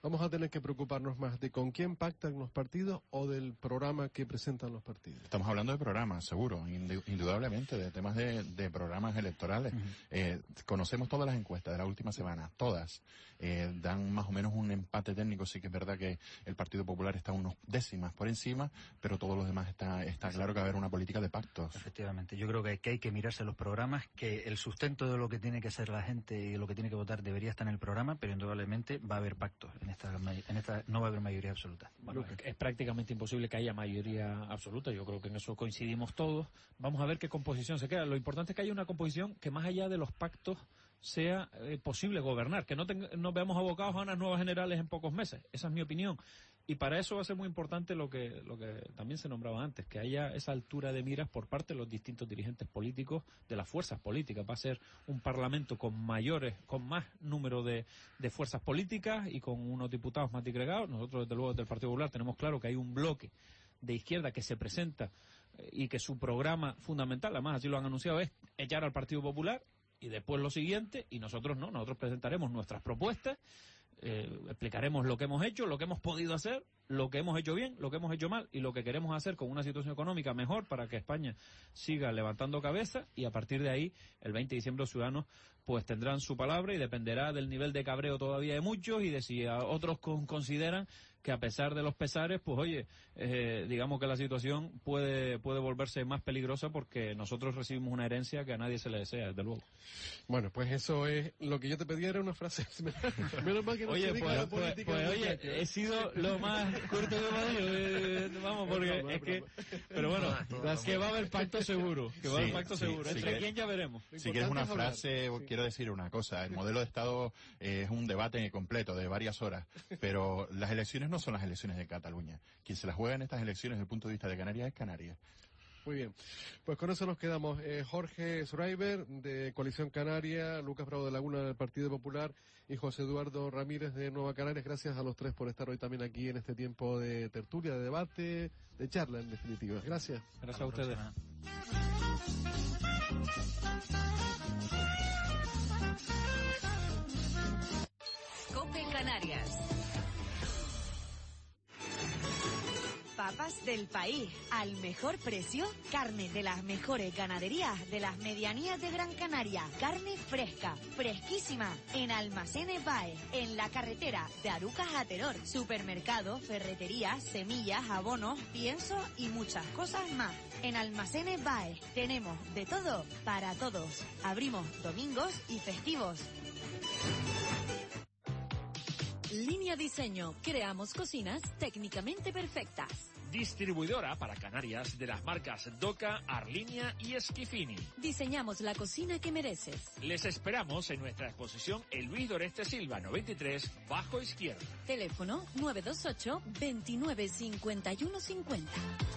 vamos a tener que preocuparnos más de con quién pactan los partidos o del programa que presentan los partidos. Estamos hablando de programas, seguro, indudablemente, de temas de, de programas electorales. Uh-huh. eh, conocemos todas las encuestas de la última semana, todas. Eh, dan más o menos un empate técnico. Sí que es verdad que el Partido Popular está unos décimas por encima, pero todos los demás está, está claro que va a haber una política de pactos. Efectivamente, yo creo que hay, que hay que mirarse los programas, que el sustento de lo que tiene que hacer la gente y lo que tiene que votar debería estar en el programa, pero indudablemente va a haber pactos. En esta, en esta no va a haber mayoría absoluta. Bueno, es, es prácticamente imposible que haya mayoría absoluta. Yo creo que en eso coincidimos todos. Vamos a ver qué composición se queda. Lo importante es que haya una composición que más allá de los pactos sea eh, posible gobernar, que no ten, nos veamos abocados a unas nuevas generales en pocos meses. Esa es mi opinión. Y para eso va a ser muy importante lo que lo que también se nombraba antes, que haya esa altura de miras por parte de los distintos dirigentes políticos, de las fuerzas políticas. Va a ser un parlamento con mayores, con más número de, de fuerzas políticas y con unos diputados más disgregados. Nosotros, desde luego, desde el Partido Popular tenemos claro que hay un bloque de izquierda que se presenta eh, y que su programa fundamental, además así lo han anunciado, es echar al Partido Popular. Y después lo siguiente, y nosotros no, nosotros presentaremos nuestras propuestas, eh, explicaremos lo que hemos hecho, lo que hemos podido hacer, lo que hemos hecho bien, lo que hemos hecho mal y lo que queremos hacer con una situación económica mejor para que España siga levantando cabeza, y a partir de ahí, el veinte de diciembre los ciudadanos pues tendrán su palabra y dependerá del nivel de cabreo todavía de muchos y de si a otros con, consideran que a pesar de los pesares, pues oye, eh, digamos que la situación puede puede volverse más peligrosa porque nosotros recibimos una herencia que a nadie se le desea, desde luego. Bueno, pues eso es lo que yo te pedía, era una frase. Menos mal que no oye, se diga pues, la pues, política. Pues, oye, he sido lo más corto de Madrid, eh, vamos, porque es, es que... Pero bueno, no, es que va a haber pacto seguro, que va a haber pacto sí, seguro. Sí, ¿Entre sí, quién ya veremos? Si quieres una frase, sí. quiero decir una cosa. El modelo de Estado eh, es un debate completo de varias horas, pero las elecciones no son las elecciones de Cataluña. Quien se las juega en estas elecciones desde el punto de vista de Canarias es Canarias. Muy bien, pues con eso nos quedamos. Eh, Jorge Schreiber, de Coalición Canaria, Lucas Bravo de Laguna, del Partido Popular, y José Eduardo Ramírez, de Nueva Canarias. Gracias a los tres por estar hoy también aquí en este tiempo de tertulia, de debate, de charla, en definitiva. Gracias. Gracias a ustedes. COPE Canarias. Papas del país, al mejor precio, carne de las mejores ganaderías, de las medianías de Gran Canaria, carne fresca, fresquísima, en Almacenes Baez, en la carretera de Arucas a Teror, supermercado, ferretería, semillas, abonos, pienso y muchas cosas más. En Almacenes Baez tenemos de todo para todos. Abrimos domingos y festivos. Línea Diseño. Creamos cocinas técnicamente perfectas. Distribuidora para Canarias de las marcas Doca, Arlinia y Schifini. Diseñamos la cocina que mereces. Les esperamos en nuestra exposición en Luis Doreste Silva, noventa y tres, bajo izquierda. Teléfono nueve dos ocho, veintinueve cincuenta y uno cincuenta.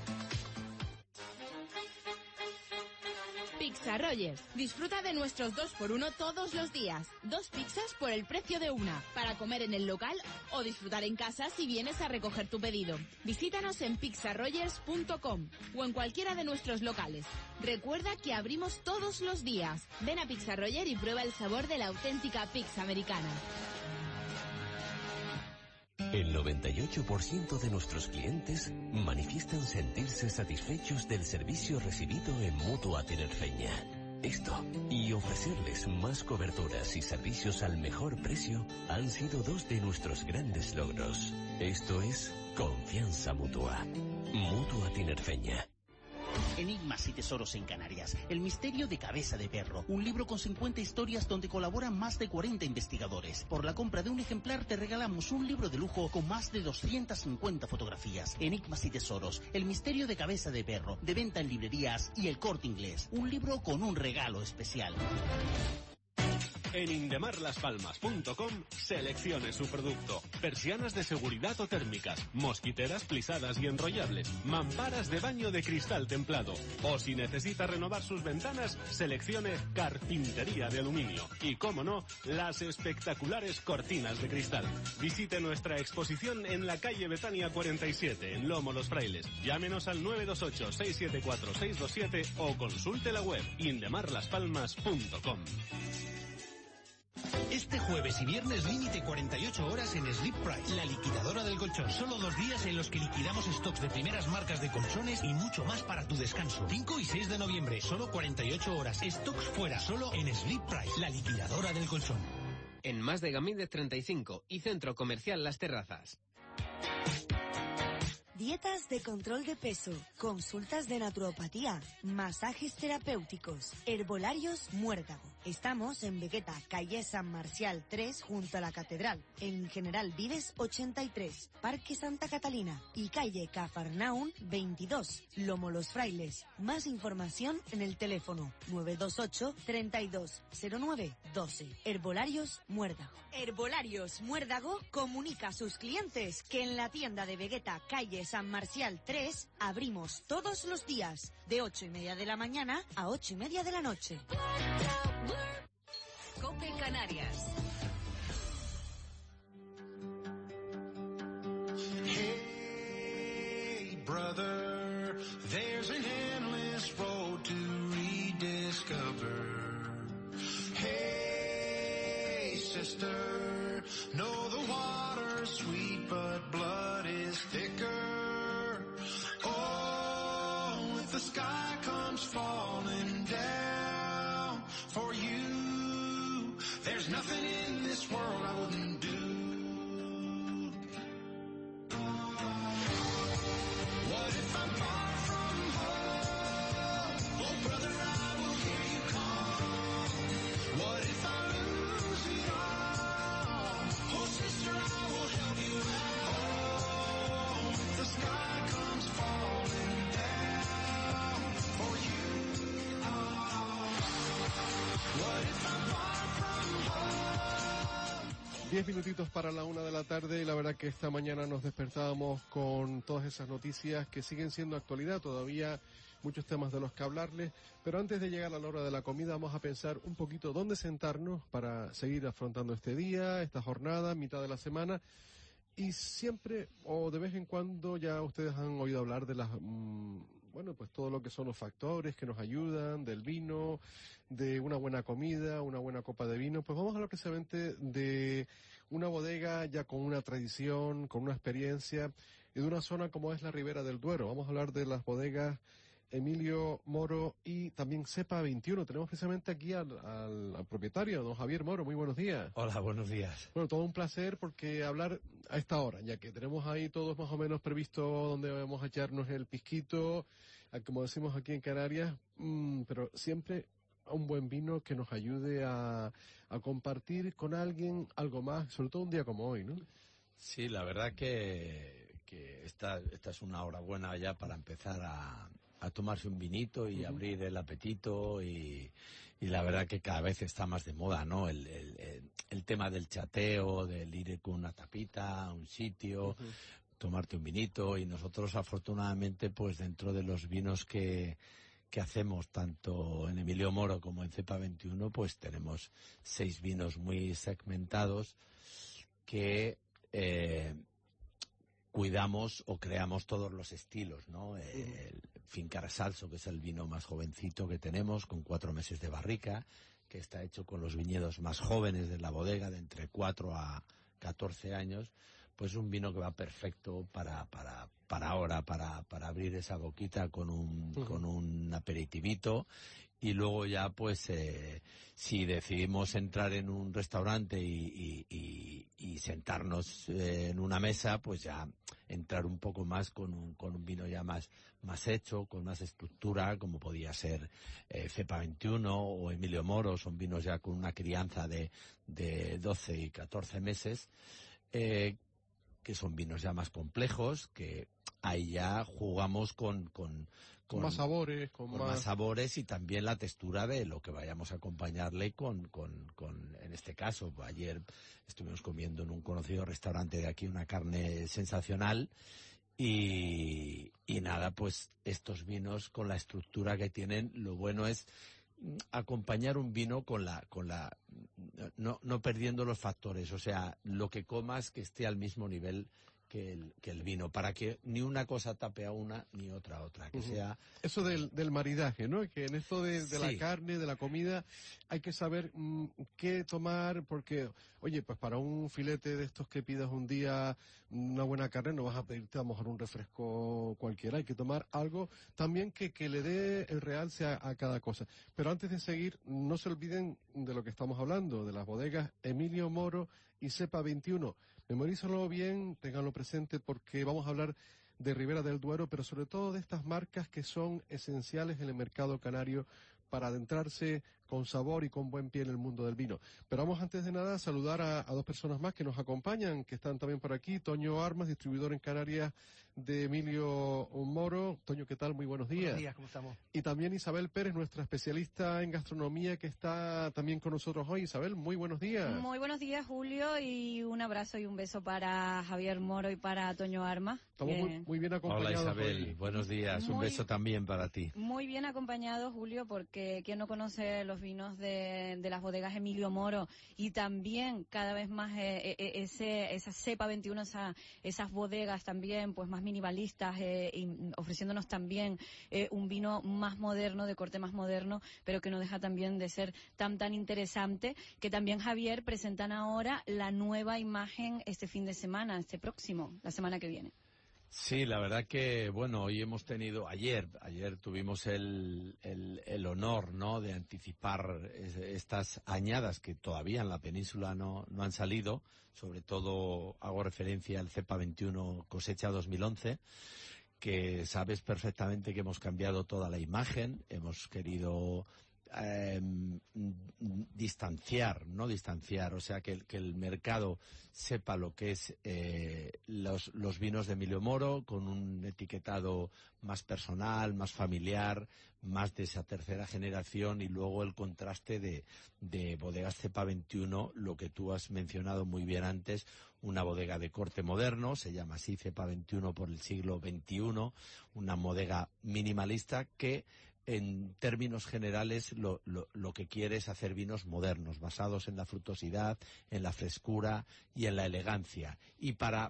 Pizza Rogers. Disfruta de nuestros dos por uno todos los días. Dos pizzas por el precio de una, para comer en el local o disfrutar en casa si vienes a recoger tu pedido. Visítanos en pizza rogers punto com o en cualquiera de nuestros locales. Recuerda que abrimos todos los días. Ven a Pizza Roger y prueba el sabor de la auténtica pizza americana. El noventa y ocho por ciento de nuestros clientes manifiestan sentirse satisfechos del servicio recibido en Mutua Tinerfeña. Esto y ofrecerles más coberturas y servicios al mejor precio han sido dos de nuestros grandes logros. Esto es confianza mutua. Mutua Tinerfeña. Enigmas y tesoros en Canarias. El misterio de Cabeza de Perro. Un libro con cincuenta historias donde colaboran más de cuarenta investigadores. Por la compra de un ejemplar te regalamos un libro de lujo con más de doscientas cincuenta fotografías. Enigmas y tesoros. El misterio de Cabeza de Perro. De venta en librerías y El Corte Inglés. Un libro con un regalo especial. En indemarlaspalmas punto com seleccione su producto. Persianas de seguridad o térmicas, mosquiteras plisadas y enrollables, mamparas de baño de cristal templado. O si necesita renovar sus ventanas, seleccione carpintería de aluminio. Y cómo no, las espectaculares cortinas de cristal. Visite nuestra exposición en la calle Betania cuarenta y siete, en Lomo Los Frailes. Llámenos al nueve dos ocho, seis siete cuatro, seis dos siete o consulte la web indemarlaspalmas punto com. Este Este jueves y viernes límite cuarenta y ocho horas en Sleep Price, la liquidadora del colchón. Solo dos días en los que liquidamos stocks de primeras marcas de colchones y mucho más para tu descanso. cinco y seis de noviembre, solo cuarenta y ocho horas. Stocks fuera, solo en Sleep Price, la liquidadora del colchón. En Mas de Gamíndez treinta y cinco y Centro Comercial Las Terrazas. Dietas de control de peso, consultas de naturopatía, masajes terapéuticos, herbolarios Muérdago. Estamos en Vegueta, calle San Marcial tres, junto a la Catedral, en General Vives ochenta y tres, Parque Santa Catalina y calle Cafarnaún veintidós, Lomo Los Frailes. Más información en el teléfono nueve dos ocho, treinta y dos, cero nueve, doce. Herbolarios Muérdago. Herbolarios Muérdago comunica a sus clientes que en la tienda de Vegueta, calle San Marcial tres, abrimos todos los días, de ocho y media de la mañana a ocho y media de la noche. COPE Canarias. Hey, brother, there's an endless road to rediscover. Hey, sister, know the water's sweet, but blood is thicker. Oh, if the sky comes falling down for you, there's nothing in this world I wouldn't do. What if I'm far from home? Oh, brother, I will hear you call. What if I lose it all? Oh, sister, I will help you out. Oh, if the sky comes falling down for you. Oh, what if I'm far from home? Diez minutitos para la una de la tarde y la verdad que esta mañana nos despertábamos con todas esas noticias que siguen siendo actualidad, todavía muchos temas de los que hablarles, pero antes de llegar a la hora de la comida vamos a pensar un poquito dónde sentarnos para seguir afrontando este día, esta jornada, mitad de la semana. Y siempre, o de vez en cuando, ya ustedes han oído hablar de las, mmm, bueno, pues todo lo que son los factores que nos ayudan, del vino, de una buena comida, una buena copa de vino. Pues vamos a hablar precisamente de una bodega ya con una tradición, con una experiencia, y de una zona como es la Ribera del Duero. Vamos a hablar de las bodegas Emilio Moro y también Cepa veintiuno. Tenemos precisamente aquí al, al, al propietario, don Javier Moro. Muy buenos días. Hola, buenos días. Bueno, todo un placer porque hablar a esta hora, ya que tenemos ahí todos más o menos previsto donde vamos a echarnos el pisquito, como decimos aquí en Canarias, mmm, pero siempre un buen vino que nos ayude a, a compartir con alguien algo más, sobre todo un día como hoy, ¿no? Sí, la verdad que, que esta, esta es una hora buena ya para empezar a... a tomarse un vinito y uh-huh. abrir el apetito y, y la verdad que cada vez está más de moda, ¿no? El, el, el, el tema del chateo, del ir con una tapita a un sitio, uh-huh. tomarte un vinito, y nosotros afortunadamente pues dentro de los vinos que, que hacemos tanto en Emilio Moro como en Cepa veintiuno pues tenemos seis vinos muy segmentados que... Eh, cuidamos o creamos todos los estilos, ¿no? El Finca Resalso, que es el vino más jovencito que tenemos, con cuatro meses de barrica, que está hecho con los viñedos más jóvenes de la bodega, de entre cuatro a catorce años, pues un vino que va perfecto para para para ahora, para para abrir esa boquita con un uh-huh. con un aperitivito. Y luego ya, pues, eh, si decidimos entrar en un restaurante y, y, y, y sentarnos eh, en una mesa, pues ya entrar un poco más con un, con un vino ya más, más hecho, con más estructura, como podía ser eh, Cepa veintiuno o Emilio Moro. Son vinos ya con una crianza de, de doce y catorce meses, eh, que son vinos ya más complejos, que ahí ya jugamos con... con Con, con más sabores, con, con más... más sabores y también la textura de lo que vayamos a acompañarle con, con, con, en este caso, ayer estuvimos comiendo en un conocido restaurante de aquí una carne sensacional y, y nada, pues estos vinos con la estructura que tienen, lo bueno es acompañar un vino con la, con la, no, no perdiendo los factores, o sea, lo que comas que esté al mismo nivel que el, que el vino, para que ni una cosa tape a una ni otra a otra, que Uh-huh. sea... Eso del, del maridaje, ¿no? Que en esto de, de la Sí. carne, de la comida, hay que saber mm, qué tomar, porque, oye, pues para un filete de estos que pidas un día una buena carne, no vas a pedirte a lo mejor un refresco cualquiera, hay que tomar algo también que, que le dé el realce a, a cada cosa. Pero antes de seguir, no se olviden de lo que estamos hablando, de las bodegas Emilio Moro y Cepa veintiuno. Memorízalo bien, ténganlo presente, porque vamos a hablar de Ribera del Duero, pero sobre todo de estas marcas que son esenciales en el mercado canario para adentrarse con sabor y con buen pie en el mundo del vino. Pero vamos antes de nada a saludar a, a dos personas más que nos acompañan, que están también por aquí. Toño Armas, distribuidor en Canarias de Emilio Moro. Toño, ¿qué tal? Muy buenos días. Buenos días, ¿cómo estamos? Y también Isabel Pérez, nuestra especialista en gastronomía, que está también con nosotros hoy. Isabel, muy buenos días. Muy buenos días, Julio, y un abrazo y un beso para Javier Moro y para Toño Armas. Estamos muy, muy bien acompañados. Hola Isabel, hoy. buenos días, un Muy- beso también para ti. Muy bien acompañados, Julio, porque quien no conoce los vinos de, de las bodegas Emilio Moro y también cada vez más eh, eh, ese, esa cepa veintiuno, esa, esas bodegas también pues más minimalistas, eh, y ofreciéndonos también eh, un vino más moderno, de corte más moderno, pero que no deja también de ser tan tan interesante, que también, Javier, presentan ahora la nueva imagen este fin de semana, este próximo, la semana que viene. Sí, la verdad que, bueno, hoy hemos tenido, ayer, ayer tuvimos el, el, el honor, ¿no?, de anticipar es- estas añadas que todavía en la península no, no han salido, sobre todo hago referencia al Cepa veintiuno cosecha dos mil once, que sabes perfectamente que hemos cambiado toda la imagen, hemos querido eh, distanciar, no distanciar, o sea, que, el- que el mercado sepa lo que es eh, los, los vinos de Emilio Moro, con un etiquetado más personal, más familiar, más de esa tercera generación, y luego el contraste de, de bodegas Cepa veintiuno, lo que tú has mencionado muy bien antes, una bodega de corte moderno, se llama así Cepa veintiuno por el siglo veintiuno, una bodega minimalista que en términos generales lo, lo, lo que quiere es hacer vinos modernos, basados en la frutosidad, en la frescura y en la elegancia. Y para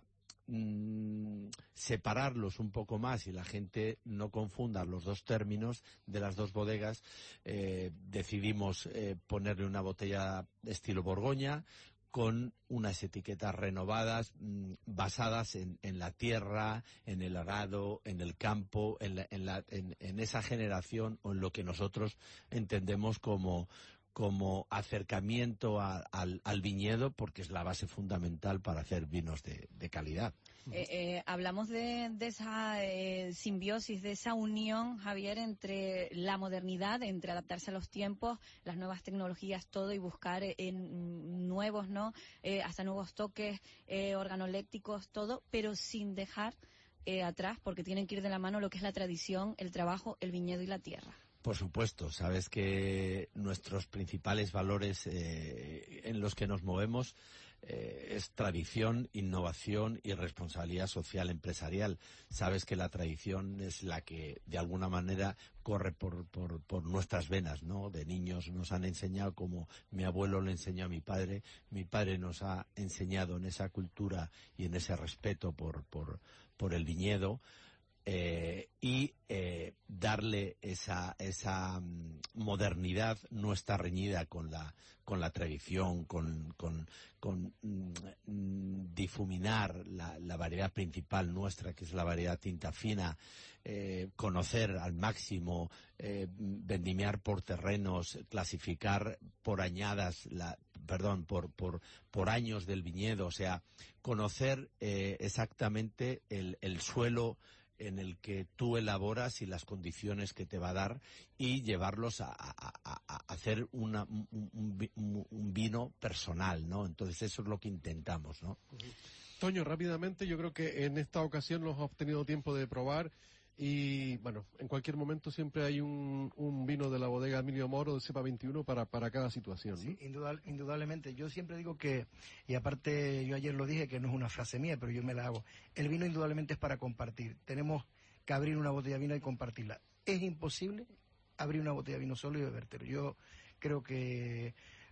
mm, separarlos un poco más y la gente no confunda los dos términos de las dos bodegas, eh, decidimos eh, ponerle una botella de estilo Borgoña, con unas etiquetas renovadas, mmm, basadas en, en la tierra, en el arado, en el campo, en, la, en, la, en, en esa generación, o en lo que nosotros entendemos como, como acercamiento a, al, al viñedo, porque es la base fundamental para hacer vinos de, de calidad. Eh, eh, hablamos de, de esa eh, simbiosis, de esa unión, Javier, entre la modernidad, entre adaptarse a los tiempos, las nuevas tecnologías, todo, y buscar eh, en nuevos, ¿no? Eh, hasta nuevos toques eh, organolépticos, todo, pero sin dejar eh, atrás, porque tienen que ir de la mano lo que es la tradición, el trabajo, el viñedo y la tierra. Por supuesto, sabes que nuestros principales valores eh, en los que nos movemos eh, es tradición, innovación y responsabilidad social empresarial. Sabes que la tradición es la que de alguna manera corre por, por, por nuestras venas, ¿no? De niños nos han enseñado, como mi abuelo le enseñó a mi padre, mi padre nos ha enseñado en esa cultura y en ese respeto por, por, por el viñedo. Eh, y eh, darle esa, esa mm, modernidad no está reñida con la, con la tradición, con, con, con mm, mm, difuminar la, la variedad principal nuestra, que es la variedad tinta fina, eh, conocer al máximo, eh, vendimiar por terrenos, clasificar por añadas, la, perdón, por, por, por años del viñedo, o sea, conocer eh, exactamente el, el suelo en el que tú elaboras y las condiciones que te va a dar, y llevarlos a, a, a, a hacer una, un, un, un, un vino personal, ¿no? Entonces eso es lo que intentamos, ¿no? Toño, rápidamente, yo creo que en esta ocasión los has tenido tiempo de probar y, bueno, en cualquier momento siempre hay un, un vino de la bodega Emilio Moro de Cepa veintiuno para, para cada situación, ¿no? Sí, indudable, indudablemente. Yo siempre digo que, y aparte yo ayer lo dije, que no es una frase mía, pero yo me la hago, el vino indudablemente es para compartir. Tenemos que abrir una botella de vino y compartirla. Es imposible abrir una botella de vino solo y bebértelo. Yo creo que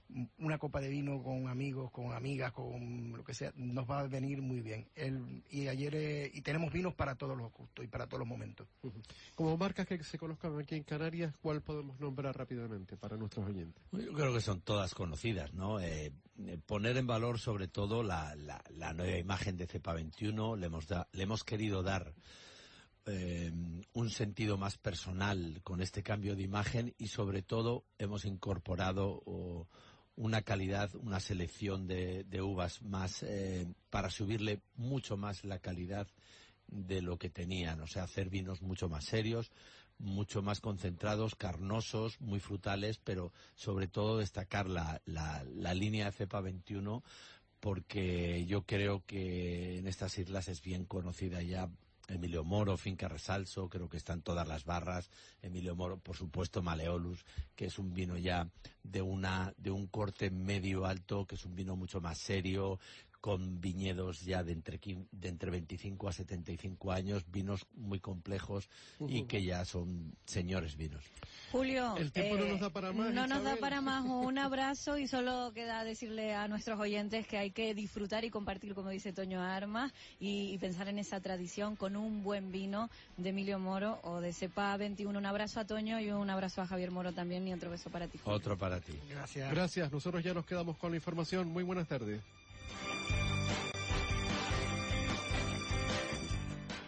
una copa de vino con amigos, con amigas, con lo que sea, nos va a venir muy bien. El, y ayer eh, y tenemos vinos para todos los gustos y para todos los momentos. Como marcas que se conozcan aquí en Canarias, ¿cuál podemos nombrar rápidamente para nuestros oyentes? Yo creo que son todas conocidas, ¿no? Eh, eh, poner en valor sobre todo la, la, la nueva imagen de Cepa veintiuno, le hemos, da, le hemos querido dar eh, un sentido más personal con este cambio de imagen y sobre todo hemos incorporado oh, una calidad, una selección de, de uvas más eh, para subirle mucho más la calidad de lo que tenían, o sea, hacer vinos mucho más serios, mucho más concentrados, carnosos, muy frutales, pero sobre todo destacar la, la, la línea de Cepa veintiuno, porque yo creo que en estas islas es bien conocida ya Emilio Moro, Finca Resalso, creo que están todas las barras, Emilio Moro, por supuesto Maleolus, que es un vino ya de una de un corte medio alto, que es un vino mucho más serio, con viñedos ya de entre, de entre veinticinco a setenta y cinco años, vinos muy complejos uh-huh. y que ya son señores vinos. Julio, el tiempo eh, no nos da para más. No nos Isabel. da para más. Un abrazo y solo queda decirle a nuestros oyentes que hay que disfrutar y compartir, como dice Toño Armas, y, y pensar en esa tradición con un buen vino de Emilio Moro o de Cepa veintiuno. Un abrazo a Toño y un abrazo a Javier Moro también y otro beso para ti, Julio. Otro para ti. Gracias. Gracias. Nosotros ya nos quedamos con la información. Muy buenas tardes.